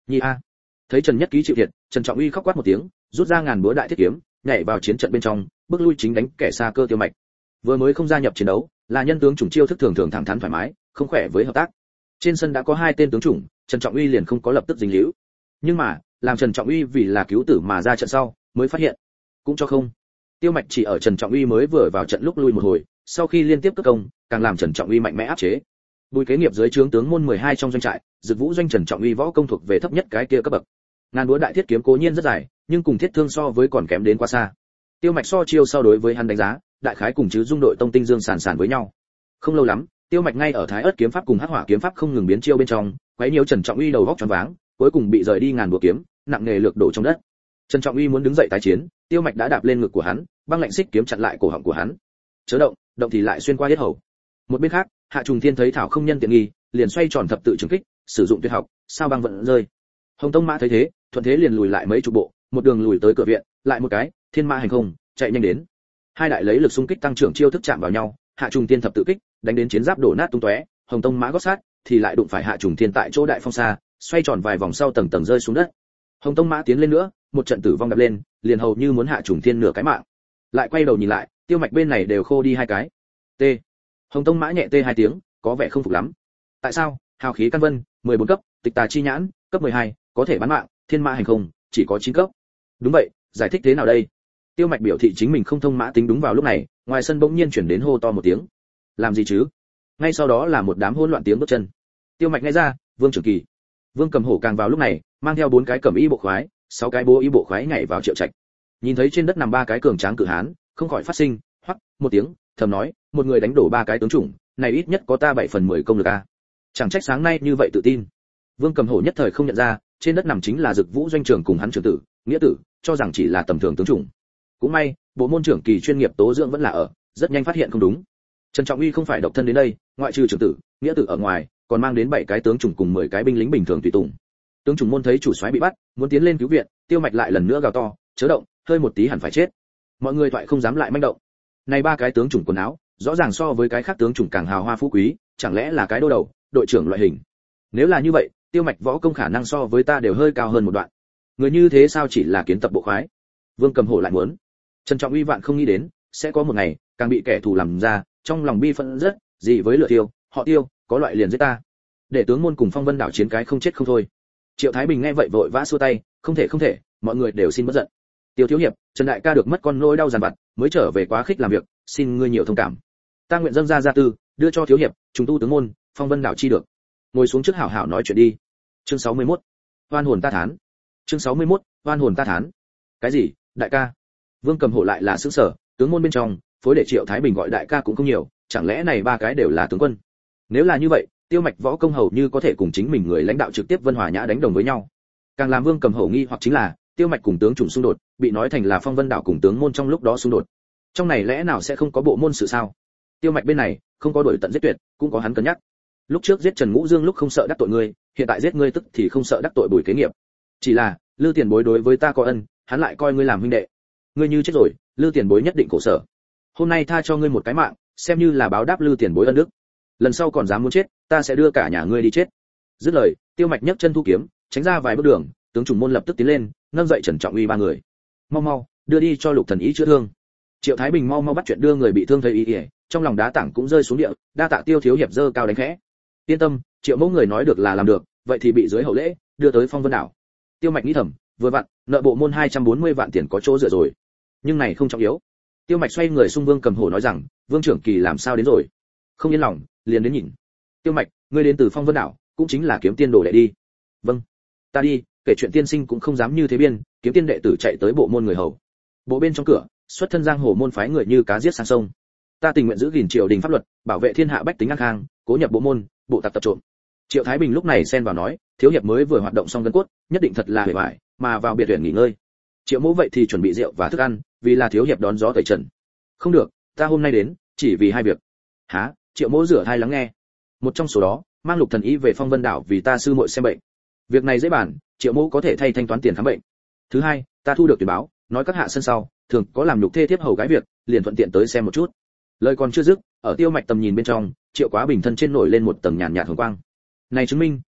A: Nhi a. Thấy Trần Nhất Ký chịu thiệt, Trần Trọng Uy khóc quát một tiếng, rút ra ngàn búa đại thiết kiếm, nhảy vào chiến trận bên trong, bước lui chính đánh kẻ xa cơ Tiêu Mạch. Vừa mới không gia nhập chiến đấu, là nhân tướng chủng chiêu thức thường thường thẳng thắn thoải mái, không khỏe với hợp tác. Trên sân đã có hai tên tướng chủng, Trần Trọng Uy liền không có lập tức dính líu. Nhưng mà, làm Trần Trọng Uy vì là cứu tử mà ra trận sau, mới phát hiện, cũng cho không. Tiêu Mạch chỉ ở Trần Trọng Uy mới vừa vào trận lúc lui một hồi, sau khi liên tiếp cất công, càng làm Trần Trọng Uy mạnh mẽ áp chế. Bùi Kế Nghiệp dưới trướng tướng môn 12 trong doanh trại, Dực Vũ doanh Trần Trọng Uy võ công thuộc về thấp nhất cái kia cấp bậc. Ngàn búa đại thiết kiếm cố nhiên rất dài, nhưng cùng thiết thương so với còn kém đến quá xa. Tiêu Mạch so chiêu so đối với hắn đánh giá, đại khái cùng chứ dung đội tông tinh dương sàn sàn với nhau. Không lâu lắm, Tiêu Mạch ngay ở Thái Ức kiếm pháp cùng Hắc Hỏa kiếm pháp không ngừng biến chiêu bên trong, quấy nhiễu Trần Trọng Uy đầu góc choáng váng, cuối cùng bị rời đi ngàn búa kiếm, nặng nề lược đổ trong đất. Trần Trọng Uy muốn đứng dậy tái chiến, Tiêu Mạch đã đạp lên ngực của hắn, băng lạnh xích kiếm chặn lại cổ họng của hắn. Chớ động, động thì lại xuyên qua yết hầu. Một bên khác, Hạ Trùng Thiên thấy thảo không nhân tiện nghi, liền xoay tròn thập tự trường kích, sử dụng tuyệt học, sao băng vận rơi. Hồng Tông Mã thấy thế, thuận thế liền lùi lại mấy chục bộ, một đường lùi tới cửa viện, lại một cái, thiên mã hành không, chạy nhanh đến. Hai đại lấy lực xung kích tăng trưởng chiêu thức chạm vào nhau, Hạ Trùng Thiên thập tự kích, đánh đến chiến giáp đổ nát tung tóe, Hồng Tông Mã gót sát, thì lại đụng phải Hạ Trùng Thiên tại chỗ đại phong xa, xoay tròn vài vòng sau tầng tầng rơi xuống đất. Hồng Tông Mã tiến lên nữa, một trận tử vong đập lên, liền hầu như muốn Hạ Trùng Thiên nửa cái mạng. Lại quay đầu nhìn lại, Tiêu Mạch bên này đều khô đi hai cái. T. Hồng Tông Mã nhẹ tê hai tiếng, có vẻ không phục lắm. Tại sao? Hào khí căn vân, 14 cấp, tịch tà chi nhãn, cấp 12, có thể bán mạng, thiên mã hành không, chỉ có 9 cấp. Đúng vậy, giải thích thế nào đây? Tiêu Mạch biểu thị chính mình không thông mã tính. Đúng vào lúc này, ngoài sân bỗng nhiên chuyển đến hô to một tiếng. Làm gì chứ? Ngay sau đó là một đám hỗn loạn tiếng bước chân. Tiêu Mạch nghe ra, Vương Trường Kỳ. Vương Cầm Hổ càng vào lúc này, mang theo 4 cái cẩm y bộ khoái, 6 cái bố y bộ khoái nhảy vào Triệu Trạch. Nhìn thấy trên đất nằm 3 cái cường tráng cự hán, không khỏi phát sinh, hoắc một tiếng, thầm nói, một người đánh đổ 3 cái tướng chủng, này ít nhất có ta 7 phần 10 công lực a. Chẳng trách sáng nay như vậy tự tin. Vương Cầm Hổ nhất thời không nhận ra, trên đất nằm chính là Dực Vũ doanh trưởng cùng hắn trưởng tử, nghĩa tử, cho rằng chỉ là tầm thường tướng chủng. Cũng may, bộ môn trưởng kỳ chuyên nghiệp tố dưỡng vẫn là ở, rất nhanh phát hiện không đúng. Trần Trọng Uy không phải độc thân đến đây, ngoại trừ trưởng tử, nghĩa tử ở ngoài, còn mang đến 7 cái tướng chủng cùng 10 cái binh lính bình thường tùy tùng. Tướng chủng môn thấy chủ soái bị bắt, muốn tiến lên cứu viện, Tiêu Mạch lại lần nữa gào to, chớ động, hơi một tí hẳn phải chết. Mọi người thoại không dám lại manh động. Này 3 cái tướng chủng quần áo, rõ ràng so với cái khác tướng chủng càng hào hoa phú quý, chẳng lẽ là cái đô đầu, đội trưởng loại hình. Nếu là như vậy, Tiêu Mạch võ công khả năng so với ta đều hơi cao hơn một đoạn. Người như thế sao chỉ là kiến tập bộ khoái? Vương Cầm Hổ lại muốn. Trần Trọng Uy vạn không nghĩ đến, sẽ có một ngày, càng bị kẻ thù làm ra, trong lòng bi phẫn rất, gì với lửa Tiêu, họ Tiêu, có loại liền giết ta. Để tướng môn cùng Phong Vân đảo chiến cái không chết không thôi. Triệu Thái Bình nghe vậy vội vã xua tay, không thể, mọi người đều xin bất giận. Tiêu thiếu hiệp, Trần đại ca được mất con nỗi đau dằn vặt, mới trở về quá khích làm việc, xin ngươi nhiều thông cảm. Ta nguyện dâng ra gia tư, đưa cho thiếu hiệp, trùng tu tướng môn, Phong Vân đảo chi được. Ngồi xuống trước hảo hảo nói chuyện đi. Chương 61. Oan hồn ta thán. Chương 61. Oan hồn ta thán. Cái gì, đại ca? Vương Cầm Hổ lại là sững sở, tướng môn bên trong, phối để Triệu Thái Bình gọi đại ca cũng không nhiều, chẳng lẽ này 3 cái đều là tướng quân? Nếu là như vậy, Tiêu Mạch võ công hầu như có thể cùng chính mình người lãnh đạo trực tiếp Vân Hòa Nhã đánh đồng với nhau. Càng làm Vương Cầm Hổ nghi hoặc chính là, Tiêu Mạch cùng tướng chủng xung đột, bị nói thành là Phong Vân đảo cùng tướng môn trong lúc đó xung đột. Trong này lẽ nào sẽ không có bộ môn sự sao? Tiêu Mạch bên này, không có đuổi tận giết tuyệt, cũng có hắn cân nhắc. Lúc trước giết Trần Ngũ Dương lúc không sợ đắc tội ngươi, hiện tại giết ngươi tức thì không sợ đắc tội Bùi Kế Nghiệp. Chỉ là, Lư tiền bối đối với ta có ân, hắn lại coi ngươi làm huynh đệ. Ngươi như chết rồi, Lư tiền bối nhất định khổ sở. Hôm nay tha cho ngươi một cái mạng, xem như là báo đáp Lư tiền bối ân đức. Lần sau còn dám muốn chết, ta sẽ đưa cả nhà ngươi đi chết. Dứt lời, Tiêu Mạch nhấc chân thu kiếm, tránh ra vài bước đường, tướng chủng môn lập tức tiến lên, nâng dậy Trần Trọng Uy 3 người. Mau, đưa đi cho Lục thần ý chữa thương. Triệu Thái Bình mau bắt chuyện đưa người bị thương thấy ý, trong lòng đá tảng cũng rơi xuống địa, đa tạ Tiêu thiếu hiệp dơ cao đánh khẽ. Yên tâm, Triệu mẫu người nói được là làm được, vậy thì bị dưới hậu lễ, đưa tới Phong Vân đảo. Tiêu Mạch nghĩ thầm, vừa vặn, nợ bộ môn 240 vạn tiền có chỗ dựa rồi. Nhưng này không trọng yếu. Tiêu Mạch xoay người xung Vương Cầm Hổ nói rằng, Vương trưởng kỳ làm sao đến rồi? Không yên lòng, liền đến nhìn. Tiêu Mạch, ngươi đến từ Phong Vân đảo, cũng chính là kiếm tiên đồ đệ đi. Vâng, ta đi, kể chuyện tiên sinh cũng không dám như thế biên, kiếm tiên đệ tử chạy tới bộ môn người hầu. Bộ bên trong cửa, xuất thân giang hồ môn phái người như cá giết sang sông. Ta tình nguyện giữ gìn triều đình pháp luật, bảo vệ thiên hạ bách tính an khang, cố nhập bộ môn, bộ tặc tập trộm. Triệu Thái Bình lúc này xen vào nói, thiếu hiệp mới vừa hoạt động xong gân cốt, nhất định thật là hề bại, mà vào biệt viện nghỉ ngơi. Triệu Mỗ vậy thì chuẩn bị rượu và thức ăn, vì là thiếu hiệp đón gió tẩy trần. Không được, ta hôm nay đến, chỉ vì 2 việc. Hả? Triệu Mỗ rửa thai lắng nghe. Một trong số đó, mang Lục thần ý về Phong Vân đảo vì ta sư muội xem bệnh. Việc này dễ bàn, Triệu Mỗ có thể thay thanh toán tiền khám bệnh. Thứ hai, ta thu được tuyển báo, nói các hạ sân sau, thường có làm nhục thê thiếp hầu gái việc, liền thuận tiện tới xem một chút. Lời còn chưa dứt, ở Tiêu Mạch tầm nhìn bên trong, Triệu Quá Bình thân trên nổi lên một tầng nhàn nhạt hồng quang. Này chứng minh,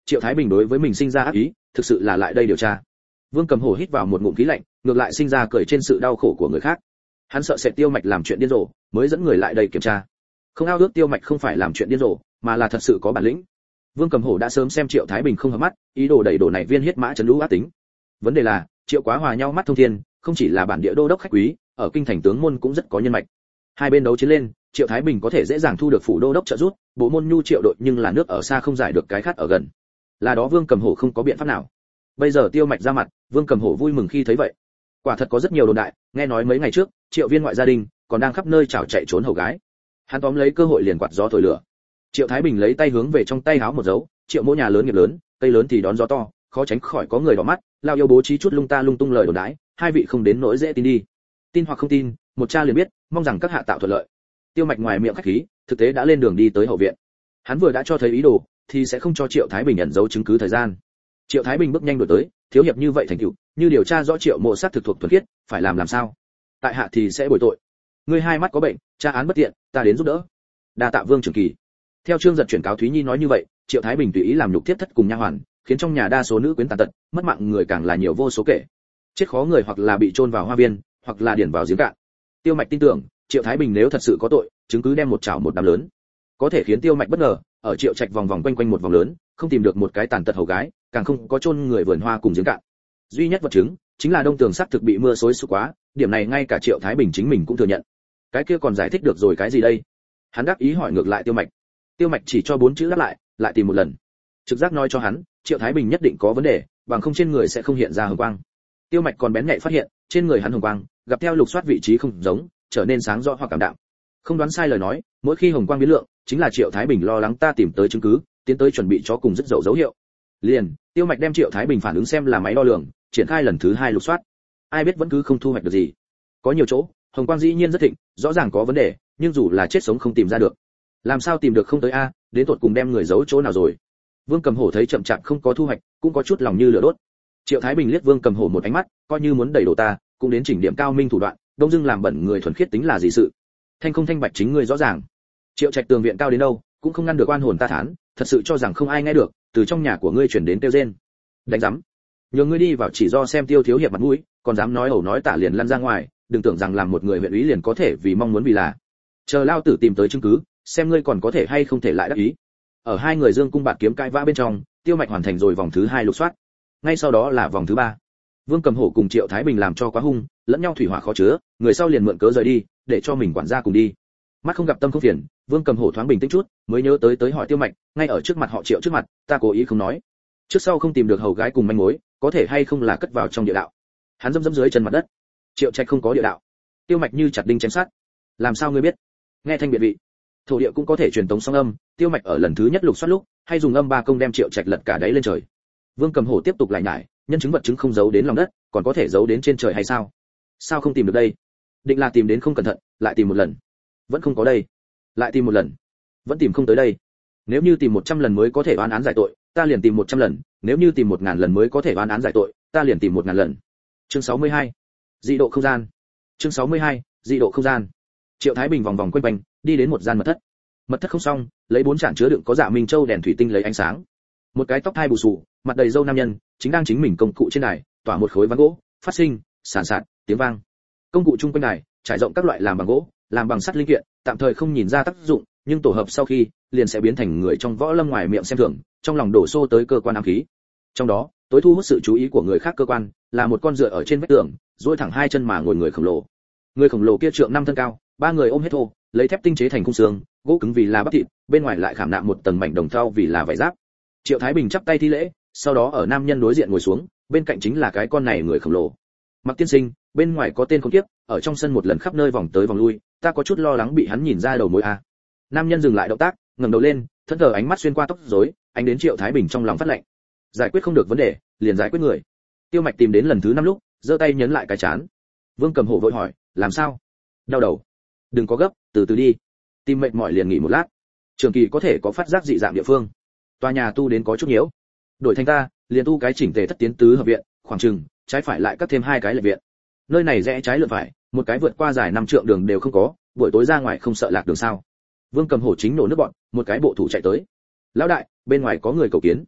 A: Triệu Thái Bình đối với mình sinh ra ác ý, thực sự là lại đây điều tra. Vương Cầm Hổ hít vào một ngụm khí lạnh, ngược lại sinh ra cười trên sự đau khổ của người khác. Hắn sợ sẽ Tiêu Mạch làm chuyện điên rồ, mới dẫn người lại đây kiểm tra. Không ao ước Tiêu Mạch không phải làm chuyện điên rồ, mà là thật sự có bản lĩnh. Vương Cầm Hổ đã sớm xem Triệu Thái Bình không hợp mắt, ý đồ đẩy đổ này viên huyết mã trấn lũ ác tính. Vấn đề là, Triệu Quá Hòa nhau mắt thông thiên, không chỉ là bản địa đô đốc khách quý, ở kinh thành tướng môn cũng rất có nhân mạch. Hai bên đấu chiến lên, Triệu Thái Bình có thể dễ dàng thu được phủ đô đốc trợ giúp, bộ môn nhu Triệu đội nhưng là nước ở xa không giải được cái khát ở gần. Là đó Vương Cầm Hổ không có biện pháp nào. Bây giờ Tiêu Mạch ra mặt, Vương Cầm Hổ vui mừng khi thấy vậy. Quả thật có rất nhiều đồn đại, nghe nói mấy ngày trước, Triệu Viên ngoại gia đình còn đang khắp nơi chảo chạy trốn hầu gái. Hắn tóm lấy cơ hội liền quạt gió thổi lửa. Triệu Thái Bình lấy tay hướng về trong tay háo một dấu, Triệu Mỗ nhà lớn nghiệp lớn, cây lớn thì đón gió to, khó tránh khỏi có người đỏ mắt, lao yêu bố trí chút lung ta lung tung lời đồn đãi, hai vị không đến nỗi dễ tin đi. Tin hoặc không tin, một cha liền biết, mong rằng các hạ tạo thuận lợi. Tiêu Mạch ngoài miệng khách khí, thực tế đã lên đường đi tới hậu viện. Hắn vừa đã cho thấy ý đồ, thì sẽ không cho Triệu Thái Bình ẩn giấu chứng cứ thời gian. Triệu Thái Bình bước nhanh đuổi tới, thiếu hiệp như vậy thành tựu, như điều tra rõ Triệu Mộ sát thực thuộc thuần khiết, phải làm sao? Tại hạ thì sẽ bồi tội. Ngươi hai mắt có bệnh, tra án bất tiện, ta đến giúp đỡ. Đa tạ Vương trưởng kỳ. Theo Trương Giật chuyển cáo Thúy Nhi nói như vậy, Triệu Thái Bình tùy ý làm nhục tiếp thất cùng nha hoàn, khiến trong nhà đa số nữ quyến tàn tật, mất mạng người càng là nhiều vô số kể. Chết khó người hoặc là bị chôn vào hoa viên, hoặc là điển vào giếng cạn. Tiêu Mạch tin tưởng, Triệu Thái Bình nếu thật sự có tội, chứng cứ đem một chảo một đám lớn, có thể khiến Tiêu Mạch bất ngờ, ở Triệu Trạch vòng vòng quanh quanh một vòng lớn, không tìm được một cái tàn tật hầu gái, càng không có chôn người vườn hoa cùng giếng cạn. Duy nhất vật chứng chính là đông tường sắt thực bị mưa xối xúc quá, điểm này ngay cả Triệu Thái Bình chính mình cũng thừa nhận. Cái kia còn giải thích được rồi cái gì đây? Hắn đáp ý hỏi ngược lại Tiêu Mạch. Tiêu Mạch chỉ cho 4 chữ đáp lại tìm một lần. Trực giác nói cho hắn, Triệu Thái Bình nhất định có vấn đề, bằng không trên người sẽ không hiện ra hồng quang. Tiêu Mạch còn bén nhạy phát hiện, trên người hắn hồng quang, gặp theo lục soát vị trí không giống, trở nên sáng rõ hoặc cảm đạm. Không đoán sai lời nói, mỗi khi hồng quang biến lượng, chính là Triệu Thái Bình lo lắng ta tìm tới chứng cứ, tiến tới chuẩn bị cho cùng rất dậu dấu hiệu. Liền, Tiêu Mạch đem Triệu Thái Bình phản ứng xem là máy đo lường, triển khai lần thứ 2 lục soát. Ai biết vẫn cứ không thu hoạch được gì. Có nhiều chỗ, hồng quang dĩ nhiên rất thịnh, rõ ràng có vấn đề, nhưng dù là chết sống không tìm ra được. Làm sao tìm được không tới a, đến tột cùng đem người giấu chỗ nào rồi? Vương Cầm Hổ thấy chậm chạp không có thu hoạch, cũng có chút lòng như lửa đốt. Triệu Thái Bình liếc Vương Cầm Hổ một ánh mắt, coi như muốn đẩy đổ ta, cũng đến chỉnh điểm cao minh thủ đoạn, đông dưng làm bẩn người thuần khiết tính là gì sự? Thanh không thanh bạch chính ngươi rõ ràng. Triệu Trạch tường viện cao đến đâu, cũng không ngăn được oan hồn ta thán, thật sự cho rằng không ai nghe được, từ trong nhà của ngươi chuyển đến kêu rên. Đánh rắm. Nhờ ngươi đi vào chỉ do xem Tiêu thiếu hiệp mặt mũi, còn dám nói ẩu nói tả liền lăn ra ngoài, đừng tưởng rằng làm một người huyện úy liền có thể vì mong muốn vì là. Chờ lao tử tìm tới chứng cứ, xem ngươi còn có thể hay không thể lại đắc ý. Ở hai người dương cung bạt kiếm cãi vã bên trong, Tiêu Mạch hoàn thành rồi vòng thứ 2 lục soát. Ngay sau đó là vòng thứ 3. Vương Cầm Hổ cùng Triệu Thái Bình làm cho quá hung, lẫn nhau thủy hỏa khó chứa, người sau liền mượn cớ rời đi, để cho mình quản gia cùng đi. Mắt không gặp tâm không phiền, Vương Cầm Hổ thoáng bình tĩnh chút, mới nhớ tới hỏi Tiêu Mạch, ngay ở trước mặt họ Triệu trước mặt, ta cố ý không nói. Trước sau không tìm được hầu gái cùng manh mối, có thể hay không là cất vào trong địa đạo. Hắn dẫm dưới chân mặt đất. Triệu Trạch không có địa đạo. Tiêu Mạch như chặt đinh chém sắt. Làm sao ngươi biết? Nghe thanh biện vị. Thổ địa cũng có thể truyền tống song âm, Tiêu Mạch ở lần thứ nhất lục soát lúc, hay dùng âm ba công đem Triệu Trạch lật cả đáy lên trời. Vương Cầm Hổ tiếp tục lại nhải, nhân chứng vật chứng không giấu đến lòng đất, còn có thể giấu đến trên trời hay sao? Sao không tìm được đây? Định là tìm đến không cẩn thận, lại tìm một lần. Vẫn không có đây. Lại tìm một lần. Vẫn tìm không tới đây. Nếu như tìm 100 lần mới có thể oan án giải tội, ta liền tìm 100 lần, nếu như tìm 1000 lần mới có thể oan án giải tội, ta liền tìm 1000 lần. Chương 62. Dị độ không gian. Chương 62. Dị độ không gian. Triệu Thái Bình vòng vòng quanh quanh, đi đến một gian mật thất. Mật thất không xong, lấy 4 chản chứa đựng có dạ minh châu đèn thủy tinh lấy ánh sáng. Một cái tóc hai bù xù, mặt đầy râu nam nhân, chính đang chính mình công cụ trên đài, tỏa một khối ván gỗ, phát sinh sàn sạt tiếng vang. Công cụ chung quanh đài, trải rộng các loại làm bằng gỗ, làm bằng sắt linh kiện, tạm thời không nhìn ra tác dụng, nhưng tổ hợp sau khi, liền sẽ biến thành người trong võ lâm ngoài miệng xem thường, trong lòng đổ xô tới cơ quan ám khí. Trong đó, tối thu hút sự chú ý của người khác cơ quan, là một con dựa ở trên vách tường, duỗi thẳng hai chân mà ngồi người khổng lồ. Người khổng lồ kia trượng 5 thân cao, 3 người ôm hết thô, lấy thép tinh chế thành khung xương, gỗ cứng vì là bắp thịt, bên ngoài lại khảm nạm một tầng mảnh đồng thau vì là vải giáp. Triệu Thái Bình chắp tay thi lễ, sau đó ở nam nhân đối diện ngồi xuống, bên cạnh chính là cái con này người khổng lồ. Mặc tiên sinh, bên ngoài có tên khốn kiếp, ở trong sân một lần khắp nơi vòng tới vòng lui, ta có chút lo lắng bị hắn nhìn ra đầu mối a. Nam nhân dừng lại động tác, ngẩng đầu lên, thẫn thờ ánh mắt xuyên qua tóc rối, ánh đến Triệu Thái Bình trong lòng phát lạnh. Giải quyết không được vấn đề, liền giải quyết người. Tiêu Mạch tìm đến lần thứ 5 lúc, giơ tay nhấn lại cái chán. Vương Cầm Hổ vội hỏi, làm sao? Đau đầu. Đừng có gấp, từ từ đi. Tim mệt mỏi liền nghỉ một lát. Trường Kỳ có thể có phát giác dị dạng địa phương. Tòa nhà tu đến có chút nhiễu. Đổi thành ta, liền tu cái chỉnh tề thất tiến tứ hợp viện, khoảng chừng trái phải lại cắt thêm 2 cái lệ viện. Nơi này rẽ trái lượn phải, một cái vượt qua dài 5 trượng đường đều không có, buổi tối ra ngoài không sợ lạc đường sao? Vương Cầm Hổ chính nổ nước bọn, một cái bộ thủ chạy tới. Lão đại, bên ngoài có người cầu kiến.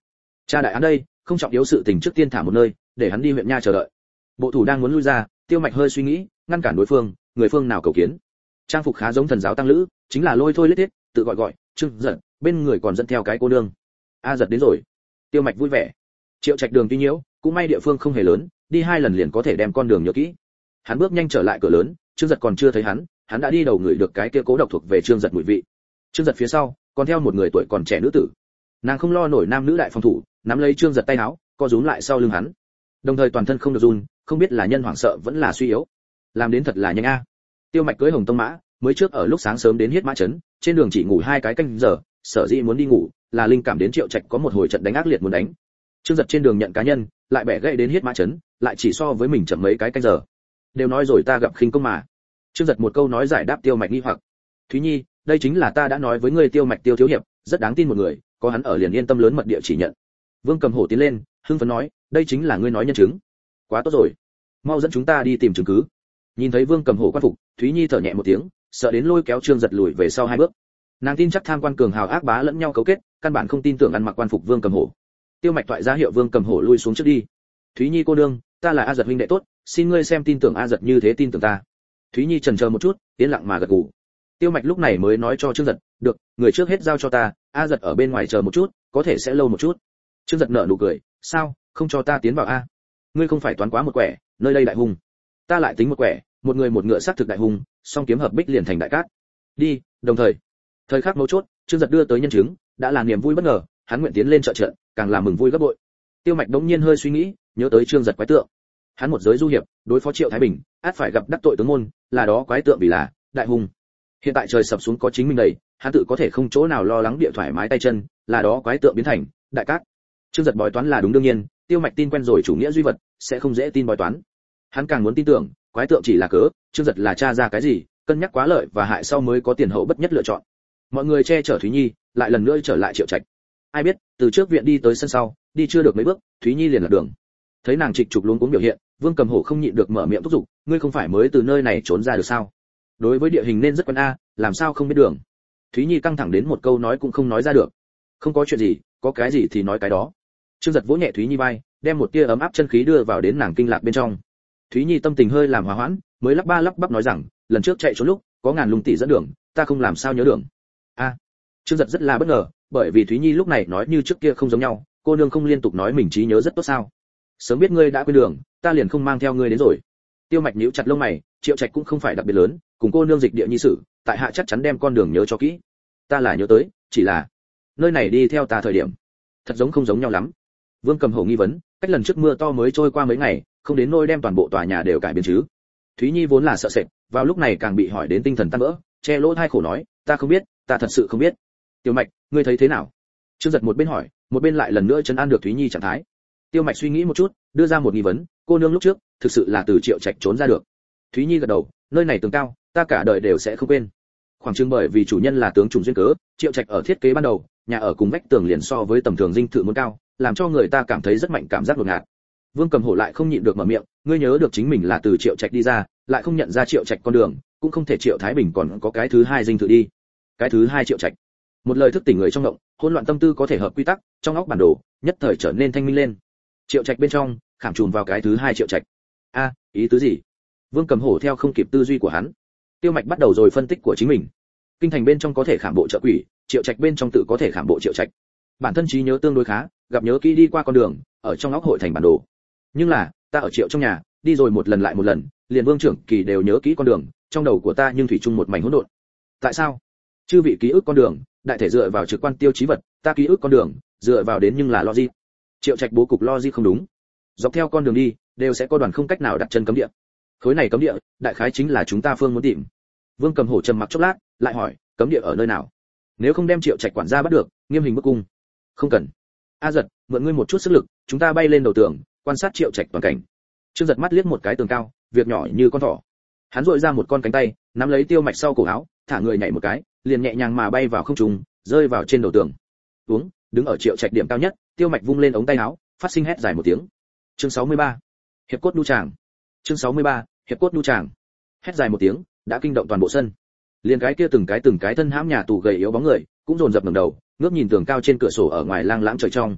A: Cha đại án đây, không trọng yếu sự tình trước tiên thả một nơi, để hắn đi huyện nha chờ đợi. Bộ thủ đang muốn lui ra, Tiêu Mạch hơi suy nghĩ, ngăn cản đối phương, người phương nào cầu kiến. Trang phục khá giống thần giáo tăng lữ, chính là lôi thôi lết thiết, tự gọi Trương Giật, bên người còn dẫn theo cái cô nương. A Giật đến rồi. Tiêu Mạch vui vẻ. Triệu Trạch đường tuy nhiễu, cũng may địa phương không hề lớn, đi 2 lần liền có thể đem con đường nhớ kỹ. Hắn bước nhanh trở lại cửa lớn, Trương Giật còn chưa thấy hắn đã đi đầu người được cái kia cố độc thuộc về Trương Giật mùi vị. Trương Giật phía sau, còn theo một người tuổi còn trẻ nữ tử. Nàng không lo nổi nam nữ đại phòng thủ, nắm lấy Trương Giật tay áo, co rúm lại sau lưng hắn. Đồng thời toàn thân không được run, không biết là nhân hoảng sợ vẫn là suy yếu. Làm đến thật là nhanh a. Tiêu Mạch cưỡi hồng tông mã, mới trước ở lúc sáng sớm đến Hiết Mã trấn, trên đường chỉ ngủ 2 cái canh giờ, sở dĩ muốn đi ngủ, là linh cảm đến Triệu Trạch có một hồi trận đánh ác liệt muốn đánh. Trương Giật trên đường nhận cá nhân, lại bẻ gãy đến Hiết Mã trấn, lại chỉ so với mình chậm mấy cái canh giờ. Đều nói rồi ta gặp khinh công mà. Trương Giật một câu nói giải đáp Tiêu Mạch nghi hoặc. Thúy Nhi, đây chính là ta đã nói với ngươi Tiêu Mạch Tiêu thiếu hiệp, rất đáng tin một người, có hắn ở liền yên tâm lớn mật địa chỉ nhận. Vương Cầm Hổ tiến lên, hưng phấn nói, đây chính là ngươi nói nhân chứng. Quá tốt rồi, mau dẫn chúng ta đi tìm chứng cứ. Nhìn thấy Vương Cầm Hổ quan phục, Thúy Nhi thở nhẹ một tiếng, sợ đến lôi kéo Trương Giật lùi về sau 2 bước. Nàng tin chắc tham quan cường hào ác bá lẫn nhau cấu kết, căn bản không tin tưởng ăn mặc quan phục Vương Cầm Hổ. Tiêu Mạch thoại ra hiệu Vương Cầm Hổ lui xuống trước đi. Thúy Nhi cô nương, ta là A Giật huynh đệ tốt, xin ngươi xem tin tưởng A Giật như thế tin tưởng ta. Thúy Nhi chần chờ một chút, yên lặng mà gật gù. Tiêu Mạch lúc này mới nói cho Trương Giật, được, người trước hết giao cho ta, A Giật ở bên ngoài chờ một chút, có thể sẽ lâu một chút. Trương Giật nở nụ cười, sao, không cho ta tiến vào a? Ngươi không phải toán quá một quẻ, nơi đây đại hung. Ta lại tính một quẻ, một người một ngựa sát thực đại hung, song kiếm hợp bích liền thành đại cát. Đi, đồng thời khắc mấu chốt, Trương Giật đưa tới nhân chứng, đã là niềm vui bất ngờ, hắn nguyện tiến lên trợ trận, càng là mừng vui gấp bội. Tiêu Mạch đống nhiên hơi suy nghĩ, nhớ tới Trương Giật quái tượng. Hắn một giới du hiệp, đối phó Triệu Thái Bình, át phải gặp đắc tội tướng môn, là đó quái tượng vì là đại hung. Hiện tại trời sập xuống có chính mình đầy, hắn tự có thể không chỗ nào lo lắng địa thoải mái tay chân, là đó quái tượng biến thành đại cát. Trương Giật bói toán là đúng đương nhiên, Tiêu Mạch tin quen rồi chủ nghĩa duy vật, sẽ không dễ tin bói toán. Hắn càng muốn tin tưởng, quái tượng chỉ là cớ, Trương Giật là tra ra cái gì, cân nhắc quá lợi và hại sau mới có tiền hậu bất nhất lựa chọn. Mọi người che chở Thúy Nhi, lại lần nữa trở lại Triệu Trạch. Ai biết, từ trước viện đi tới sân sau, đi chưa được mấy bước, Thúy Nhi liền lạc đường. Thấy nàng trịch trục luống cuống biểu hiện, Vương Cầm Hổ không nhịn được mở miệng thúc giục, ngươi không phải mới từ nơi này trốn ra được sao? Đối với địa hình nên rất quen a, làm sao không biết đường? Thúy Nhi căng thẳng đến một câu nói cũng không nói ra được. Không có chuyện gì, có cái gì thì nói cái đó. Trương Giật vỗ nhẹ Thúy Nhi vai, đem một tia ấm áp chân khí đưa vào đến nàng kinh lạc bên trong. Thúy Nhi tâm tình hơi làm hòa hoãn, mới lắp ba lắp bắp nói rằng, lần trước chạy trốn lúc, có ngàn lùng tỷ dẫn đường, ta không làm sao nhớ đường. A. Trương Giật rất là bất ngờ, bởi vì Thúy Nhi lúc này nói như trước kia không giống nhau, cô nương không liên tục nói mình trí nhớ rất tốt sao? Sớm biết ngươi đã quên đường, ta liền không mang theo ngươi đến rồi. Tiêu Mạch nhíu chặt lông mày, Triệu Trạch cũng không phải đặc biệt lớn, cùng cô nương dịch địa nhi sử, tại hạ chắc chắn đem con đường nhớ cho kỹ. Ta là nhớ tới, chỉ là nơi này đi theo ta thời điểm, thật giống không giống nhau lắm. Vương Cầm Hổ nghi vấn, cách lần trước mưa to mới trôi qua mấy ngày, không đến nôi đem toàn bộ tòa nhà đều cải biến chứ? Thúy Nhi vốn là sợ sệt, vào lúc này càng bị hỏi đến tinh thần tan vỡ, che lỗ tai khổ nói, ta không biết, ta thật sự không biết. Tiêu Mạch, ngươi thấy thế nào? Trương Giật một bên hỏi, một bên lại lần nữa trấn an được Thúy Nhi trạng thái. Tiêu Mạch suy nghĩ một chút, đưa ra một nghi vấn, cô nương lúc trước, thực sự là từ Triệu Trạch trốn ra được. Thúy Nhi gật đầu, nơi này tường cao, ta cả đời đều sẽ không quên. Khoảng chừng bởi vì chủ nhân là tướng trùng duyên cớ, Triệu Trạch ở thiết kế ban đầu, nhà ở cùng vách tường liền so với tầm thường dinh thự muốn cao, làm cho người ta cảm thấy rất mạnh cảm giác đột ngạt. Vương Cầm Hổ lại không nhịn được mở miệng, ngươi nhớ được chính mình là từ Triệu Trạch đi ra, lại không nhận ra Triệu Trạch con đường, cũng không thể Triệu Thái Bình còn có cái thứ hai dinh thự đi. Cái thứ hai Triệu Trạch. Một lời thức tỉnh người trong động, hỗn loạn tâm tư có thể hợp quy tắc, trong óc bản đồ, nhất thời trở nên thanh minh lên. Triệu Trạch bên trong, khảm trùm vào cái thứ hai Triệu Trạch. A, ý tứ gì? Vương Cầm Hổ theo không kịp tư duy của hắn. Tiêu Mạch bắt đầu rồi phân tích của chính mình. Kinh thành bên trong có thể khảm bộ trợ quỷ, Triệu Trạch bên trong tự có thể khảm bộ Triệu Trạch. Bản thân trí nhớ tương đối khá, gặp nhớ kỹ đi qua con đường, ở trong óc hội thành bản đồ. Nhưng là, ta ở Triệu trong nhà, đi rồi một lần lại một lần, liền Vương trưởng kỳ đều nhớ kỹ con đường, trong đầu của ta nhưng thủy chung một mảnh hỗn độn. Tại sao? Chư vị ký ức con đường, đại thể dựa vào trực quan tiêu chí vật, ta ký ức con đường, dựa vào đến nhưng là logic. Triệu Trạch bố cục logic không đúng. Dọc theo con đường đi, đều sẽ có đoàn không cách nào đặt chân cấm địa. Khối này cấm địa, đại khái chính là chúng ta phương muốn tìm. Vương Cầm Hổ trầm mặc chốc lát, lại hỏi, cấm địa ở nơi nào? Nếu không đem Triệu Trạch quản gia bắt được, nghiêm hình bức cung. Không cần. A Giật, mượn ngươi một chút sức lực, chúng ta bay lên đầu tường, quan sát Triệu Trạch toàn cảnh. Trương Giật mắt liếc một cái tường cao, việc nhỏ như con thỏ. Hắn duỗi ra một con cánh tay, nắm lấy Tiêu Mạch sau cổ áo, thả người nhảy một cái, liền nhẹ nhàng mà bay vào không trung, rơi vào trên đầu tường. Uống, đứng ở Triệu Trạch điểm cao nhất, Tiêu Mạch vung lên ống tay áo, phát sinh hét dài một tiếng. Chương 63. Hiệp cốt đu tràng. Chương 63. Hiệp cốt đu tràng. Hét dài một tiếng, đã kinh động toàn bộ sân. Liền cái kia từng cái thân hãm nhà tù gầy yếu bóng người, cũng dồn dập ngẩng đầu, ngước nhìn tường cao trên cửa sổ ở ngoài lang lãng trời trong.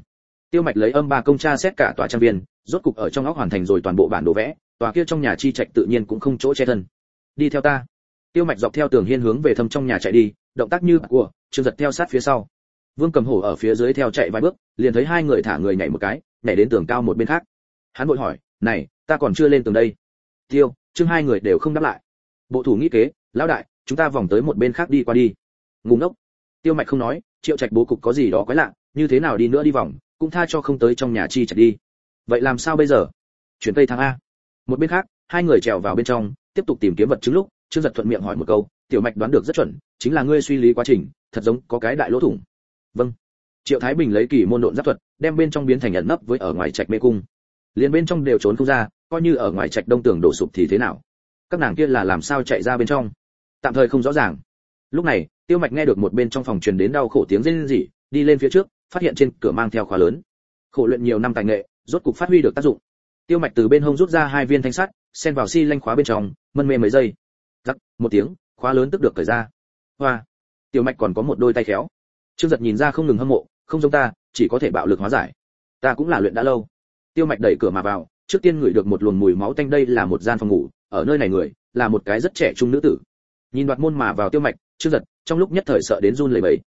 A: Tiêu Mạch lấy âm ba công tra xét cả tòa trang viên, rốt cục ở trong óc hoàn thành rồi toàn bộ bản đồ vẽ, tòa kia trong nhà chi trạch tự nhiên cũng không chỗ che thân. Đi theo ta. Tiêu Mạch dọc theo tường hiên hướng về thâm trong nhà chạy đi, động tác như của Trương Giật theo sát phía sau. Vương Cầm Hổ ở phía dưới theo chạy vài bước, liền thấy hai người thả người nhảy một cái, nhảy đến tường cao một bên khác. Hắn vội hỏi, "Này, ta còn chưa lên tường đây." Tiêu, Trương hai người đều không đáp lại. Bộ thủ nghĩ kế, "Lão đại, chúng ta vòng tới một bên khác đi qua đi." Ngu ngốc. Tiêu Mạch không nói, Triệu Trạch bố cục có gì đó quái lạ, như thế nào đi nữa đi vòng, cũng tha cho không tới trong nhà chi trạch đi. Vậy làm sao bây giờ? Chuyển tây thang a. Một bên khác, hai người trèo vào bên trong, tiếp tục tìm kiếm vật chứng lúc, Trương Giật thuận miệng hỏi một câu, "Tiểu Mạch đoán được rất chuẩn, chính là ngươi suy lý quá trình, thật giống có cái đại lỗ thủng." "Vâng." Triệu Thái Bình lấy kỳ môn độn giáp thuật, đem bên trong biến thành ẩn nấp với ở ngoài trạch mê cung. Liền bên trong đều trốn không ra, coi như ở ngoài trạch đông tường đổ sụp thì thế nào? Các nàng kia là làm sao chạy ra bên trong? Tạm thời không rõ ràng. Lúc này, Tiêu Mạch nghe được một bên trong phòng truyền đến đau khổ tiếng rên rỉ, đi lên phía trước, phát hiện trên cửa mang theo khóa lớn. Khổ luyện nhiều năm tài nghệ, rốt cục phát huy được tác dụng. Tiêu Mạch từ bên hông rút ra hai viên thanh sắt, xen vào xi lanh khóa bên trong, mân mê mấy giây. Rắc, một tiếng, khóa lớn tức được cởi ra. Hoa, Tiêu Mạch còn có một đôi tay khéo. Trương Giật nhìn ra không ngừng hâm mộ, không giống ta, chỉ có thể bạo lực hóa giải. Ta cũng là luyện đã lâu. Tiêu Mạch đẩy cửa mà vào, trước tiên ngửi được một luồng mùi máu tanh, đây là một gian phòng ngủ, ở nơi này người là một cái rất trẻ trung nữ tử. Nhìn đoạt môn mà vào Tiêu Mạch, Trương Giật trong lúc nhất thời sợ đến run lẩy bẩy.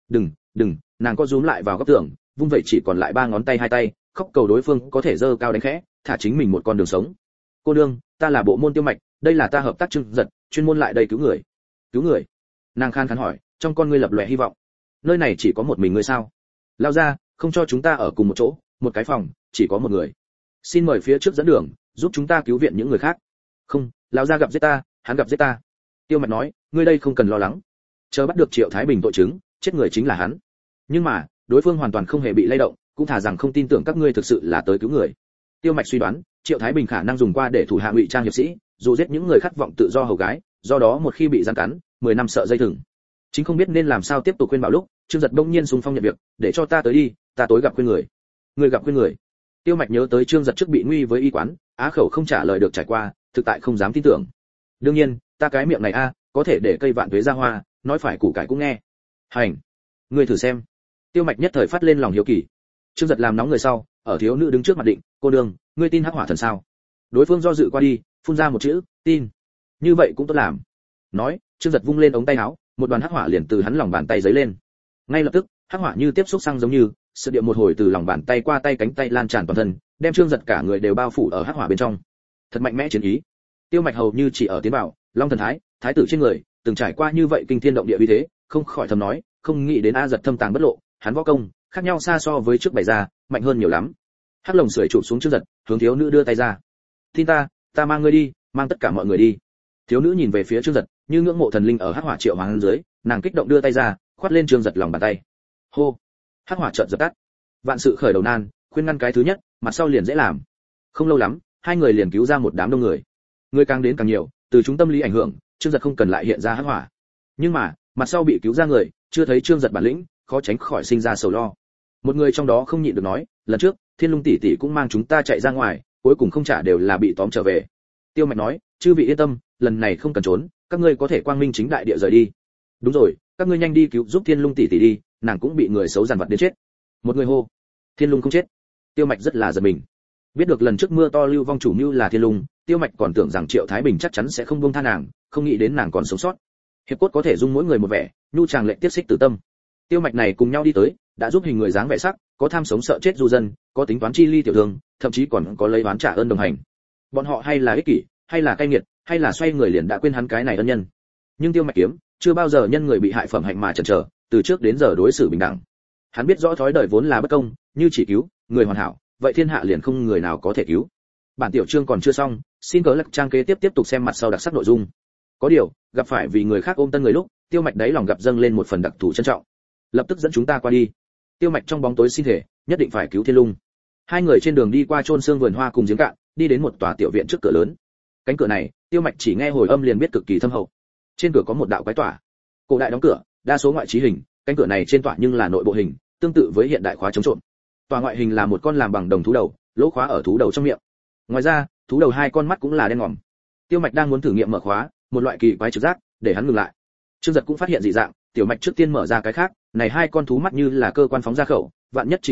A: Đừng, nàng có rúm lại vào góc tường, vung vậy chỉ còn lại ba ngón tay hai tay, khóc cầu đối phương có thể giơ cao đánh khẽ, thả chính mình một con đường sống. "Cô nương, ta là bộ môn Tiêu Mạch, đây là ta hợp tác Trương Giật, chuyên môn lại đây cứu người." "Cứu người?" Nàng khan khán hỏi, trong con ngươi lập lòe hy vọng. "Nơi này chỉ có một mình ngươi sao? Lao ra, không cho chúng ta ở cùng một chỗ, một cái phòng, chỉ có một người. Xin mời phía trước dẫn đường, giúp chúng ta cứu viện những người khác." "Không, lão gia gặp giết ta, hắn gặp giết ta." Tiêu Mạch nói, "Ngươi đây không cần lo lắng, chờ bắt được Triệu Thái Bình tội chứng, chết người chính là hắn. Nhưng mà, đối phương hoàn toàn không hề bị lay động, cũng thà rằng không tin tưởng các ngươi thực sự là tới cứu người." Tiêu Mạch suy đoán, Triệu Thái Bình khả năng dùng qua để thủ hạ ngụy trang hiệp sĩ, dù giết những người khát vọng tự do hầu gái, do đó một khi bị giam cắn, 10 năm sợ dây thừng. Chính không biết nên làm sao tiếp tục khuyên bảo lúc, Trương Giật bỗng nhiên xung phong nhận việc, "Để cho ta tới đi, ta tối gặp khuyên người." "Người gặp khuyên người?" Tiêu Mạch nhớ tới Trương Giật trước bị nguy với y quán, á khẩu không trả lời được trải qua, thực tại không dám tin tưởng. "Đương nhiên, ta cái miệng này a, có thể để cây vạn tuế ra hoa, nói phải củ cải cũng nghe." "Hành, ngươi thử xem." Tiêu Mạch nhất thời phát lên lòng hiếu kỳ. Trương Giật làm nóng người sau, ở thiếu nữ đứng trước mặt định, "Cô đương, ngươi tin Hắc Hỏa Thần sao?" Đối phương do dự qua đi, phun ra một chữ, "Tin." "Như vậy cũng tốt làm." Nói, Trương Giật vung lên ống tay áo, một đoàn hắc hỏa liền từ hắn lòng bàn tay giấy lên. Ngay lập tức, hắc hỏa như tiếp xúc xăng giống như, sự điệu một hồi từ lòng bàn tay qua tay cánh tay lan tràn toàn thân, đem Trương Giật cả người đều bao phủ ở hắc hỏa bên trong. Thật mạnh mẽ chiến ý. Tiêu Mạch hầu như chỉ ở tiến vào, Long Thần thái tử trên người, từng trải qua như vậy kinh thiên động địa uy thế, không khỏi thầm nói, không nghĩ đến A Giật thâm tàng bất lộ, hắn võ công khác nhau xa so với trước bày ra, mạnh hơn nhiều lắm. Hắc lồng sưởi chụp xuống Trương Giật, hướng thiếu nữ đưa tay ra. "Tin ta mang ngươi đi, mang tất cả mọi người đi." Thiếu nữ nhìn về phía Trương Giật, như ngưỡng mộ thần linh ở hắc hỏa triệu hoàng dưới, nàng kích động đưa tay ra, khoát lên Trương Giật lòng bàn tay. Hô, hắc hỏa chợt dập tắt. Vạn sự khởi đầu nan, khuyên ngăn cái thứ nhất, mặt sau liền dễ làm. Không lâu lắm, hai người liền cứu ra một đám đông người. Người càng đến càng nhiều, từ chúng tâm lý ảnh hưởng, Trương Giật không cần lại hiện ra hắc hỏa. Nhưng mà, mặt sau bị cứu ra người, chưa thấy Trương Giật bản lĩnh, khó tránh khỏi sinh ra sầu lo. Một người trong đó không nhịn được nói, lần trước, Thiên Lung tỷ tỷ cũng mang chúng ta chạy ra ngoài, cuối cùng không trả đều là bị tóm trở về. Tiêu Mạch nói, chư vị yên tâm, lần này không cần trốn, các ngươi có thể quang minh chính đại địa rời đi. Đúng rồi, các ngươi nhanh đi cứu giúp Thiên Lung tỷ tỷ đi, nàng cũng bị người xấu giàn vặt đến chết. Một người hô, Thiên Lung không chết. Tiêu Mạch rất là giật mình. Biết được lần trước mưa to lưu vong chủ mưu là Thiên Lung, Tiêu Mạch còn tưởng rằng Triệu Thái Bình chắc chắn sẽ không buông tha nàng, không nghĩ đến nàng còn sống sót. Hiệp cốt có thể dung mỗi người một vẻ, nhu chàng lệnh tiếp xích tử tâm. Tiêu Mạch này cùng nhau đi tới, đã giúp hình người dáng vẻ sắc, có tham sống sợ chết du dân, có tính toán chi ly tiểu thương, thậm chí còn có lấy oán trả ơn đồng hành. Bọn họ hay là ích kỷ, hay là cay nghiệt, hay là xoay người liền đã quên hắn cái này ân nhân. Nhưng Tiêu Mạch kiếm, chưa bao giờ nhân người bị hại phẩm hạnh mà chần chờ, từ trước đến giờ đối xử bình đẳng. Hắn biết rõ thói đời vốn là bất công, như chỉ cứu người hoàn hảo, vậy thiên hạ liền không người nào có thể cứu. Bản tiểu chương còn chưa xong, xin cớ lật trang kế tiếp tục xem mặt sau đặc sắc nội dung. Có điều, gặp phải vì người khác ôm tân người lúc, Tiêu Mạch đáy lòng gặp dâng lên một phần đặc thù trân trọng. Lập tức dẫn chúng ta qua đi. Tiêu Mạch trong bóng tối xin thể, nhất định phải cứu Thiên Lung. Hai người trên đường đi qua chôn xương vườn hoa cùng giếng cạn, đi đến một tòa tiểu viện trước cửa lớn. Cánh cửa này, Tiêu Mạch chỉ nghe hồi âm liền biết cực kỳ thâm hậu. Trên cửa có một đạo quái tỏa. Cổ đại đóng cửa, đa số ngoại trí hình, cánh cửa này trên tỏa nhưng là nội bộ hình, tương tự với hiện đại khóa chống trộm. Tòa ngoại hình là một con làm bằng đồng thú đầu, lỗ khóa ở thú đầu trong miệng. Ngoài ra, thú đầu hai con mắt cũng là đen ngòm. Tiêu Mạch đang muốn thử nghiệm mở khóa, một loại kỳ quái trực giác để hắn ngừng lại. Trương Giật cũng phát hiện dị dạng, Tiểu Mạch trước tiên mở ra cái khác, này hai con thú mắt như là cơ quan phóng ra khẩu, vạn nhất chỉnh không được,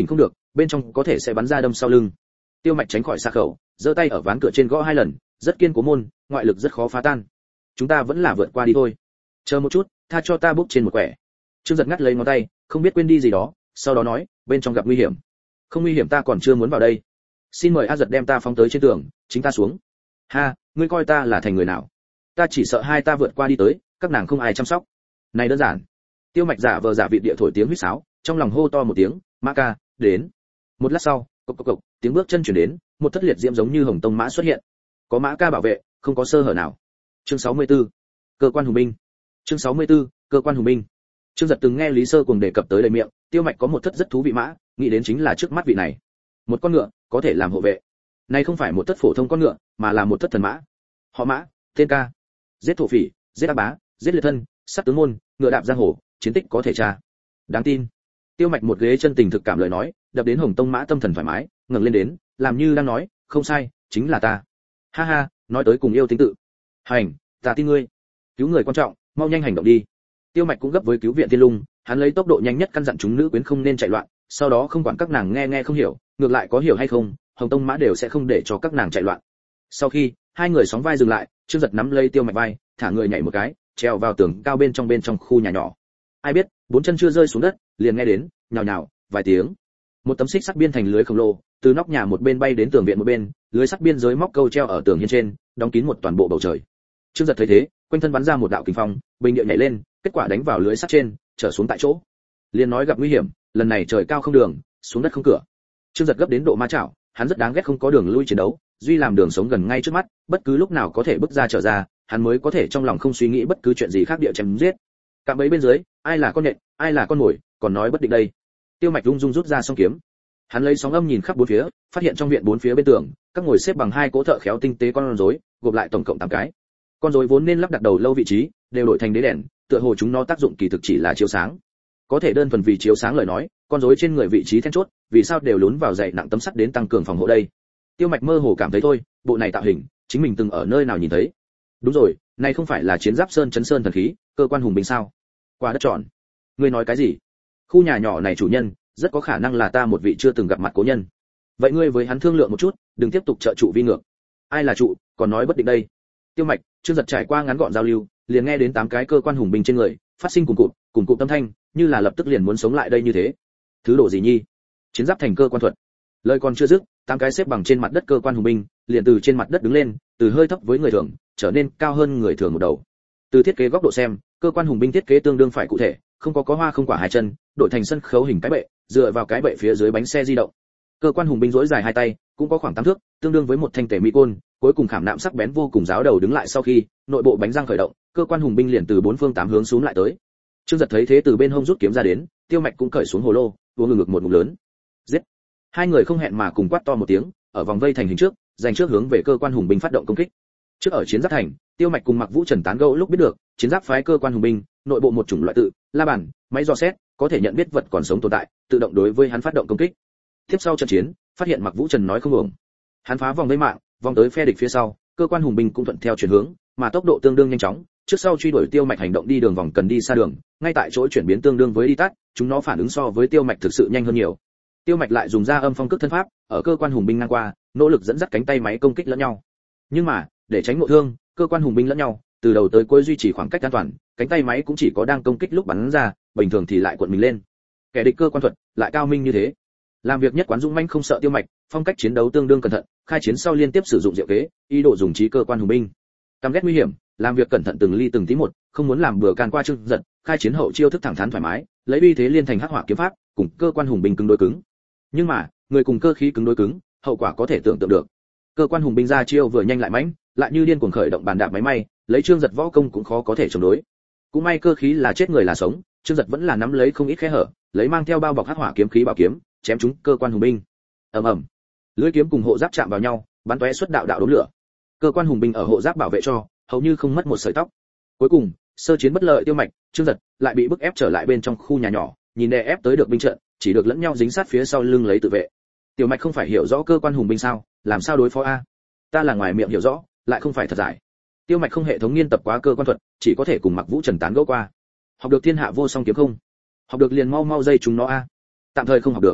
A: bên trong có thể sẽ bắn ra đâm sau lưng. Tiêu Mạch tránh khỏi xa khẩu, giơ tay ở ván cửa trên gõ 2 lần, rất kiên cố môn, ngoại lực rất khó phá tan. Chúng ta vẫn là vượt qua đi thôi. Chờ một chút, tha cho ta bốc trên một quẻ. Trương Giật ngắt lấy ngón tay, không biết quên đi gì đó, sau đó nói, bên trong gặp nguy hiểm. Không nguy hiểm, ta còn chưa muốn vào đây. Xin mời A Giật đem ta phóng tới trên tường, chính ta xuống. Ha, ngươi coi ta là thành người nào? Ta chỉ sợ hai ta vượt qua đi tới, các nàng không ai chăm sóc. Này đơn giản. Tiêu Mạch giả vờ giả vị địa thổi tiếng huýt sáo, trong lòng hô to một tiếng, "Mã ca, đến." Một lát sau, cộc cộc cộc, tiếng bước chân chuyển đến, một thất liệt diễm giống như hồng tông mã xuất hiện. Có Mã ca bảo vệ, không có sơ hở nào. Chương 64. Cơ quan hùng binh. Chương 64. Cơ quan hùng binh. Trương Giật từng nghe Lý Sơ cùng đề cập tới đầy miệng, Tiêu Mạch có một thất rất thú vị mã, nghĩ đến chính là trước mắt vị này. Một con ngựa, có thể làm hộ vệ. Này không phải một thất phổ thông con ngựa, mà là một thất thần mã. Họ Mã, tên ca. Giết thổ phỉ, giết ác bá, giết liệt thân, sát tướng môn, ngựa đạp giang hồ, chiến tích có thể tra. Đáng tin. Tiêu Mạch một ghế chân tình thực cảm lời nói, đập đến Hồng Tông Mã tâm thần thoải mái, ngẩng lên đến, làm như đang nói, không sai, chính là ta. Ha ha, nói tới cùng yêu tính tự. Hành, ta tin ngươi. Cứu người quan trọng, mau nhanh hành động đi. Tiêu Mạch cũng gấp với cứu viện Tiên Lung, hắn lấy tốc độ nhanh nhất căn dặn chúng nữ quyến không nên chạy loạn, sau đó không quản các nàng nghe không hiểu, ngược lại có hiểu hay không, Hồng Tông Mã đều sẽ không để cho các nàng chạy loạn. Sau khi hai người sóng vai dừng lại, Trương Giật nắm lấy Tiêu Mạch vai, thả người nhảy một cái, trèo vào tường cao bên trong khu nhà nhỏ. Ai biết, bốn chân chưa rơi xuống đất, liền nghe đến nhào nhào vài tiếng. Một tấm xích sắt biên thành lưới khổng lồ, từ nóc nhà một bên bay đến tường viện một bên, lưới sắt biên giới móc câu treo ở tường hiên trên, đóng kín một toàn bộ bầu trời. Trương Giật thấy thế, quanh thân bắn ra một đạo kình phong, bình địa nhảy lên, kết quả đánh vào lưới sắt trên, trở xuống tại chỗ. Liền nói gặp nguy hiểm, lần này trời cao không đường, xuống đất không cửa. Trương Giật gấp đến độ ma chảo, hắn rất đáng ghét không có đường lui chiến đấu, duy làm đường sống gần ngay trước mắt, bất cứ lúc nào có thể bước ra trở ra, hắn mới có thể trong lòng không suy nghĩ bất cứ chuyện gì khác địa chém giết. Cạm bẫy bên dưới, ai là con nhện, ai là con mồi, còn nói bất định đây. Tiêu Mạch rung rung rút ra song kiếm. Hắn lấy sóng âm nhìn khắp bốn phía, phát hiện trong viện bốn phía bên tường, các ngồi xếp bằng hai cỗ thợ khéo tinh tế con rối, gộp lại tổng cộng 8 cái. Con rối vốn nên lắp đặt đầu lâu vị trí, đều đổi thành đế đèn, tựa hồ chúng nó tác dụng kỳ thực chỉ là chiếu sáng. Có thể đơn thuần vì chiếu sáng lời nói, con rối trên người vị trí then chốt, vì sao đều lún vào dày nặng tấm sắt đến tăng cường phòng hộ đây? Tiêu Mạch mơ hồ cảm thấy thôi, bộ này tạo hình, chính mình từng ở nơi nào nhìn thấy. Đúng rồi, này không phải là chiến giáp sơn chấn sơn thần khí, cơ quan hùng binh sao? Quả đất tròn. Ngươi nói cái gì? Khu nhà nhỏ này chủ nhân, rất có khả năng là ta một vị chưa từng gặp mặt cố nhân. Vậy ngươi với hắn thương lượng một chút, đừng tiếp tục trợ trụ vi ngược. Ai là trụ, còn nói bất định đây. Tiêu Mạch, Trương Giật trải qua ngắn gọn giao lưu, liền nghe đến 8 cái cơ quan hùng binh trên người, phát sinh cùng cụm âm thanh, như là lập tức liền muốn sống lại đây như thế. Thứ độ gì nhi? Chiến giáp thành cơ quan thuật. Lời còn chưa dứt, 8 cái xếp bằng trên mặt đất cơ quan hùng binh, liền từ trên mặt đất đứng lên, từ hơi thấp với người thường, trở nên cao hơn người thường một đầu. Từ thiết kế góc độ xem, cơ quan hùng binh thiết kế tương đương phải cụ thể, không có hoa không quả hai chân, đổi thành sân khấu hình cái bệ, dựa vào cái bệ phía dưới bánh xe di động. Cơ quan hùng binh duỗi dài hai tay, cũng có khoảng 8 thước, tương đương với một thanh tể mỹ côn, cuối cùng khảm nạm sắc bén vô cùng giáo đầu đứng lại sau khi, nội bộ bánh răng khởi động, cơ quan hùng binh liền từ 4 phương 8 hướng xuống lại tới. Trương Giật thấy thế từ bên hông rút kiếm ra đến, Tiêu Mạch cũng cởi xuống hồ lô, uống ngực một ngụm lớn. Giết! Hai người không hẹn mà cùng quát to một tiếng, ở vòng vây thành hình trước, giành trước hướng về cơ quan hùng binh phát động công kích. Trước ở chiến giáp thành, Tiêu Mạch cùng Mặc Vũ Trần tán gẫu lúc biết được, chiến giáp phái cơ quan hùng binh, nội bộ một chủng loại tự, la bàn, máy dò xét, có thể nhận biết vật còn sống tồn tại, tự động đối với hắn phát động công kích. Tiếp sau trận chiến, phát hiện Mặc Vũ Trần nói không ổng. Hắn phá vòng vây mạng, vòng tới phe địch phía sau, cơ quan hùng binh cũng thuận theo chuyển hướng, mà tốc độ tương đương nhanh chóng, trước sau truy đuổi Tiêu Mạch hành động đi đường vòng cần đi xa đường, ngay tại chỗ chuyển biến tương đương với đi tắt, chúng nó phản ứng so với Tiêu Mạch thực sự nhanh hơn nhiều. Tiêu Mạch lại dùng ra âm phong cước thân pháp, ở cơ quan hùng binh ngang qua, nỗ lực dẫn dắt cánh tay máy công kích lẫn nhau. Nhưng mà, để tránh ngộ thương, cơ quan hùng binh lẫn nhau, từ đầu tới cuối duy trì khoảng cách an toàn, cánh tay máy cũng chỉ có đang công kích lúc bắn ra, bình thường thì lại cuộn mình lên. Kẻ địch cơ quan thuật lại cao minh như thế. Làm việc nhất quán dũng mãnh không sợ Tiêu Mạch, phong cách chiến đấu tương đương cẩn thận, khai chiến sau liên tiếp sử dụng diệu kế, ý đồ dùng trí cơ quan hùng binh. Căm ghét nguy hiểm, làm việc cẩn thận từng ly từng tí một, không muốn làm bừa can qua Trương Giật, khai chiến hậu chiêu thức thẳng thắn thoải mái, lấy uy thế liên thành hắc hỏa kiếm pháp, cùng cơ quan hùng binh cứng đối cứng. Nhưng mà, người cùng cơ khí cứng đối cứng, hậu quả có thể tưởng tượng được. Cơ quan hùng binh ra chiêu vừa nhanh lại mãnh, lại như điên cuồng khởi động bàn đạp máy may, lấy Trương Giật võ công cũng khó có thể chống đối. Cũng may cơ khí là chết người là sống, Trương Giật vẫn là nắm lấy không ít khe hở, lấy mang theo bao bọc hắc hỏa kiếm khí bảo kiếm, chém trúng cơ quan hùng binh. Ầm ầm, lưỡi kiếm cùng hộ giáp chạm vào nhau, bắn tóe xuất đạo đạo đốm lửa. Cơ quan hùng binh ở hộ giáp bảo vệ cho, hầu như không mất một sợi tóc. Cuối cùng, sơ chiến bất lợi Tiêu Mạch, Trương Giật lại bị bức ép trở lại bên trong khu nhà nhỏ, nhìn đè ép tới được binh trận, chỉ được lẫn nhau dính sát phía sau lưng lấy tự vệ. Tiểu Mạch không phải hiểu rõ cơ quan hùng binh sao, làm sao đối phó a? Ta là ngoài miệng hiểu rõ, lại không phải thật giải. Tiêu Mạch không hệ thống nghiên tập quá cơ quan thuật, chỉ có thể cùng Mặc Vũ Trần tán gẫu qua. Học được thiên hạ vô song kiếm không? Học được liền mau mau dây chúng nó a. Tạm thời không học được.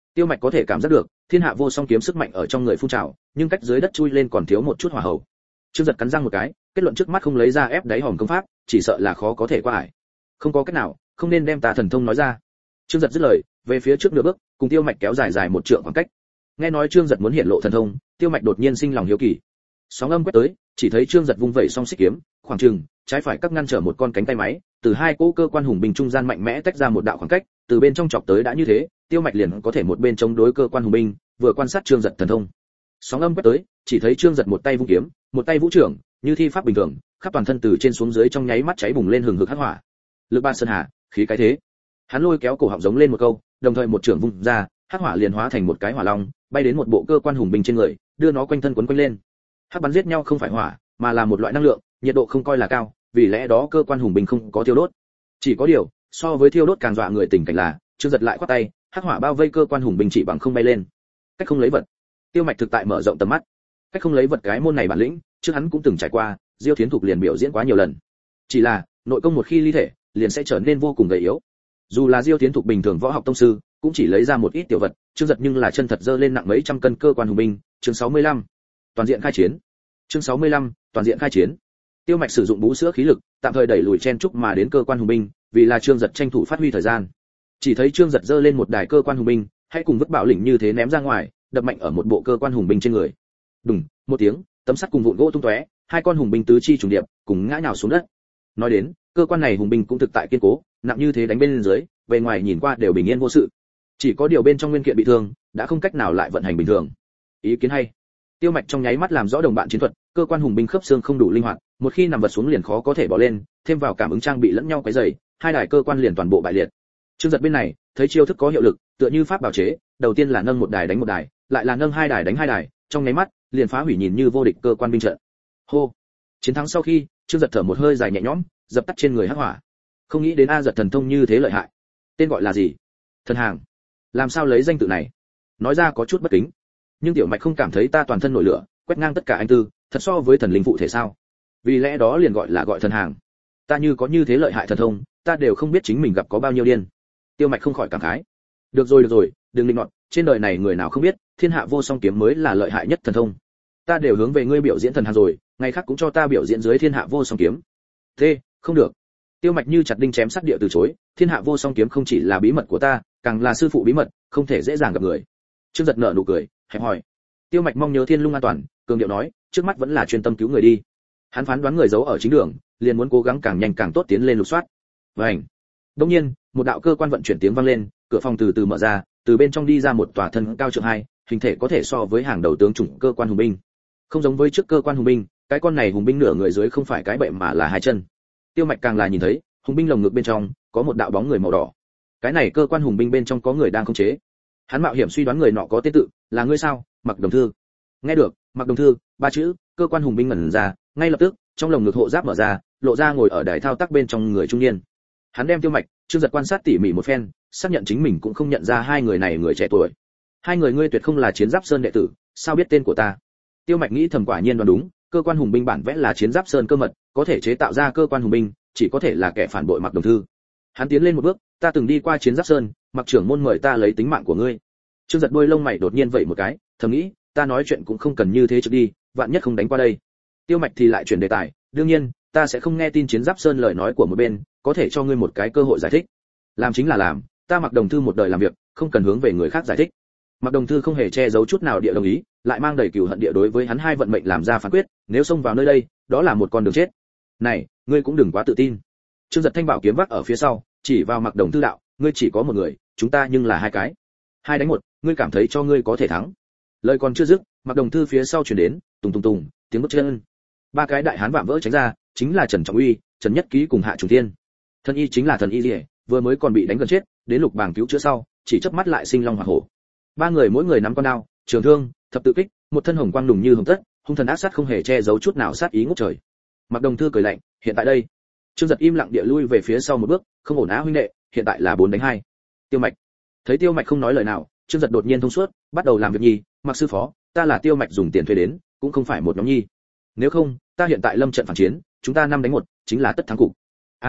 A: Tiêu Mạch có thể cảm giác được, thiên hạ vô song kiếm sức mạnh ở trong người phun trào, nhưng cách dưới đất chui lên còn thiếu một chút hỏa hầu. Trương Giật cắn răng một cái, kết luận trước mắt không lấy ra ép đáy hòm công pháp, chỉ sợ là khó có thể qua ải. Không có cách nào, không nên đem ta thần thông nói ra. Trương Giật dứt lời, về phía trước nửa bước, cùng Tiêu Mạch kéo dài một trượng khoảng cách. Nghe nói Trương Giật muốn hiện lộ thần thông, Tiêu Mạch đột nhiên sinh lòng hiếu kỳ. Sóng âm quét tới, chỉ thấy Trương Giật vung vẩy song xích kiếm, khoảng chừng trái phải các ngăn trở một con cánh tay máy, từ hai cỗ cơ quan hùng binh trung gian mạnh mẽ tách ra một đạo khoảng cách, từ bên trong chọc tới đã như thế, Tiêu Mạch liền có thể một bên chống đối cơ quan hùng binh, vừa quan sát Trương Giật thần thông. Sóng âm quét tới, chỉ thấy Trương Giật một tay vung kiếm, một tay vũ trưởng, như thi pháp bình thường, khắp toàn thân từ trên xuống dưới trong nháy mắt cháy bùng lên hừng hực hắc hỏa. Lực ba sơn hà, khí cái thế. Hắn lôi kéo cổ họng giống lên một câu, đồng thời một trưởng vung ra, hắc hỏa liền hóa thành một cái hỏa long, bay đến một bộ cơ quan hùng binh trên người, đưa nó quanh thân quấn quanh lên. Hắc bắn giết nhau không phải hỏa, mà là một loại năng lượng, nhiệt độ không coi là cao, vì lẽ đó cơ quan hùng binh không có thiêu đốt. Chỉ có điều, so với thiêu đốt càng dọa người tình cảnh là, Trương Giật lại khoát tay, hắc hỏa bao vây cơ quan hùng binh chỉ bằng không bay lên. Cách không lấy vật. Tiêu Mạch thực tại mở rộng tầm mắt. Cách không lấy vật cái môn này bản lĩnh, trước hắn cũng từng trải qua, Diêu Thiến Thục liền biểu diễn quá nhiều lần. Chỉ là, nội công một khi ly thể, liền sẽ trở nên vô cùng gầy yếu. Dù là Diêu Thiến Thục bình thường võ học tông sư, cũng chỉ lấy ra một ít tiểu vật, Trương Giật nhưng là chân thật dơ lên nặng mấy trăm cân cơ quan hùng binh. Chương 65. Toàn diện khai chiến. Chương 65. Toàn diện khai chiến. Tiêu Mạch sử dụng bú sữa khí lực, tạm thời đẩy lùi chen trúc mà đến cơ quan hùng binh, vì là Trương Giật tranh thủ phát huy thời gian. Chỉ thấy Trương Giật dơ lên một đài cơ quan hùng binh, hãy cùng vứt bạo lĩnh như thế ném ra ngoài, đập mạnh ở một bộ cơ quan hùng binh trên người. Đùng, một tiếng, tấm sắt cùng vụn gỗ tung tóe, hai con hùng binh tứ chi trùng điệp, cùng ngã nhào xuống đất. Nói đến, cơ quan này hùng binh cũng thực tại kiên cố, nặng như thế đánh bên dưới, bề ngoài nhìn qua đều bình yên vô sự. Chỉ có điều bên trong nguyên kiện bị thương, đã không cách nào lại vận hành bình thường. Ý kiến hay. Tiêu Mạch trong nháy mắt làm rõ đồng bạn chiến thuật, cơ quan hùng binh khớp xương không đủ linh hoạt, một khi nằm vật xuống liền khó có thể bò lên, thêm vào cảm ứng trang bị lẫn nhau quấy rầy, hai đài cơ quan liền toàn bộ bại liệt. Trương Giật bên này, thấy chiêu thức có hiệu lực, tựa như pháp bảo chế, đầu tiên là nâng một đài đánh một đài, lại là nâng hai đài đánh hai đài, trong nháy mắt, liền phá hủy nhìn như vô địch cơ quan binh trận. Hô. Chiến thắng sau khi, Trương Giật thở một hơi dài nhẹ nhõm, dập tắt trên người hắc hỏa. Không nghĩ đến A Giật thần thông như thế lợi hại. Tên gọi là gì? Thần hàng. Làm sao lấy danh tự này? Nói ra có chút bất kính. Nhưng Tiểu Mạch không cảm thấy ta toàn thân nổi lửa, quét ngang tất cả anh tư, thật so với thần linh phụ thể sao? Vì lẽ đó liền gọi thần hàng. Ta như có như thế lợi hại thần thông, ta đều không biết chính mình gặp có bao nhiêu điên. Tiêu Mạch không khỏi cảm khái. Được rồi, đừng định nọt, trên đời này người nào không biết, thiên hạ vô song kiếm mới là lợi hại nhất thần thông. Ta đều hướng về ngươi biểu diễn thần hàng rồi, ngày khác cũng cho ta biểu diễn dưới thiên hạ vô song kiếm. Thế, không được. Tiêu Mạch như chặt đinh chém sắt địa từ chối, thiên hạ vô song kiếm không chỉ là bí mật của ta, càng là sư phụ bí mật, không thể dễ dàng gặp người. Trương Giật nở nụ cười, hẹp hỏi. Tiêu Mạch mong nhớ Thiên Lung an toàn, cường điệu nói, trước mắt vẫn là chuyên tâm cứu người đi. Hắn phán đoán người giấu ở chính đường, liền muốn cố gắng càng nhanh càng tốt tiến lên lục soát. Vành. Đương nhiên, một đạo cơ quan vận chuyển tiếng vang lên, cửa phòng từ từ mở ra, từ bên trong đi ra một tòa thân cao trượng 2, hình thể có thể so với hàng đầu tướng chủng cơ quan hùng binh. Không giống với trước cơ quan hùng binh, cái con này hùng binh nửa người dưới không phải cái bệ mà là hai chân. Tiêu Mạch càng là nhìn thấy, hùng binh lồng ngực bên trong có một đạo bóng người màu đỏ. Cái này cơ quan hùng binh bên trong có người đang khống chế. Hắn mạo hiểm suy đoán người nọ có tên tự, là ngươi sao? Mặc Đồng Thư. Nghe được, Mặc Đồng Thư, ba chữ, cơ quan hùng binh ngẩn ra, ngay lập tức, trong lồng ngực hộ giáp mở ra, lộ ra ngồi ở đài thao tác bên trong người trung niên. Hắn đem Tiêu Mạch, Trương Giật quan sát tỉ mỉ một phen, xác nhận chính mình cũng không nhận ra hai người này người trẻ tuổi. Hai người ngươi tuyệt không là Chiến Giáp Sơn đệ tử, sao biết tên của ta? Tiêu Mạch nghĩ thầm quả nhiên đoán đúng, cơ quan hùng binh bản vẽ là Chiến Giáp Sơn cơ mật, có thể chế tạo ra cơ quan hùng binh, chỉ có thể là kẻ phản bội Mặc Đồng Thư. Hắn tiến lên một bước, ta từng đi qua Chiến Giáp Sơn, Mặc trưởng môn mời ta lấy tính mạng của ngươi. Trương Giật đôi lông mày đột nhiên vẩy một cái, thầm nghĩ, ta nói chuyện cũng không cần như thế trước đi, vạn nhất không đánh qua đây. Tiêu Mạch thì lại chuyển đề tài, đương nhiên, ta sẽ không nghe tin Chiến Giáp Sơn lời nói của một bên, có thể cho ngươi một cái cơ hội giải thích. Làm chính là làm, ta Mặc Đồng Thư một đời làm việc, không cần hướng về người khác giải thích. Mặc Đồng Thư không hề che giấu chút nào địa đồng ý, lại mang đầy cừu hận địa đối với hắn hai vận mệnh làm ra phán quyết, nếu xông vào nơi đây, đó là một con đường chết. Này, ngươi cũng đừng quá tự tin. Trương Giật thanh bảo kiếm vác ở phía sau, chỉ vào Mặc Đồng Thư đạo, ngươi chỉ có một người, chúng ta nhưng là hai cái. Hai đánh một, ngươi cảm thấy cho ngươi có thể thắng. Lời còn chưa dứt, Mặc Đồng Thư phía sau truyền đến, tùng tùng tùng, tiếng bước chân. Ba cái đại hán vạm vỡ tránh ra, chính là Trần Trọng Uy, Trần Nhất Ký cùng Hạ Trùng Thiên. Thân y chính là thần y liễu, vừa mới còn bị đánh gần chết, đến Lục Bàng cứu chữa sau, chỉ chớp mắt lại sinh long hỏa hổ. Ba người mỗi người nắm con đao, trường thương, thập tự kích, một thân hồng quang đùng như hồng tất, hung thần ác sát không hề che giấu chút nào sát ý ngút trời. Mặc Đồng Thư cười lạnh, hiện tại đây. Trương Giật im lặng địa lui về phía sau một bước, không ổn á huynh đệ, hiện tại là 4 đánh 2. Tiêu Mạch. Thấy Tiêu Mạch không nói lời nào, Trương Giật đột nhiên thông suốt, bắt đầu làm việc nhi, Mặc sư phó, ta là Tiêu Mạch dùng tiền thuê đến, cũng không phải một nhóm nhi. Nếu không, ta hiện tại lâm trận phản chiến, chúng ta 5 đánh 1, chính là tất thắng cục.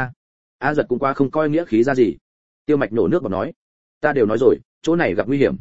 A: A Giật cũng qua không coi nghĩa khí ra gì. Tiêu Mạch nổ nước bọt nói, ta đều nói rồi, chỗ này gặp nguy hiểm.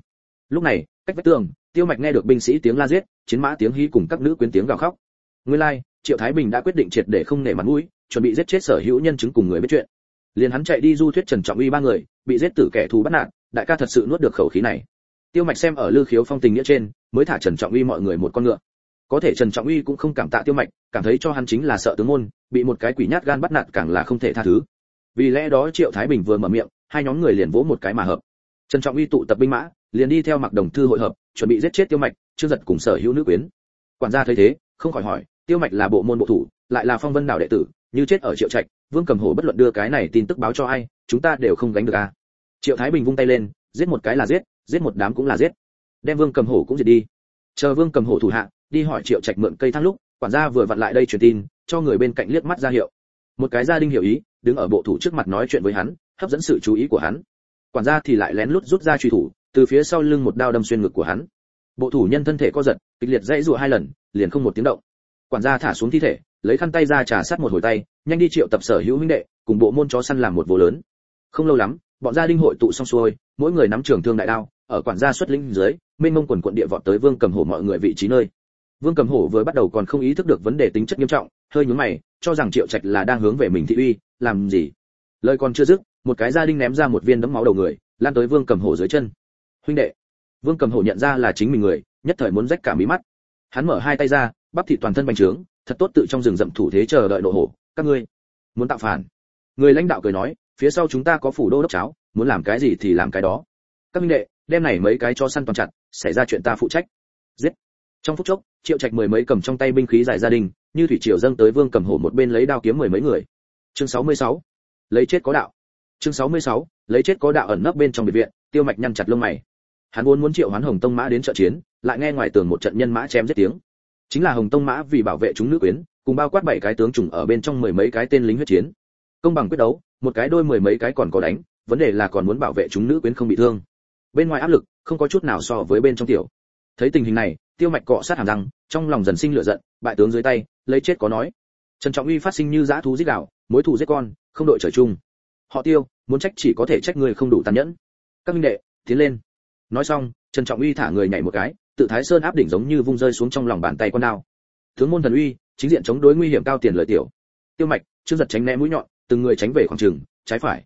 A: Lúc này, cách vách tường, Tiêu Mạch nghe được binh sĩ tiếng la giết, chiến mã tiếng hí cùng các nữ quyến tiếng gào khóc. Nguyên lai, Triệu Thái Bình đã quyết định triệt để không nể mặt mũi, chuẩn bị giết chết sở hữu nhân chứng cùng người biết chuyện. Liền hắn chạy đi du thuyết Trần Trọng Uy ba người, bị giết tử kẻ thù bắt nạt, đại ca thật sự nuốt được khẩu khí này. Tiêu Mạch xem ở Lư Khiếu Phong tình nghĩa trên, mới thả Trần Trọng Uy mọi người một con ngựa. Có thể Trần Trọng Uy cũng không cảm tạ Tiêu Mạch, cảm thấy cho hắn chính là sợ tướng môn, bị một cái quỷ nhát gan bắt nạt càng là không thể tha thứ. Vì lẽ đó Triệu Thái Bình vừa mở miệng, hai nhóm người liền vỗ một cái mà hợp. Trần Trọng Uy tụ tập binh mã, liền đi theo Mạc Đồng Thư hội hợp, chuẩn bị giết chết Tiêu Mạch, Trương Giật cùng sở hữu nữ quyến. Quản gia thấy thế, không khỏi hỏi, Tiêu Mạch là bộ môn bộ thủ, lại là Phong Vân Đảo đệ tử, như chết ở Triệu Trạch, Vương Cầm Hổ bất luận đưa cái này tin tức báo cho ai, chúng ta đều không gánh được a. Triệu Thái Bình vung tay lên, giết một cái là giết, giết một đám cũng là giết. Đem Vương Cầm Hổ cũng diệt đi. Chờ Vương Cầm Hổ thủ hạ, đi hỏi Triệu Trạch mượn cây thang lúc, quản gia vừa vặn lại đây truyền tin, cho người bên cạnh liếc mắt ra hiệu. Một cái gia đình hiểu ý, đứng ở bộ thủ trước mặt nói chuyện với hắn, hấp dẫn sự chú ý của hắn. Quản gia thì lại lén lút rút ra truy thủ, từ phía sau lưng một đao đâm xuyên ngực của hắn. Bộ thủ nhân thân thể co giật, kịch liệt dãy rủa hai lần, liền không một tiếng động. Quản gia thả xuống thi thể, lấy khăn tay ra trà sát một hồi tay, nhanh đi triệu tập sở hữu huynh đệ, cùng bộ môn chó săn làm một vô lớn. Không lâu lắm, bọn gia đình hội tụ xong xuôi, mỗi người nắm trường thương đại đao, ở quản gia xuất lĩnh dưới, mênh mông quần quận địa vọt tới Vương Cầm Hổ mọi người vị trí nơi. Vương Cầm Hổ vừa bắt đầu còn không ý thức được vấn đề tính chất nghiêm trọng, hơi nhướng mày, cho rằng Triệu Trạch là đang hướng về mình thị uy, làm gì? Lời còn chưa dứt, một cái gia đình ném ra một viên đấm máu đầu người, lan tới Vương Cầm Hổ dưới chân. Huynh đệ! Vương Cầm Hổ nhận ra là chính mình người, nhất thời muốn rách cả mí mắt. Hắn mở hai tay ra, bắp thịt toàn thân bành trướng, thật tốt tự trong rừng rậm thủ thế chờ đợi nộ hổ. Các ngươi muốn tạo phản? Người lãnh đạo cười nói, phía sau chúng ta có phủ đô đốc cháo, muốn làm cái gì thì làm cái đó. Các huynh đệ, đem này mấy cái cho săn toàn chặt, xảy ra chuyện ta phụ trách. Giết! Trong phút chốc, Triệu Trạch mười mấy cầm trong tay binh khí giải gia đình, như thủy triều dâng tới Vương Cầm Hổ một bên lấy đao kiếm mười mấy người. Chương 66. Lấy chết có đạo. Chương 66. Lấy chết có đạo. Ẩn nấp bên trong biệt viện, Tiêu Mạch nhăn chặt lông mày. Hắn vốn muốn triệu hoán Hồng Tông Mã đến trợ chiến, lại nghe ngoài tường một trận nhân mã chém giết tiếng. Chính là Hồng Tông Mã vì bảo vệ chúng nữ quyến, cùng bao quát bảy cái tướng chủng ở bên trong mười mấy cái tên lính huyết chiến. Công bằng quyết đấu, một cái đôi mười mấy cái còn có đánh, vấn đề là còn muốn bảo vệ chúng nữ quyến không bị thương. Bên ngoài áp lực, không có chút nào so với bên trong tiểu. Thấy tình hình này, Tiêu Mạch cọ sát hàm răng, trong lòng dần sinh lửa giận, bại tướng dưới tay, lấy chết có nói. Trần Trọng Uy phát sinh như dã thú giết gào, mối thù giết con, không đội trời chung. Họ Tiêu, muốn trách chỉ có thể trách người không đủ tàn nhẫn. Các minh đệ, tiến lên. Nói xong, Trần Trọng Uy thả người nhảy một cái, tự Thái Sơn áp đỉnh giống như vung rơi xuống trong lòng bàn tay con đao. Tướng môn thần uy, chính diện chống đối nguy hiểm cao tiền lợi tiểu. Tiêu Mạch, Trương Giật tránh né mũi nhọn, từng người tránh về khoảng trường, trái phải.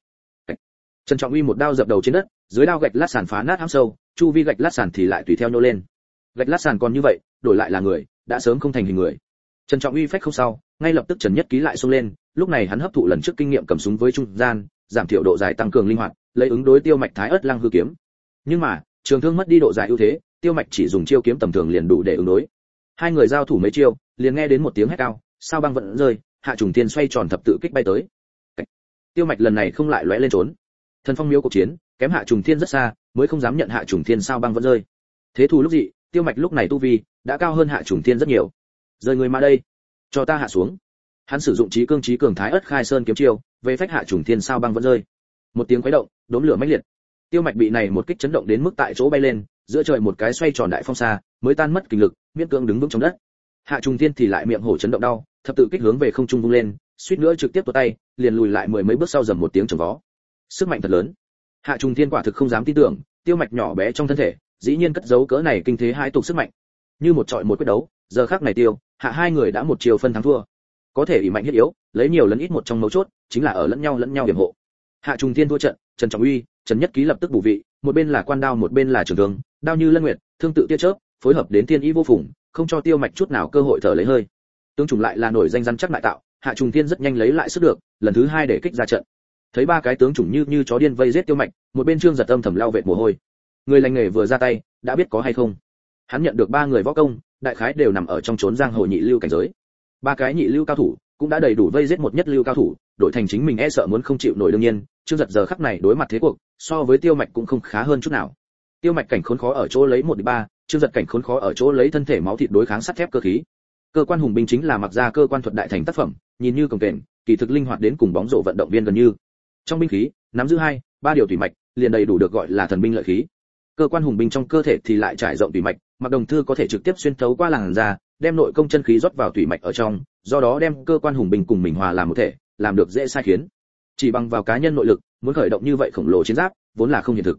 A: Trần Trọng Uy một đao dập đầu trên đất, dưới đao gạch lát sàn phá nát hãm sâu, chu vi gạch lát sàn thì lại tùy theo nhô lên. Gạch lát sàn còn như vậy, đổi lại là người, đã sớm không thành hình người. Trần Trọng Uy phách không sao, ngay lập tức Trần Nhất Ký lại xông lên, lúc này hắn hấp thụ lần trước kinh nghiệm cầm súng với trung gian, giảm thiểu độ dài tăng cường linh hoạt, lấy ứng đối Tiêu Mạch Thái Ức Lăng hư kiếm. Nhưng mà, trường thương mất đi độ dài ưu thế, Tiêu Mạch chỉ dùng chiêu kiếm tầm thường liền đủ để ứng đối. Hai người giao thủ mấy chiêu, liền nghe đến một tiếng hét cao, sao băng vận rơi, Hạ Trùng Thiên xoay tròn thập tự kích bay tới. Tiêu Mạch lần này không lại lóe lên trốn. Thần Phong Miếu cuộc chiến, kém Hạ Trùng Thiên rất xa, mới không dám nhận Hạ Trùng Thiên sao băng vẫn rơi. Thế thù lúc dị, Tiêu Mạch lúc này tu vi đã cao hơn Hạ Trùng Thiên rất nhiều. Rơi người mà đây, cho ta hạ xuống. Hắn sử dụng trí cường Thái Ức Khai Sơn kiếm chiêu, về phách Hạ Trùng Thiên sao băng vẫn rơi. Một tiếng quấy động, đốm lửa mãnh liệt. Tiêu Mạch bị này một kích chấn động đến mức tại chỗ bay lên, giữa trời một cái xoay tròn đại phong xa, mới tan mất kinh lực, miễn cưỡng đứng vững trong đất. Hạ Trùng Thiên thì lại miệng hổ chấn động đau, thập tự kích hướng về không trung vung lên, suýt nữa trực tiếp tuột tay, liền lùi lại mười mấy bước sau dầm một tiếng trầm vó. Sức mạnh thật lớn. Hạ Trùng Thiên quả thực không dám tin tưởng, Tiêu Mạch nhỏ bé trong thân thể, dĩ nhiên cất giấu cỡ này kinh thế hai tục sức mạnh. Như một trọi một quyết đấu, giờ khắc này Tiêu, Hạ hai người đã một chiều phân thắng thua. Có thể ỷ mạnh hiết yếu, lấy nhiều lẫn ít một trong mấu chốt, chính là ở lẫn nhau điểm hộ. Hạ Trùng Thiên thua trận, Trần Trọng Uy, Trần Nhất Ký lập tức bù vị, một bên là quan đao một bên là trường thương, đao như lân nguyệt, thương tự tia chớp, phối hợp đến thiên ý vô phùng, không cho Tiêu Mạch chút nào cơ hội thở lấy hơi. Tướng chủng lại là nổi danh rắn chắc đại tạo, Hạ Trùng Thiên rất nhanh lấy lại sức được, lần thứ hai để kích ra trận. Thấy ba cái tướng chủng như chó điên vây giết Tiêu Mạch, một bên Trương Giật âm thầm lau vệt mồ hôi. Người lành nghề vừa ra tay, đã biết có hay không. Hắn nhận được ba người võ công, đại khái đều nằm ở trong chốn giang hồ nhị lưu cảnh giới. Ba cái nhị lưu cao thủ cũng đã đầy đủ vây giết một nhất lưu cao thủ, đổi thành chính mình e sợ muốn không chịu nổi. Đương nhiên, Trương Giật giờ khắc này đối mặt thế cuộc, so với Tiêu Mạch cũng không khá hơn chút nào. Tiêu Mạch cảnh khốn khó ở chỗ lấy 1-3, Trương Giật cảnh khốn khó ở chỗ lấy thân thể máu thịt đối kháng sắt thép cơ khí. Cơ quan hùng binh chính là mặc ra cơ quan thuật đại thành tác phẩm, nhìn như cồng kềnh, kỳ thực linh hoạt đến cùng bóng rổ vận động viên gần như. Trong binh khí, nắm giữ 2-3 điều thủy mạch, liền đầy đủ được gọi là thần binh lợi khí. Cơ quan hùng binh trong cơ thể thì lại trải rộng thủy mạch, Mạc Đồng Thư có thể trực tiếp xuyên thấu qua làn da, đem nội công chân khí rót vào thủy mạch ở trong, do đó đem cơ quan hùng binh cùng mình hòa làm một thể, làm được dễ sai khiến. Chỉ bằng vào cá nhân nội lực, muốn khởi động như vậy khổng lồ chiến giáp, vốn là không hiện thực.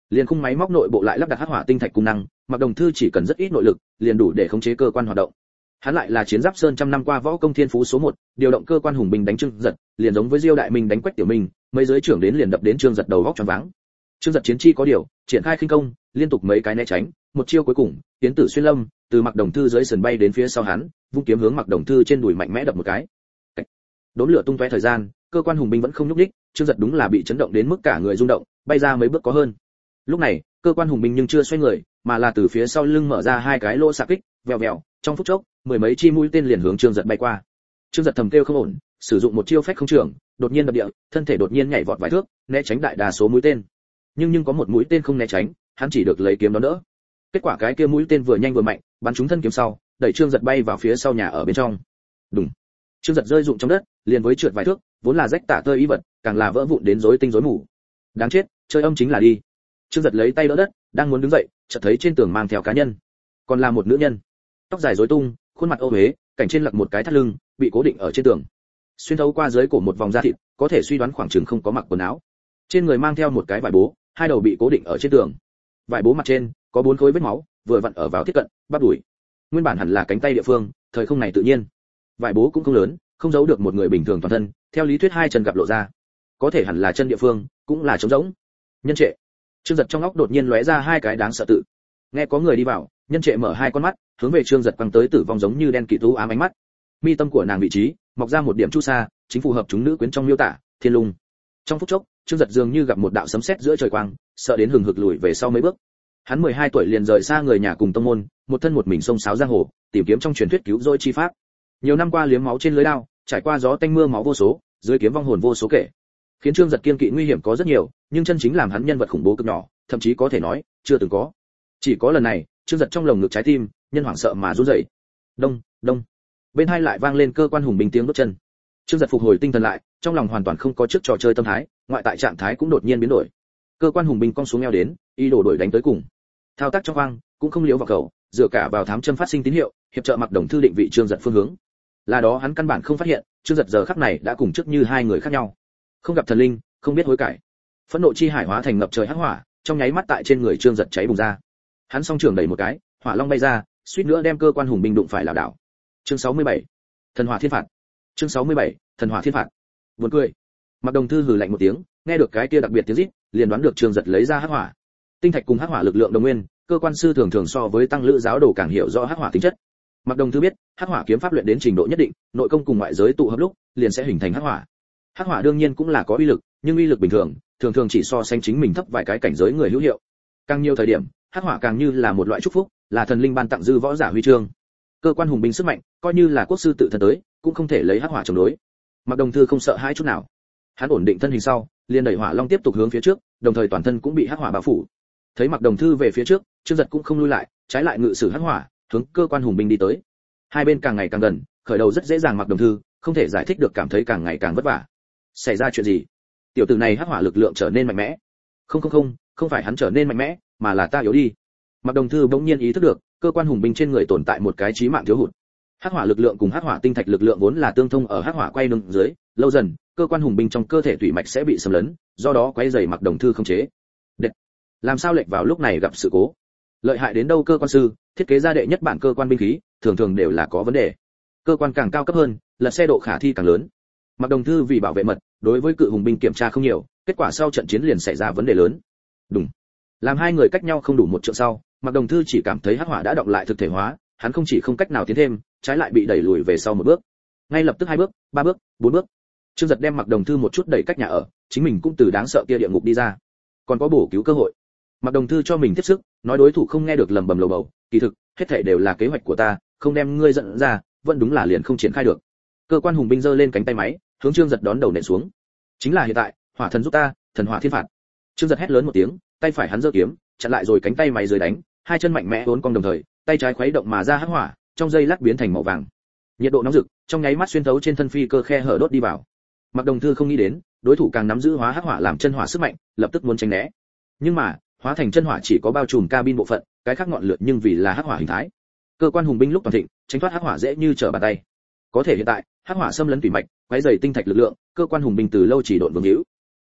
A: liền khung máy móc nội bộ lại lắp đặt hắc hỏa tinh thạch công năng, Mạc Đồng Thư chỉ cần rất ít nội lực, liền đủ để khống chế cơ quan hoạt động. Hắn lại là chiến giáp sơn trăm năm qua võ công thiên phú số 1, điều động cơ quan hùng binh đánh Trương Giật, liền giống với Diêu Đại Minh đánh Quách Tiểu Minh, mấy giới trưởng đến liền đập đến Trương Giật đầu góc choáng váng. Trương Giật chiến chi có điều, triển khai khinh công, liên tục mấy cái né tránh, một chiêu cuối cùng, tiến tử xuyên lâm, từ Mạc Đồng Thư dưới sườn bay đến phía sau hắn, vung kiếm hướng Mạc Đồng Thư trên đùi mạnh mẽ đập một cái. Đốn lửa tung tóe thời gian, cơ quan hùng binh vẫn không nhúc nhích, Trương Giật đúng là bị chấn động đến mức cả người rung động, bay ra mấy bước có hơn. Lúc này, cơ quan hùng binh nhưng chưa xoay người, mà là từ phía sau lưng mở ra hai cái lỗ xạ kích, vèo vèo, trong phút chốc, mười mấy chi mũi tên liền hướng Trương Giật bay qua. Trương Giật thầm kêu không ổn, sử dụng một chiêu phách không trưởng, đột nhiên đập địa, thân thể đột nhiên nhảy vọt vài thước, né tránh đại đa số mũi tên. Nhưng có một mũi tên không né tránh, hắn chỉ được lấy kiếm đón đỡ. Kết quả cái kia mũi tên vừa nhanh vừa mạnh, bắn trúng thân kiếm sau, đẩy Trương Giật bay vào phía sau nhà ở bên trong. Đùng. Trương Giật rơi rụng trong đất, liền với trượt vài thước, vốn là rách tả tơi y vật, càng là vỡ vụn đến rối tinh rối mù. Đáng chết, chơi âm chính là đi. Trương Giật lấy tay đỡ đất, đang muốn đứng dậy, chợt thấy trên tường mang theo cá nhân, còn là một nữ nhân, tóc dài rối tung, khuôn mặt ô uế, cảnh trên lặc một cái thắt lưng, bị cố định ở trên tường. Xuyên thấu qua dưới cổ một vòng da thịt, có thể suy đoán khoảng chừng không có mặc quần áo. Trên người mang theo một cái vải bố, hai đầu bị cố định ở trên tường. Vải bố mặt trên có 4 khối vết máu, vừa vặn ở vào thiết cận, bắp đùi. Nguyên bản hẳn là cánh tay địa phương, thời không này tự nhiên. Vải bố cũng không lớn, không giấu được một người bình thường toàn thân, theo lý thuyết hai chân gặp lộ ra. Có thể hẳn là chân địa phương, cũng là trống rỗng. Nhân trệ. Trương Giật trong óc đột nhiên lóe ra hai cái đáng sợ tự. Nghe có người đi vào, nhân trệ mở hai con mắt, hướng về Trương Giật quăng tới tử vong giống như đen kịt u ám ánh mắt. Mi tâm của nàng vị trí, mọc ra một điểm chu sa, chính phù hợp chúng nữ quyến trong miêu tả, thiên lung. Trong phút chốc, Trương Giật dường như gặp một đạo sấm sét giữa trời quang, sợ đến hừng hực lùi về sau mấy bước. Hắn 12 tuổi liền rời xa người nhà cùng tông môn, một thân một mình xông xáo giang hồ, tìm kiếm trong truyền thuyết cứu rỗi chi pháp. Nhiều năm qua liếm máu trên lưới đao, trải qua gió tanh mưa máu vô số, dưới kiếm vong hồn vô số kể. Khiến Trương Giật kiên kỵ nguy hiểm có rất nhiều, nhưng chân chính làm hắn nhân vật khủng bố cực nhỏ, thậm chí có thể nói chưa từng có. Chỉ có lần này, Trương Giật trong lồng ngực trái tim, nhân hoảng sợ mà run rẩy. Đông, đông. Bên hai lại vang lên cơ quan hùng binh tiếng bước chân. Trương Giật phục hồi tinh thần lại, trong lòng hoàn toàn không có trước trò chơi tâm thái, ngoại tại trạng thái cũng đột nhiên biến đổi. Cơ quan hùng binh cong xuống eo đến, ý đồ đuổi đánh tới cùng. Thao tác trong khoang, cũng không liếu vào khẩu, dựa cả vào thám châm phát sinh tín hiệu, hiệp trợ Mạc Đồng Thư định vị Trương Giật phương hướng. Là đó hắn căn bản không phát hiện, Trương Giật giờ khắc này đã cùng trước như hai người khác nhau. Không gặp thần linh, không biết hối cải. Phẫn nộ chi hải hóa thành ngập trời hắc hỏa, trong nháy mắt tại trên người Trương Giật cháy bùng ra. Hắn song trường đẩy một cái, hỏa long bay ra, suýt nữa đem cơ quan hùng binh đụng phải lảo đảo. Chương 67. Thần hỏa thiên phạt. Chương 67. Thần hỏa thiên phạt. Buồn cười. Mạc Đồng Thư hừ lạnh một tiếng, nghe được cái kia đặc biệt tiếng rít, liền đoán được Trương Giật lấy ra hắc hỏa. Tinh thạch cùng hắc hỏa lực lượng đồng nguyên, cơ quan sư thường thường so với tăng lữ giáo đồ càng hiểu rõ hắc hỏa tính chất. Mạc Đồng Thư biết, hắc hỏa kiếm pháp luyện đến trình độ nhất định, nội công cùng ngoại giới tụ hợp lúc, liền sẽ hình thành hắc hỏa. Hắc hỏa đương nhiên cũng là có uy lực, nhưng uy lực bình thường, thường thường chỉ so sánh chính mình thấp vài cái cảnh giới người hữu hiệu. Càng nhiều thời điểm, hắc hỏa càng như là một loại chúc phúc, là thần linh ban tặng dư võ giả huy chương. Cơ quan hùng binh sức mạnh, coi như là quốc sư tự thân tới, cũng không thể lấy hắc hỏa chống đối. Mạc Đồng Thư không sợ hãi chút nào. Hắn ổn định thân hình sau, liền đẩy hỏa long tiếp tục hướng phía trước, đồng thời toàn thân cũng bị hắc hỏa bao phủ. Thấy Mạc Đồng Thư về phía trước, Trương Giật cũng không lui lại, trái lại ngự sử hắc hỏa, hướng cơ quan hùng binh đi tới. Hai bên càng ngày càng gần, khởi đầu rất dễ dàng Mạc Đồng Thư, không thể giải thích được cảm thấy càng ngày càng vất vả. Xảy ra chuyện gì? Tiểu tử này hắc hỏa lực lượng trở nên mạnh mẽ. Không phải hắn trở nên mạnh mẽ, mà là ta yếu đi. Mạc Đồng Thư bỗng nhiên ý thức được, cơ quan hùng binh trên người tồn tại một cái chí mạng thiếu hụt. Hắc hỏa lực lượng cùng hắc hỏa tinh thạch lực lượng vốn là tương thông ở hắc hỏa quay lưng dưới, lâu dần, cơ quan hùng binh trong cơ thể thủy mạch sẽ bị xâm lấn, do đó quấy rầy Mạc Đồng Thư không chế. Đệt. Làm sao lệch vào lúc này gặp sự cố? Lợi hại đến đâu cơ quan sư, thiết kế ra đệ nhất bản cơ quan binh khí, thường thường đều là có vấn đề. Cơ quan càng cao cấp hơn, lật xe độ khả thi càng lớn. Mạc Đồng Thư vì bảo vệ mật, đối với cự hùng binh kiểm tra không nhiều, kết quả sau trận chiến liền xảy ra vấn đề lớn. Đúng. Làm hai người cách nhau không đủ một trượng sau, Mạc Đồng Thư chỉ cảm thấy hắc hỏa đã động lại thực thể hóa, hắn không chỉ không cách nào tiến thêm, trái lại bị đẩy lùi về sau một bước. Ngay lập tức 2 bước, 3 bước, 4 bước. Trương Giật đem Mạc Đồng Thư một chút đẩy cách nhà ở, chính mình cũng từ đáng sợ kia địa ngục đi ra. Còn có bổ cứu cơ hội. Mạc Đồng Thư cho mình tiếp sức, nói đối thủ không nghe được lầm bầm lầu bầu, kỳ thực, hết thảy đều là kế hoạch của ta, không đem ngươi giận ra, vẫn đúng là liền không triển khai được. Cơ quan hùng binh giơ lên cánh tay máy, hướng Trương Giật đón đầu nện xuống. Chính là hiện tại, hỏa thần giúp ta, thần hỏa thiên phạt. Trương Giật hét lớn một tiếng, tay phải hắn giơ kiếm, chặn lại rồi cánh tay máy dưới đánh, hai chân mạnh mẽ uốn cong đồng thời, tay trái khuấy động mà ra hắc hỏa, trong giây lát biến thành màu vàng. Nhiệt độ nóng rực, trong nháy mắt xuyên thấu trên thân phi cơ khe hở đốt đi vào. Mạc Đồng Thư không nghĩ đến, đối thủ càng nắm giữ hóa hắc hỏa làm chân hỏa sức mạnh, lập tức muốn tránh né. Nhưng mà, hóa thành chân hỏa chỉ có bao trùm cabin bộ phận, cái khác ngọn lửa nhưng vì là hắc hỏa hình thái. Cơ quan hùng binh lúc toàn thịnh, tránh thoát hắc hỏa dễ như trở bàn tay. Có thể hiện tại, hắc hỏa xâm lấn tủy mạch, quấy rầy tinh thạch lực lượng, cơ quan hùng binh từ lâu chỉ độn vương hữu.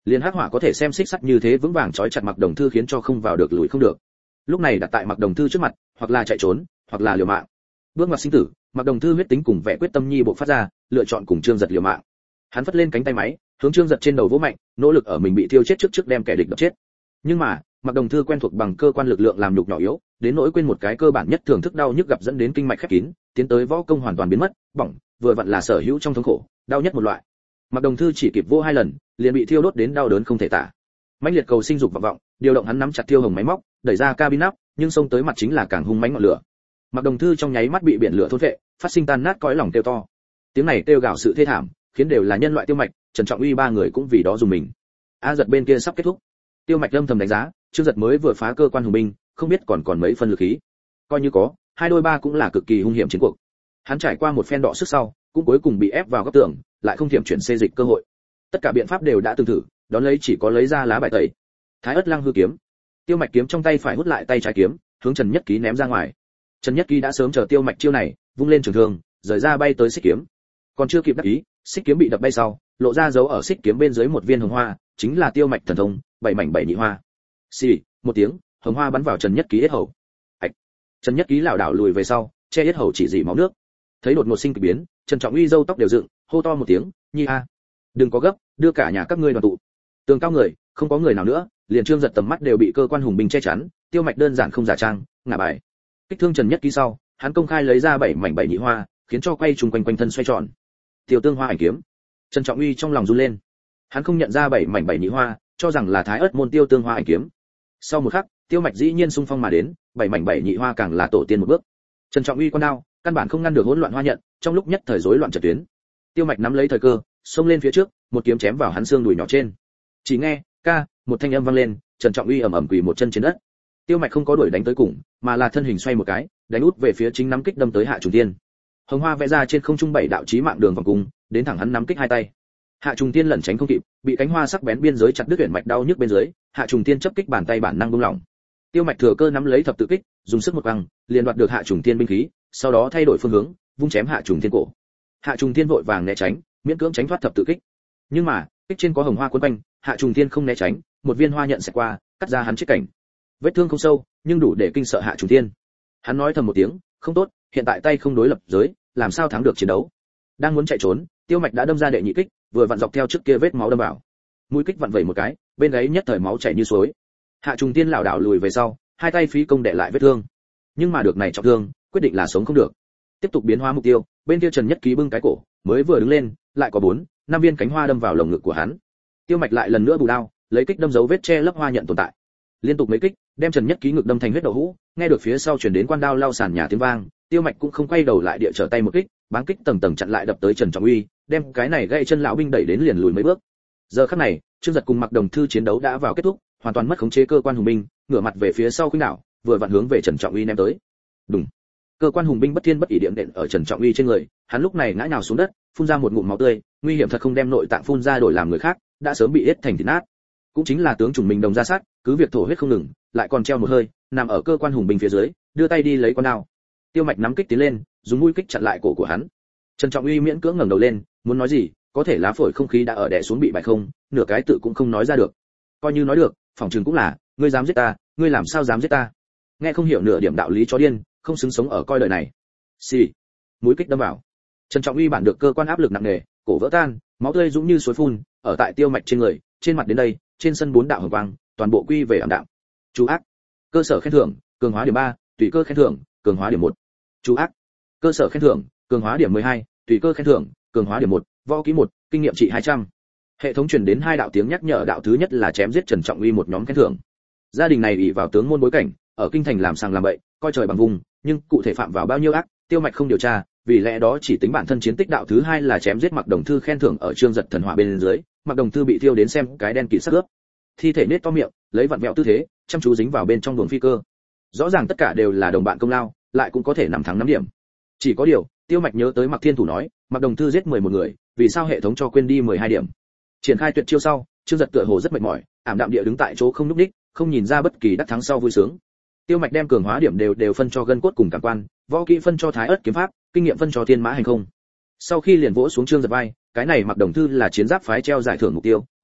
A: Liên hắc hỏa có thể xem xích sắt như thế vững vàng trói chặt Mặc Đồng Thư khiến cho không vào được lùi không được. Lúc này đặt tại Mặc Đồng Thư trước mặt, hoặc là chạy trốn, hoặc là liều mạng. Bước ngoặt sinh tử, Mặc Đồng Thư huyết tính cùng vẻ quyết tâm nhi bộc phát ra, lựa chọn cùng Trương Giật liều mạng. Hắn phất lên cánh tay máy, hướng Trương Giật trên đầu vỗ mạnh, nỗ lực ở mình bị thiêu chết trước đem kẻ địch đập chết. Nhưng mà, Mặc Đồng Thư quen thuộc bằng cơ quan lực lượng làm nhục nhỏ yếu, đến nỗi quên một cái cơ bản nhất thưởng thức đau nhức gặp dẫn đến kinh mạch khép kín, tiến tới võ công hoàn toàn biến mất, bỏng, vừa vặn là sở hữu trong thống khổ, đau nhất một loại. Mặc Đồng Thư chỉ kịp vô 2 lần, liền bị thiêu đốt đến đau đớn không thể tả. Mãnh liệt cầu sinh dục vọng vọng, điều động hắn nắm chặt thiêu hồng máy móc, đẩy ra cabin nắp, nhưng xông tới mặt chính là càng hung mãnh ngọn lửa. Mặc Đồng Thư trong nháy mắt bị biển lửa thôn phệ, phát sinh tan nát cõi lòng kêu to. Tiếng này kêu gào sự thê thảm, khiến đều là nhân loại Tiêu Mạch, Trần Trọng Uy 3 người cũng vì đó dùng mình. A Giật bên kia sắp kết thúc. Tiêu Mạch âm thầm đánh giá, Trương Giật mới vừa phá cơ quan hùng binh, không biết còn mấy phân lực khí. Coi như có, 2 đôi 3 cũng là cực kỳ hung hiểm chiến cuộc. Hắn trải qua một phen đọ sức sau, cũng cuối cùng bị ép vào góc tường, lại không thiểm chuyển xê dịch cơ hội. Tất cả biện pháp đều đã từng thử, đón lấy chỉ có lấy ra lá bài tẩy. Thái Ức Lăng hư kiếm. Tiêu Mạch kiếm trong tay phải hút lại tay trái kiếm, hướng Trần Nhất Ký ném ra ngoài. Trần Nhất Ký đã sớm chờ Tiêu Mạch chiêu này, vung lên trường thương, rời ra bay tới xích kiếm. Còn chưa kịp đắc ý, xích kiếm bị đập bay sau, lộ ra dấu ở xích kiếm bên dưới một viên hồng hoa, chính là Tiêu Mạch thần thông, 7 mảnh 7 nhị hoa. Xì, một tiếng, hồng hoa bắn vào Trần Nhất Ký yết hầu. Ạch. Trần Nhất Ký lảo đảo lùi về sau, che yết hầu chỉ dỉ máu nước. Thấy đột ngột sinh kỳ biến, Trần Trọng Uy râu tóc đều dựng, hô to một tiếng, "Nhi a, đừng có gấp, đưa cả nhà các ngươi đoàn tụ." Tường cao người, không có người nào nữa, liền Trương Giật tầm mắt đều bị cơ quan hùng binh che chắn, Tiêu Mạch đơn giản không giả trang, ngả bài. Kích thương Trần Nhất Ký sau, hắn công khai lấy ra 7 mảnh 7 nhị hoa, khiến cho quay trùng quanh thân xoay tròn. Tiêu Tương Hoa ảnh kiếm. Trần Trọng Uy trong lòng run lên. Hắn không nhận ra 7 mảnh 7 nhị hoa, cho rằng là Thái Ức môn Tiêu Tương Hoa ảnh kiếm. Sau một khắc, Tiêu Mạch dĩ nhiên xung phong mà đến, 7 mảnh 7 nhị hoa càng là tổ tiên một bước. Trần Trọng Uy con đao, căn bản không ngăn được hỗn loạn hoa nhận, trong lúc nhất thời rối loạn trận tuyến. Tiêu Mạch nắm lấy thời cơ, xông lên phía trước, một kiếm chém vào hắn xương đùi nhỏ trên. Chỉ nghe, ca, một thanh âm vang lên, Trần Trọng Uy ầm ầm quỳ một chân trên đất. Tiêu Mạch không có đuổi đánh tới cùng, mà là thân hình xoay một cái, đánh út về phía chính nắm kích đâm tới Hạ Trùng Tiên. Hồng hoa vẽ ra trên không trung 7 đạo chí mạng đường vòng cung, đến thẳng hắn nắm kích 2 tay. Hạ Trùng Tiên lẩn tránh không kịp, bị cánh hoa sắc bén biên giới chặt đứt huyền mạch đau nhức bên dưới, Hạ Trùng Tiên chấp kích bàn tay bản năng buông lỏng. Tiêu Mạch thừa cơ nắm lấy thập tự kích, dùng sức một quăng, liền đoạt được Hạ Trùng Tiên binh khí, sau đó thay đổi phương hướng, vung chém Hạ Trùng Tiên cổ. Hạ Trùng Tiên vội vàng né tránh, miễn cưỡng tránh thoát thập tự kích. Nhưng mà, kích trên có hồng hoa quấn quanh, Hạ Trùng Tiên không né tránh, một viên hoa nhận xẹt qua, cắt ra hắn chết cảnh. Vết thương không sâu, nhưng đủ để kinh sợ Hạ Trùng Tiên. Hắn nói thầm một tiếng, không tốt, hiện tại tay không đối lập giới, làm sao thắng được chiến đấu. Đang muốn chạy trốn, Tiêu Mạch đã đâm ra đệ nhị kích, vừa vặn dọc theo trước kia vết máu đâm vào. Mũi kích vặn vẩy một cái, bên gáy nhất thời máu chảy như suối. Hạ Trùng Tiên lảo đảo lùi về sau, 2 tay phí công để lại vết thương. Nhưng mà được này trọng thương, quyết định là sống không được. Tiếp tục biến hóa mục tiêu, bên kia Trần Nhất Ký bưng cái cổ, mới vừa đứng lên, lại có 4, 5 viên cánh hoa đâm vào lồng ngực của hắn. Tiêu Mạch lại lần nữa bù đao, lấy kích đâm dấu vết che lấp hoa nhận tồn tại. Liên tục mấy kích, đem Trần Nhất Ký ngực đâm thành huyết đậu hũ, nghe được phía sau truyền đến quan đao lao sàn nhà tiếng vang, Tiêu Mạch cũng không quay đầu lại địa trở tay một kích, báng kích tầng tầng chặn lại đập tới Trần Trọng Uy, đem cái này gãy chân lão binh đẩy đến liền lùi mấy bước. Giờ khắc này, Trương Giật cùng Mặc Đồng Thư chiến đấu đã vào kết thúc, hoàn toàn mất khống chế cơ quan hùng binh, ngửa mặt về phía sau khuynh đảo, vừa vặn hướng về Trần Trọng Uy ném tới. Đùng. Cơ quan hùng binh bất thiên bất ỷ điểm đện ở Trần Trọng Uy trên người, hắn lúc này ngã nhào xuống đất, phun ra một ngụm máu tươi, nguy hiểm thật không đem nội tạng phun ra đổi làm người khác, đã sớm bị yết thành thịt nát. Cũng chính là tướng chủng mình đồng ra sát, cứ việc thổ huyết không ngừng, lại còn treo một hơi, nằm ở cơ quan hùng binh phía dưới, đưa tay đi lấy con dao. Tiêu Mạch nắm kích tiến lên, dùng mũi kích chặn lại cổ của hắn. Trần Trọng Uy miễn cưỡng ngẩng đầu lên, muốn nói gì, có thể lá phổi không khí đã ở đè xuống bị bại không, nửa cái tự cũng không nói ra được. Coi như nói được, phỏng chừng cũng là, ngươi dám giết ta, ngươi làm sao dám giết ta? Nghe không hiểu nửa điểm đạo lý chó điên, không xứng sống ở coi đời này. Xì. Mũi kích đâm vào. Trần Trọng Uy bản được cơ quan áp lực nặng nề, cổ vỡ tan, máu tươi dũng như suối phun, ở tại Tiêu Mạch trên người, trên mặt đến đây, trên sân 4 đạo hồng quang, toàn bộ quy về ảm đạm. Chú ác. Cơ sở khen thưởng, cường hóa điểm 3, tùy cơ khen thưởng, cường hóa điểm 1. Chú ác. Cơ sở khen thưởng, cường hóa điểm 12, tùy cơ khen thưởng, cường hóa điểm 1, võ kỹ 1, kinh nghiệm trị 200. Hệ thống truyền đến 2 đạo tiếng nhắc nhở, đạo thứ nhất là chém giết Trần Trọng Uy một nhóm khen thưởng. Gia đình này ỷ vào tướng môn bối cảnh, ở kinh thành làm sàng làm bậy, coi trời bằng vùng, nhưng cụ thể phạm vào bao nhiêu ác, Tiêu Mạch không điều tra, vì lẽ đó chỉ tính bản thân chiến tích. Đạo thứ hai là chém giết Mặc Đồng Thư khen thưởng ở Trương Giật thần hỏa bên dưới, Mặc Đồng Thư bị thiêu đến xem cái đen kịt sắc ướp, thi thể nết to miệng, lấy vặn vẹo tư thế, chăm chú dính vào bên trong buồng phi cơ. Rõ ràng tất cả đều là đồng bạn công lao, lại cũng có thể nằm thắng 5 điểm. Chỉ có điều, Tiêu Mạch nhớ tới Mặc Thiên Thủ nói, Mặc Đồng Thư giết 11 người, vì sao hệ thống cho quên đi 12 điểm. Triển khai tuyệt chiêu sau, Trương Giật tựa hồ rất mệt mỏi, ảm đạm địa đứng tại chỗ không nhúc nhích, không nhìn ra bất kỳ đắc thắng sau vui sướng. Tiêu Mạch đem cường hóa điểm đều phân cho gân cốt cùng cảm quan, võ kỹ phân cho Thái Ức kiếm pháp, kinh nghiệm phân cho Thiên Mã hành không. Sau khi liền vỗ xuống Trương Giật vai, cái này Mặc Đồng Thư là chiến giáp phái treo giải thưởng mục tiêu,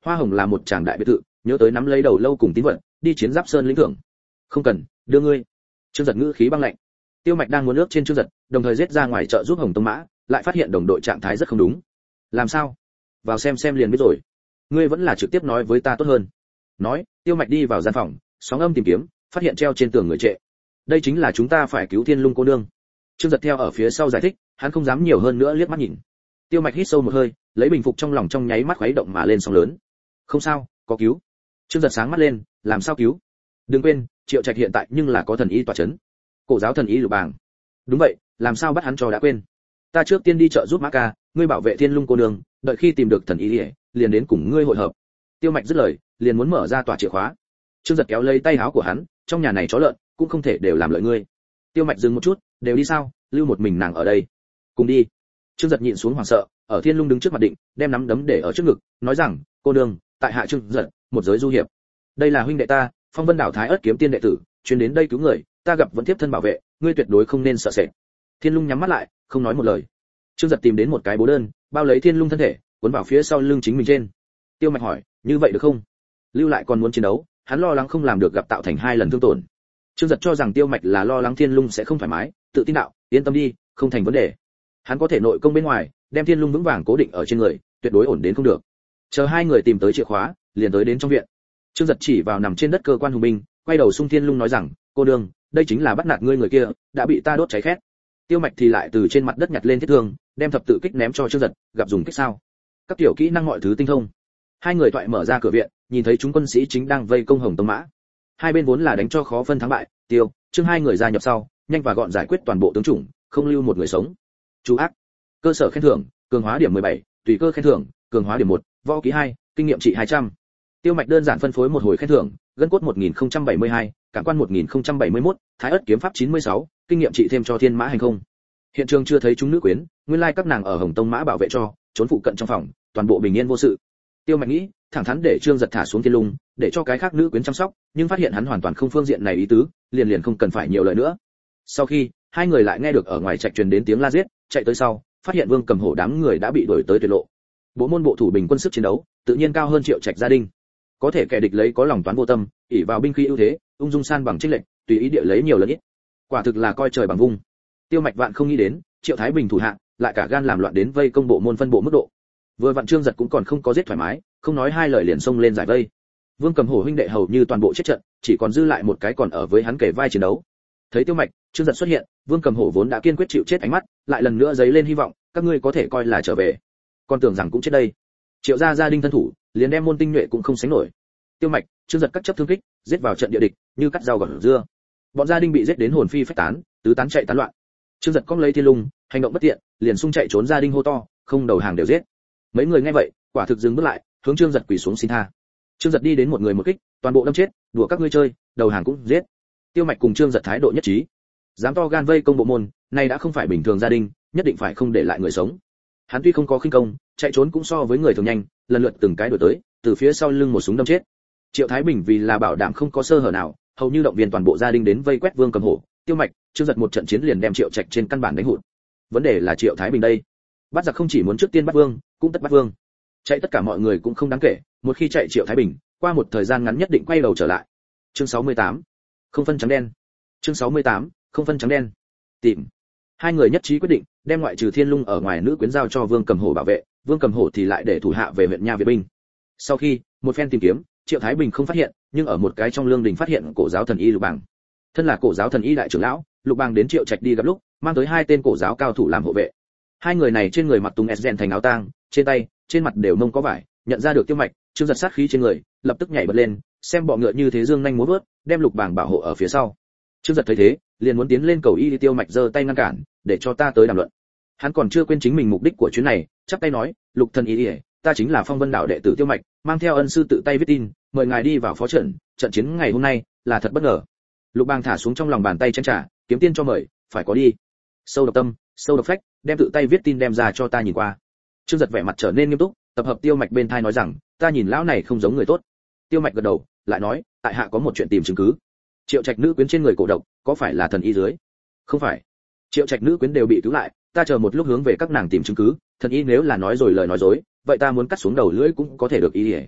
A: Hoa Hồng là một tràng đại biệt thự, nhớ tới nắm lấy đầu lâu cùng tín vật, đi chiến giáp sơn lĩnh thưởng. Không cần, đưa ngươi. Trương Giật ngữ khí băng lạnh. Tiêu Mạch đang muốn nước trên Trương Giật, đồng thời giết ra ngoài chợ giúp Hồng Tông Mã, lại phát hiện đồng đội trạng thái rất không đúng. Làm sao? Vào xem liền biết rồi. Ngươi vẫn là trực tiếp nói với ta tốt hơn. Nói, Tiêu Mạch đi vào gian phòng, sóng âm tìm kiếm, phát hiện treo trên tường người trệ. Đây chính là chúng ta phải cứu Thiên Lung cô nương. Trương Giật theo ở phía sau giải thích, hắn không dám nhiều hơn nữa liếc mắt nhìn. Tiêu Mạch hít sâu một hơi, lấy bình phục trong lòng trong nháy mắt khuấy động mà lên sóng lớn. Không sao, có cứu. Trương Giật sáng mắt lên, làm sao cứu? Đừng quên, Triệu Trạch hiện tại nhưng là có thần y tọa chấn. Cổ giáo thần y Lục Bàng. Đúng vậy, làm sao bắt hắn cho đã quên. Ta trước tiên đi chợ giúp Mã Ca, ngươi bảo vệ Thiên Lung cô nương, đợi khi tìm được thần y liền đến cùng ngươi hội hợp. Tiêu Mạch dứt lời, liền muốn mở ra tòa chìa khóa. Trương Giật kéo lấy tay áo của hắn, trong nhà này chó lợn cũng không thể đều làm lợi ngươi. Tiêu Mạch dừng một chút, đều đi sao, lưu một mình nàng ở đây. Cùng đi. Trương Giật nhịn xuống hoảng sợ, ở Thiên Lung đứng trước mặt định, đem nắm đấm để ở trước ngực, nói rằng, cô nương, tại hạ Trương Giật, một giới du hiệp. Đây là huynh đệ ta, Phong Vân đảo Thái Ức kiếm tiên đệ tử, chuyến đến đây cứu người, ta gặp vẫn tiếp thân bảo vệ, ngươi tuyệt đối không nên sợ sệt. Thiên Lung nhắm mắt lại, không nói một lời. Trương Giật tìm đến một cái bố đơn, bao lấy Thiên Lung thân thể, cuốn vào phía sau lưng chính mình trên. Tiêu Mạch hỏi, như vậy được không? Lưu lại còn muốn chiến đấu, hắn lo lắng không làm được gặp tạo thành 2 lần thương tổn. Trương Giật cho rằng Tiêu Mạch là lo lắng Thiên Lung sẽ không thoải mái, tự tin đạo, yên tâm đi, không thành vấn đề. Hắn có thể nội công bên ngoài, đem Thiên Lung vững vàng cố định ở trên người, tuyệt đối ổn đến không được. Chờ 2 người tìm tới chìa khóa, liền tới đến trong viện. Trương Giật chỉ vào nằm trên đất cơ quan hùng binh, quay đầu xung Thiên Lung nói rằng, cô đương, đây chính là bắt nạt ngươi người kia, đã bị ta đốt cháy khét. Tiêu Mạch thì lại từ trên mặt đất nhặt lên thiết thương, đem thập tự kích ném cho Trương Giật, gặp dùng kích sao? Các tiểu kỹ năng mọi thứ tinh thông. 2 người thoại mở ra cửa viện, nhìn thấy chúng quân sĩ chính đang vây công Hồng Tông Mã. Hai bên vốn là đánh cho khó phân thắng bại, Tiêu, Trương 2 người gia nhập sau, nhanh và gọn giải quyết toàn bộ tướng chủng, không lưu một người sống. Chú ác. Cơ sở khen thưởng, cường hóa điểm 17, tùy cơ khen thưởng, cường hóa điểm 1, võ kỹ 2, kinh nghiệm trị 200. Tiêu Mạch đơn giản phân phối một hồi khen thưởng, gân cốt 1072, cảm quan 1071, thái ớt kiếm pháp 96, kinh nghiệm trị thêm cho Thiên Mã hành không. Hiện trường chưa thấy chúng nữ quyến, nguyên lai các nàng ở Hồng Tông Mã bảo vệ cho, trốn phụ cận trong phòng, toàn bộ bình yên vô sự. Tiêu Mạch nghĩ, thẳng thắn để Trương Giật thả xuống Thiên Lung, để cho cái khác nữ quyến chăm sóc, nhưng phát hiện hắn hoàn toàn không phương diện này ý tứ, liền không cần phải nhiều lời nữa. Sau khi 2 người lại nghe được ở ngoài trạch truyền đến tiếng la giết, chạy tới sau, phát hiện Vương Cầm Hổ đám người đã bị đuổi tới tuyệt lộ. Bộ môn bộ thủ bình quân sức chiến đấu, tự nhiên cao hơn Triệu Trạch gia đình. Có thể kẻ địch lấy có lòng toán vô tâm, ỷ vào binh khí ưu thế, ung dung san bằng chênh lệch, tùy ý địa lấy nhiều lần ít. Quả thực là coi trời bằng vung. Tiêu Mạch vạn không nghĩ đến, Triệu Thái Bình thủ hạ, lại cả gan làm loạn đến vây công bộ môn phân bộ mức độ. Vừa vạn Trương Giật cũng còn không có giết thoải mái, không nói 2 lời liền xông lên giải vây. Vương Cầm Hổ huynh đệ hầu như toàn bộ chết trận, chỉ còn dư lại một cái còn ở với hắn kể vai chiến đấu. Thấy Tiêu Mạch, Trương Giật xuất hiện, Vương Cầm Hổ vốn đã kiên quyết chịu chết ánh mắt, lại lần nữa giấy lên hy vọng, các ngươi có thể coi là trở về. Con tưởng rằng cũng chết đây. Triệu gia đình thân thủ, liền đem môn tinh nhuệ cũng không sánh nổi. Tiêu Mạch, Trương Giật cắt chấp thương kích, giết vào trận địa địch, như cắt rau gọt dưa. Bọn gia đình bị giết đến hồn phi phách tán, tứ tán chạy tán loạn. Trương Giật cong lấy Thiên Lung, hành động bất tiện, liền xung chạy trốn, gia đình hô to, không đầu hàng đều giết. Mấy người nghe vậy, quả thực dừng bước lại, hướng Trương Giật quỳ xuống xin tha. Trương Giật đi đến một người một kích, toàn bộ đâm chết, đùa các ngươi chơi, đầu hàng cũng giết. Tiêu Mạch cùng Trương Giật thái độ nhất trí. Dám to gan vây công bộ môn, này đã không phải bình thường gia đình, nhất định phải không để lại người sống. Hắn tuy không có khinh công, chạy trốn cũng so với người thường nhanh, lần lượt từng cái đuổi tới, từ phía sau lưng một súng đâm chết. Triệu Thái Bình vì là bảo đảm không có sơ hở nào, hầu như động viên toàn bộ gia đình đến vây quét Vương Cầm Hổ, Tiêu Mạch, Trương Giật một trận chiến liền đem Triệu Trạch trên căn bản đánh hụt. Vấn đề là Triệu Thái Bình đây, bắt giặc không chỉ muốn trước tiên bắt Vương, cũng tất bắt Vương. Chạy tất cả mọi người cũng không đáng kể, một khi chạy Triệu Thái Bình, qua một thời gian ngắn nhất định quay đầu trở lại. Chương 68. Không phân trắng đen. Chương 68. Không phân trắng đen. Tìm. 2 người nhất trí quyết định, đem ngoại trừ Thiên Lung ở ngoài nữ quyến giao cho Vương Cầm Hổ bảo vệ, Vương Cầm Hổ thì lại để thủ hạ về huyện Nha Việt binh. Sau khi một phen tìm kiếm, Triệu Thái Bình không phát hiện, nhưng ở một cái trong lương đình phát hiện cổ giáo thần y Lục Bàng. Thân là cổ giáo thần y đại trưởng lão, Lục Bàng đến Triệu Trạch đi gặp lúc, mang tới 2 tên cổ giáo cao thủ làm hộ vệ. 2 người này trên người mặc tùng Esgen thành áo tang, trên tay, trên mặt đều nông có vải, nhận ra được Tiêu Mạch, Trương Giật sát khí trên người, lập tức nhảy bật lên, xem bọ ngựa như thế dương nhanh múa vớt, đem Lục Bàng bảo hộ ở phía sau. Trương Giật thấy thế, liền muốn tiến lên cầu y, Tiêu Mạch giơ tay ngăn cản, để cho ta tới đàm luận. Hắn còn chưa quên chính mình mục đích của chuyến này, chắp tay nói, Lục thần y, ta chính là Phong Vân đạo đệ tử Tiêu Mạch, mang theo ân sư tự tay viết tin, mời ngài đi vào phó trận, trận chiến ngày hôm nay là thật bất ngờ. Lục Bàng thả xuống trong lòng bàn tay chén trà, kiếm tiên cho mời, phải có đi. Sâu độc tâm, sâu độc phách, đem tự tay viết tin đem ra cho ta nhìn qua. Trương Giật vẻ mặt trở nên nghiêm túc, tập hợp Tiêu Mạch bên thai nói rằng, ta nhìn lão này không giống người tốt. Tiêu Mạch gật đầu, lại nói, tại hạ có một chuyện tìm chứng cứ. Triệu Trạch nữ quyến trên người cổ độc, có phải là thần y dưới? Không phải. Triệu Trạch nữ quyến đều bị cứu lại, ta chờ một lúc hướng về các nàng tìm chứng cứ, thần y nếu là nói rồi lời nói dối, vậy ta muốn cắt xuống đầu lưỡi cũng có thể được ý.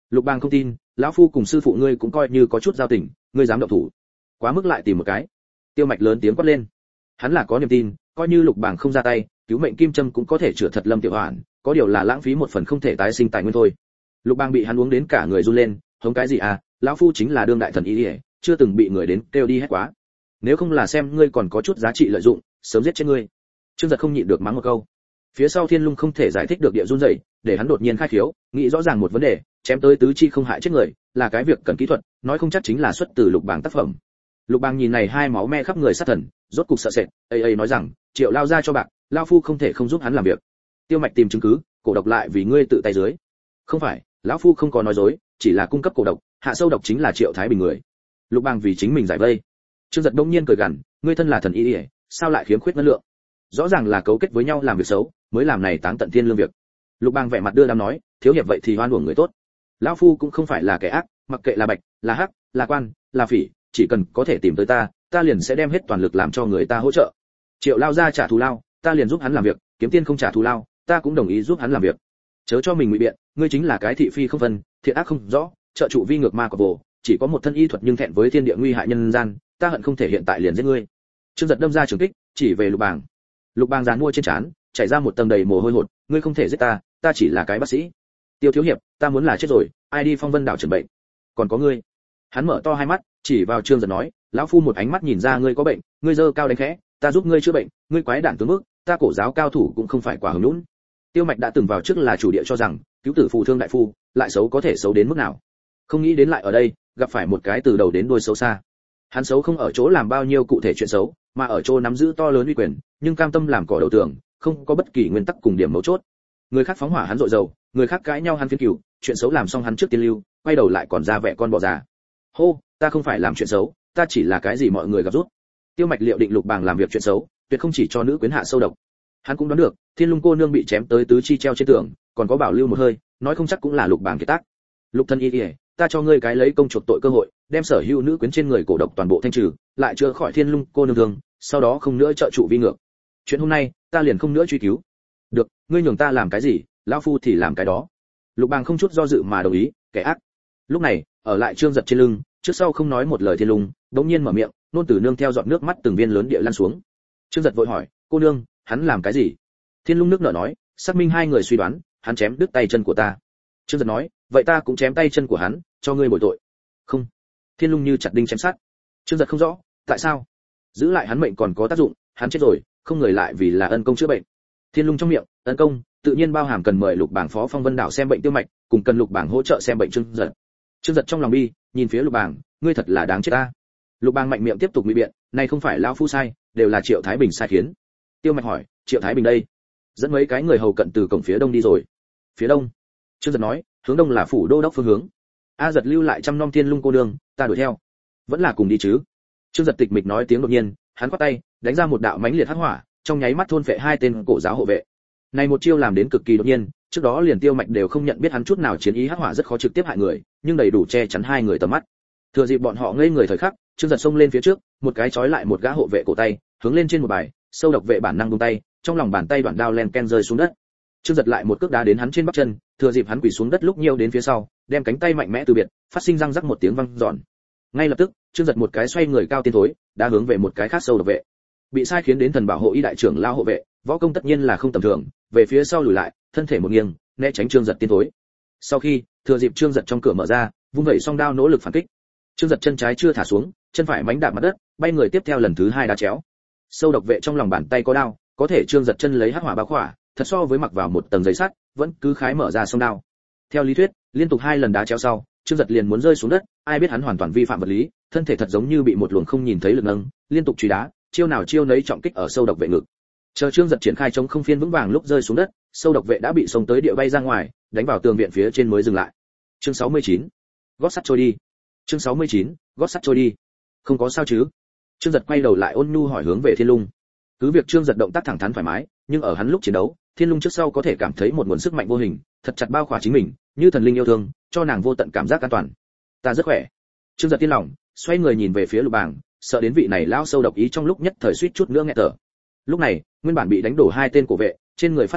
A: Lục Bang không tin, lão phu cùng sư phụ ngươi cũng coi như có chút giao tình, ngươi dám động thủ, quá mức lại tìm một cái. Tiêu Mạch lớn tiếng quát lên. Hắn là có niềm tin, coi như Lục Bang không ra tay, cứu mệnh kim châm cũng có thể chữa thật Lâm Tiểu Hoản, có điều là lãng phí một phần không thể tái sinh tài nguyên thôi. Lục Bang bị hắn uống đến cả người run lên, hống cái gì à, lão phu chính là đương đại thần y, chưa từng bị người đến kêu đi hết quá. Nếu không là xem ngươi còn có chút giá trị lợi dụng, sớm giết chết ngươi. Trương Giật không nhịn được mắng một câu. Phía sau Thiên Lung không thể giải thích được địa run rẩy, để hắn đột nhiên khai khiếu, nghĩ rõ ràng một vấn đề, chém tới tứ chi không hại chết người, là cái việc cần kỹ thuật, nói không chắc chính là xuất từ Lục Bang tác phẩm. Lục Bang nhìn này hai máu me khắp người sát thần, rốt cục sợ sệt, nói rằng, Triệu lao ra cho bạc, lao phu không thể không giúp hắn làm việc. Tiêu Mạch tìm chứng cứ, cổ độc lại vì ngươi tự tay dưới. Không phải, lão phu không có nói dối, chỉ là cung cấp cổ độc, hạ sâu độc chính là Triệu Thái Bình người. Lục Bang vì chính mình giải vây. Trương Giật đông nhiên cười gằn, ngươi thân là thần y, sao lại khiếm khuyết năng lượng? Rõ ràng là cấu kết với nhau làm việc xấu, mới làm này táng tận thiên lương việc. Lục Bang vẻ mặt đưa đám nói, thiếu hiệp vậy thì hoan uổng người tốt. Lão phu cũng không phải là kẻ ác, mặc kệ là bạch, là hắc, là quan, là phỉ, chỉ cần có thể tìm tới ta liền sẽ đem hết toàn lực làm cho người ta hỗ trợ. Triệu lao ra trả thù lao, ta liền giúp hắn làm việc, kiếm tiên không trả thù lao, ta cũng đồng ý giúp hắn làm việc. Chớ cho mình ngụy biện, ngươi chính là cái thị phi không phân, thiện ác không rõ, trợ trụ vi ngược ma của vô, chỉ có một thân y thuật nhưng thẹn với thiên địa nguy hại nhân gian, ta hận không thể hiện tại liền giết ngươi. Trương Giật đâm ra trường kích, chỉ về Lục Bang. Lục Bang giàn mua trên trán, chảy ra một tầng đầy mồ hôi hột, ngươi không thể giết ta chỉ là cái bác sĩ. Tiêu thiếu hiệp, ta muốn là chết rồi, ai đi Phong Vân đảo chữa bệnh? Còn có ngươi. Hắn mở to hai mắt, chỉ vào Trương Giật nói, lão phu một ánh mắt nhìn ra ngươi có bệnh, ngươi giơ cao đánh khẽ, ta giúp ngươi chữa bệnh, ngươi quái đản tướng mức, ta cổ giáo cao thủ cũng không phải quả hứng nhũn. Tiêu Mạch đã từng vào trước là chủ địa cho rằng, cứu tử phù thương đại phu, lại xấu có thể xấu đến mức nào. Không nghĩ đến lại ở đây, gặp phải một cái từ đầu đến đuôi xấu xa. Hắn xấu không ở chỗ làm bao nhiêu cụ thể chuyện xấu, mà ở chỗ nắm giữ to lớn uy quyền, nhưng cam tâm làm cỏ đầu tường, không có bất kỳ nguyên tắc cùng điểm mấu chốt. Người khác phóng hỏa hắn dội dầu, người khác cãi nhau hắn phiến cửu, chuyện xấu làm xong hắn trước tiên lưu, quay đầu lại còn ra vẻ con bò già. Hô, ta không phải làm chuyện xấu, ta chỉ là cái gì mọi người gặp rút. Tiêu Mạch liệu định Lục Bang làm việc chuyện xấu, tuyệt không chỉ cho nữ quyến hạ sâu độc. Hắn cũng đoán được, Thiên Lung cô nương bị chém tới tứ chi treo trên tường, còn có bảo lưu một hơi, nói không chắc cũng là Lục Bang kiệt tác. Lục thân y, ta cho ngươi cái lấy công chuộc tội cơ hội, đem sở hữu nữ quyến trên người cổ độc toàn bộ thanh trừ, lại chữa khỏi Thiên Lung cô nương thương, sau đó không nữa trợ trụ vi ngược. Chuyện hôm nay, ta liền không nữa truy cứu. Được, ngươi nhường ta làm cái gì, lão phu thì làm cái đó. Lục Bang không chút do dự mà đồng ý, kẻ ác. Lúc này, ở lại Trương Giật trên lưng, trước sau không nói một lời Thiên Lung, đống nhiên mở miệng, nôn tử nương theo giọt nước mắt từng viên lớn địa lăn xuống. Trương Giật vội hỏi, cô nương, hắn làm cái gì? Thiên Lung nước nở nói, xác minh hai người suy đoán, hắn chém đứt tay chân của ta. Trương Giật nói, vậy ta cũng chém tay chân của hắn, cho ngươi bồi tội. Không. Thiên Lung như chặt đinh chém sắt. Trương Giật không rõ, tại sao? Giữ lại hắn mệnh còn có tác dụng, hắn chết rồi, không người lại vì là ân công chữa bệnh. Thiên Lung trong miệng, ân công, tự nhiên bao hàm cần mời Lục Bang phó Phong Vân đảo xem bệnh Tiêu Mạch, cùng cần Lục Bang hỗ trợ xem bệnh Trương Giật. Trương Giật trong lòng bi, nhìn phía Lục Bang, ngươi thật là đáng chết ta. Lục Bang mạnh miệng tiếp tục ngụy biện, này không phải lão phu sai, đều là Triệu Thái Bình sai khiến. Tiêu Mạch hỏi, Triệu Thái Bình đây? Dẫn mấy cái người hầu cận từ cổng phía đông đi rồi. Phía đông? Trương Giật nói, hướng đông là phủ đô đốc phương hướng. A Giật lưu lại chăm nom Thiên Lung cô đường, ta đuổi theo. Vẫn là cùng đi chứ? Trương Giật tịch mịch nói tiếng đột nhiên, hắn quát tay, đánh ra một đạo mãnh liệt hắc hỏa, trong nháy mắt thôn phệ hai tên cổ giáo hộ vệ. Này một chiêu làm đến cực kỳ đột nhiên, trước đó liền Tiêu Mạch đều không nhận biết hắn chút nào chiến ý hắc hỏa rất khó trực tiếp hại người, nhưng đầy đủ che chắn hai người tầm mắt. Thừa dịp bọn họ ngây người thời khắc, Trương Giật xông lên phía trước, một cái chói lại một gã hộ vệ cổ tay, hướng lên trên một bài, sâu độc vệ bản năng buông tay, trong lòng bàn tay đoạn đao len ken rơi xuống đất. Trương Giật lại một cước đá đến hắn trên bắp chân, thừa dịp hắn quỳ xuống đất lúc nhiều đến phía sau, đem cánh tay mạnh mẽ từ biệt, phát sinh răng rắc một tiếng vang giòn. Ngay lập tức, Trương Giật một cái xoay người cao tiên thối, đã hướng về một cái khác sâu độc vệ. Bị sai khiến đến thần bảo hộ y đại trưởng lao hộ vệ, võ công tất nhiên là không tầm thường, về phía sau lùi lại, thân thể một nghiêng, né tránh Trương Giật tiên thối. Sau khi, thừa dịp Trương Giật trong cửa mở ra, vung vẩy song đao nỗ lực phản kích. Trương Giật chân trái chưa thả xuống, chân phải mánh đạp mặt đất, bay người tiếp theo lần thứ hai đá chéo. Sâu độc vệ trong lòng bàn tay có đao, có thể Trương Giật chân lấy hắc hỏa bao khỏa, thật so với mặc vào một tầng giấy sắt, vẫn cứ khái mở ra song đao. Theo lý thuyết, liên tục hai lần đá chéo sau, Trương Giật liền muốn rơi xuống đất, ai biết hắn hoàn toàn vi phạm vật lý, thân thể thật giống như bị một luồng không nhìn thấy lực nâng, liên tục truy đá, chiêu nào chiêu nấy trọng kích ở sâu độc vệ ngực. Chờ Trương Giật triển khai chống không phiên vững vàng lúc rơi xuống đất, sâu độc vệ đã bị xông tới địa bay ra ngoài, đánh vào tường viện phía trên mới dừng lại. Chương 69. Gót sắt trôi đi. Chương 69. Gót sắt trôi đi. Không có sao chứ? Trương Giật quay đầu lại ôn nhu hỏi hướng về Thiên Lung. Cứ việc Trương Giật động tác thẳng thắn thoải mái, nhưng ở hắn lúc chiến đấu, Thiên Lung trước sau có thể cảm thấy một nguồn sức mạnh vô hình, thật chặt bao khỏa chính mình, như thần linh yêu thương, cho nàng vô tận cảm giác an toàn. Ta rất khỏe. Trương Giật tiên lòng, xoay người nhìn về phía Lục Bang, sợ đến vị này lão sâu độc ý trong lúc nhất thời suýt chút nữa nghẹt thở. Lúc này, nguyên bản bị đánh đổ hai tên cổ vệ, trên người phát sinh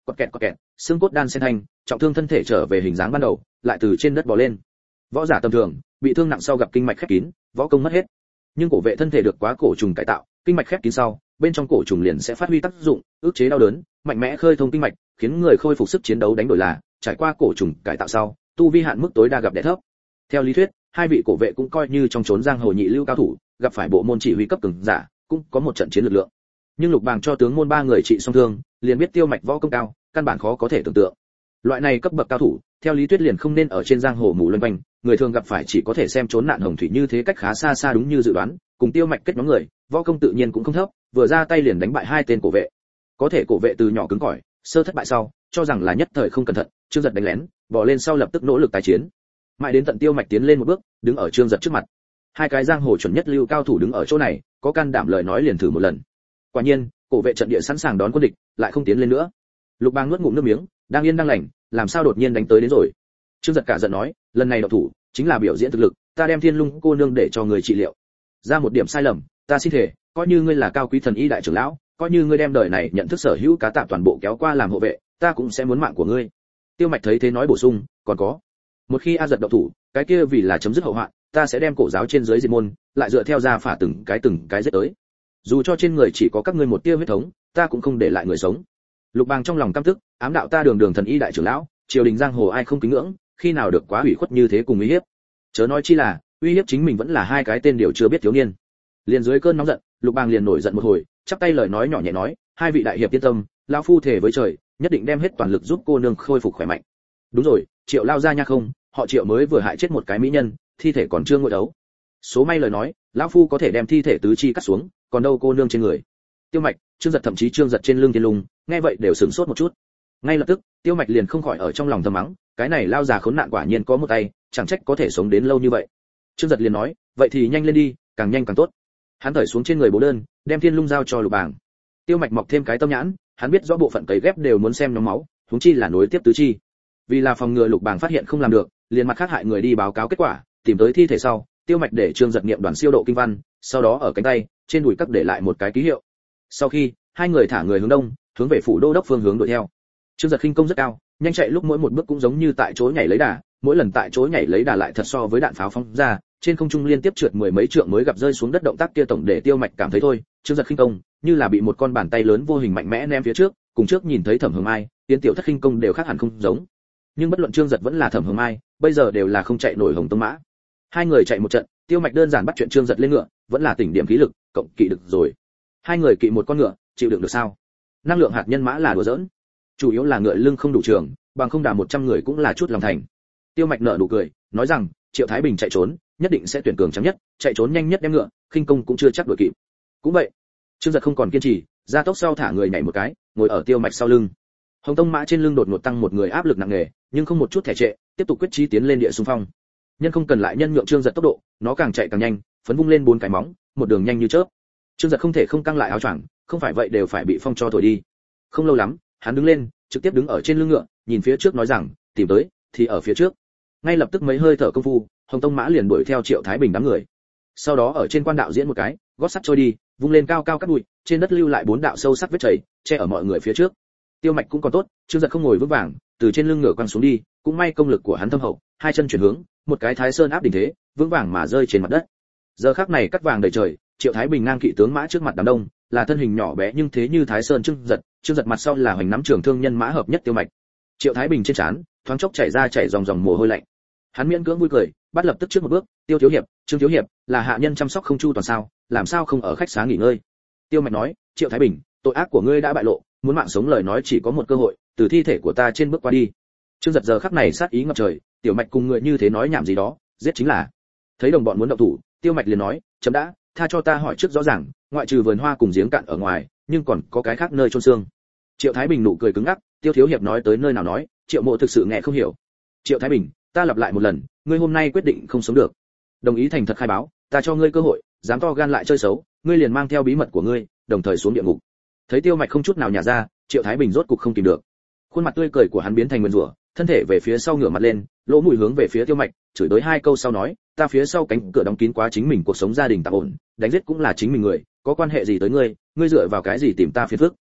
A: Cọt kẹt, xương cốt đan xen thanh, trọng thương thân thể trở về hình dáng ban đầu, lại từ trên đất bò lên. Võ giả tầm thường, bị thương nặng sau gặp kinh mạch khép kín, võ công mất hết. Nhưng cổ vệ thân thể được quá cổ trùng cải tạo, kinh mạch khép kín sau, bên trong cổ trùng liền sẽ phát huy tác dụng, ức chế đau đớn, mạnh mẽ khơi thông kinh mạch, khiến người khôi phục sức chiến đấu đánh đổi là, trải qua cổ trùng cải tạo sau, tu vi hạn mức tối đa gặp đè thấp. Theo lý thuyết, hai vị cổ vệ cũng coi như trong chốn giang hồ nhị lưu cao thủ, gặp phải bộ môn chỉ huy cấp cường giả, cũng có một trận chiến lực lượng. Nhưng Lục Bàng cho tướng môn ba người trị xong thương, liền biết Tiêu Mạch võ công cao, căn bản khó có thể tưởng tượng. Loại này cấp bậc cao thủ, theo lý thuyết liền không nên ở trên giang hồ mù loanh quanh, người thường gặp phải chỉ có thể xem trốn nạn hồng thủy như thế cách khá xa xa đúng như dự đoán, cùng Tiêu Mạch kết nhóm người, võ công tự nhiên cũng không thấp, vừa ra tay liền đánh bại hai tên cổ vệ. Có thể cổ vệ từ nhỏ cứng cỏi, sơ thất bại sau, cho rằng là nhất thời không cẩn thận, Trương Giật đánh lén, bỏ lên sau lập tức nỗ lực tái chiến. Mãi đến tận Tiêu Mạch tiến lên một bước, đứng ở Trương Giật trước mặt. Hai cái giang hồ chuẩn nhất lưu cao thủ đứng ở chỗ này, có can đảm lời nói liền thử một lần. Quả nhiên, cổ vệ trận địa sẵn sàng đón quân địch, lại không tiến lên nữa. Lục Bàng nuốt ngụm nước miếng, đang yên đang lành, làm sao đột nhiên đánh tới đến rồi. Trương Giật cả giận nói, lần này độc thủ, chính là biểu diễn thực lực, ta đem Thiên Lung cô nương để cho người trị liệu. Ra một điểm sai lầm, ta xin thề, coi như ngươi là cao quý thần y đại trưởng lão, coi như ngươi đem đời này nhận thức sở hữu cá tạp toàn bộ kéo qua làm hộ vệ, ta cũng sẽ muốn mạng của ngươi. Tiêu Mạch thấy thế nói bổ sung, còn có, một khi A Giật độc thủ, cái kia vì là chấm dứt hậu hoạn, ta sẽ đem cổ giáo trên dưới diệt môn, lại dựa theo gia phả từng cái giết tới. Dù cho trên người chỉ có các ngươi một tia huyết thống, ta cũng không để lại người sống. Lục Bàng trong lòng căm tức, ám đạo ta đường thần y đại trưởng lão, triều đình giang hồ ai không kính ngưỡng, khi nào được quá ủy khuất như thế cùng uy hiếp. Chớ nói chi là, uy hiếp chính mình vẫn là hai cái tên điều chưa biết thiếu niên. Liền dưới cơn nóng giận, Lục Bàng liền nổi giận một hồi, chắp tay lời nói nhỏ nhẹ nói, hai vị đại hiệp yên tâm, lão phu thề với trời, nhất định đem hết toàn lực giúp cô nương khôi phục khỏe mạnh. Đúng rồi, Triệu lao ra nha không, họ Triệu mới vừa hại chết một cái mỹ nhân, thi thể còn chưa ngồi đấu. Số may lời nói, lão phu có thể đem thi thể tứ chi cắt xuống, còn đâu cô nương trên người. Tiêu Mạch, Trương Giật thậm chí Trương Giật trên lưng Thiên Lung, nghe vậy đều sửng sốt một chút. Ngay lập tức, Tiêu Mạch liền không khỏi ở trong lòng thầm mắng, cái này lao già khốn nạn quả nhiên có một tay, chẳng trách có thể sống đến lâu như vậy. Trương Giật liền nói, vậy thì nhanh lên đi, càng nhanh càng tốt. Hắn thởi xuống trên người bố đơn, đem Thiên Lung giao cho Lục Bàng. Tiêu Mạch mọc thêm cái tâm nhãn, hắn biết rõ bộ phận cấy ghép đều muốn xem nhóm máu, huống chi là nối tiếp tứ chi. Vì là phòng ngừa Lục Bàng phát hiện không làm được, liền mặt khác hại người đi báo cáo kết quả, tìm tới thi thể sau, Tiêu Mạch để Trương Giật niệm đoàn siêu độ kinh văn, sau đó ở cánh tay, trên đùi cắt để lại một cái ký hiệu. Sau khi, hai người thả người hướng đông, hướng về phủ đô đốc phương hướng đuổi theo. Trương Giật khinh công rất cao, nhanh chạy lúc mỗi một bước cũng giống như tại chỗ nhảy lấy đà, mỗi lần tại chỗ nhảy lấy đà lại thật so với đạn pháo phóng ra, trên không trung liên tiếp trượt mười mấy trượng mới gặp rơi xuống đất, động tác kia tổng để Tiêu Mạch cảm thấy thôi, Trương Giật khinh công như là bị một con bàn tay lớn vô hình mạnh mẽ ném phía trước, cùng trước nhìn thấy Thẩm Hồng Mai, Tiến Tiểu Thất khinh công đều khác hẳn không giống. Nhưng bất luận Trương Giật vẫn là Thẩm Hồng Mai, bây giờ đều là không chạy nổi Hồng Tông Mã. Hai người chạy một trận, Tiêu Mạch đơn giản bắt chuyện Trương Giật lên ngựa, vẫn là tỉnh điểm khí lực, cộng kỵ được rồi. Hai người kỵ một con ngựa, chịu đựng được sao? Năng lượng hạt nhân mã là đùa giỡn, chủ yếu là ngựa lưng không đủ trường, bằng không đà 100 người cũng là chút lòng thành. Tiêu Mạch nở nụ cười, nói rằng, Triệu Thái Bình chạy trốn, nhất định sẽ tuyển cường trắng nhất, chạy trốn nhanh nhất đem ngựa, khinh công cũng chưa chắc đuổi kịp. Cũng vậy. Trương Giật không còn kiên trì, ra tốc sau thả người nhảy một cái, ngồi ở Tiêu Mạch sau lưng. Hồng Tông Mã trên lưng đột ngột tăng một người áp lực nặng nề, nhưng không một chút thể trệ, tiếp tục quyết chí tiến lên địa xung phong. Nhân không cần lại nhân nhượng Trương Giật tốc độ, nó càng chạy càng nhanh, phấn vung lên 4 cái móng, một đường nhanh như chớp. Trương Giật không thể không căng lại áo choàng, không phải vậy đều phải bị phong cho thổi đi. Không lâu lắm, hắn đứng lên, trực tiếp đứng ở trên lưng ngựa, nhìn phía trước nói rằng, tìm tới thì ở phía trước. Ngay lập tức mấy hơi thở công phu, Hồng Tông Mã liền đuổi theo Triệu Thái Bình đám người. Sau đó ở trên quan đạo diễn một cái, gót sắt trôi đi, vung lên cao cao cắt bụi, trên đất lưu lại 4 đạo sâu sắc vết chảy, che ở mọi người phía trước. Tiêu Mạch cũng còn tốt, Trương Giật không ngồi vững vàng, từ trên lưng ngựa quăng xuống đi, cũng may công lực của hắn thâm hậu, hai chân chuyển hướng, một cái Thái Sơn áp đỉnh thế, vững vàng mà rơi trên mặt đất. Giờ khắc này cắt vàng đầy trời, Triệu Thái Bình ngang kỵ tướng mã trước mặt đám đông, là thân hình nhỏ bé nhưng thế như Thái Sơn Trương Giật mặt sau là hoành nắm trường thương nhân mã hợp nhất Tiêu Mạch. Triệu Thái Bình trên trán, thoáng chốc chảy dòng mồ hôi lạnh. Hắn miễn cưỡng vui cười, bắt lập tức trước một bước, Tiêu thiếu hiệp, Trương thiếu hiệp, là hạ nhân chăm sóc không chu toàn sao, làm sao không ở khách xá nghỉ ngơi? Tiêu Mạch nói, Triệu Thái Bình, tội ác của ngươi đã bại lộ, muốn mạng sống lời nói chỉ có một cơ hội, từ thi thể của ta trên bước qua đi. Trương Giật giờ khắc này sát ý ngập trời, Tiểu Mạch cùng người như thế nói nhảm gì đó, giết chính là. Thấy đồng bọn muốn động thủ, Tiêu Mạch liền nói, chấm đã, tha cho ta hỏi trước rõ ràng, ngoại trừ vườn hoa cùng giếng cạn ở ngoài, nhưng còn có cái khác nơi chôn xương. Triệu Thái Bình nụ cười cứng ngắc, Tiêu thiếu hiệp nói tới nơi nào nói, Triệu Mộ thực sự nghe không hiểu. Triệu Thái Bình, ta lặp lại một lần, ngươi hôm nay quyết định không sống được. Đồng ý thành thật khai báo, ta cho ngươi cơ hội, dám to gan lại chơi xấu, ngươi liền mang theo bí mật của ngươi, đồng thời xuống địa ngục. Thấy Tiêu Mạch không chút nào nhả ra, Triệu Thái Bình rốt cục không tìm được. Khuôn mặt tươi cười của hắn biến thành nguyên rủa, thân thể về phía sau ngửa mặt lên, lỗ mũi hướng về phía Tiêu Mạch, chửi tới 2 câu sau nói, ta phía sau cánh cửa đóng kín quá, chính mình cuộc sống gia đình tạm ổn, đánh giết cũng là chính mình người, có quan hệ gì tới ngươi, ngươi dựa vào cái gì tìm ta phiền phức?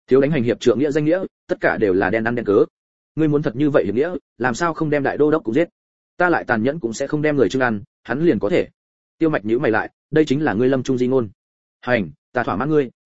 A: thiếu đánh hành hiệp trượng nghĩa danh nghĩa, tất cả đều là đen ăn đen cớ. Ngươi muốn thật như vậy hiệp nghĩa, làm sao không đem đại đô đốc cũng giết? Ta lại tàn nhẫn cũng sẽ không đem người Trương ăn, hắn liền có thể. Tiêu Mạch nhíu mày lại, đây chính là ngươi lâm trung di ngôn. Hành, ta thỏa mãn ngươi.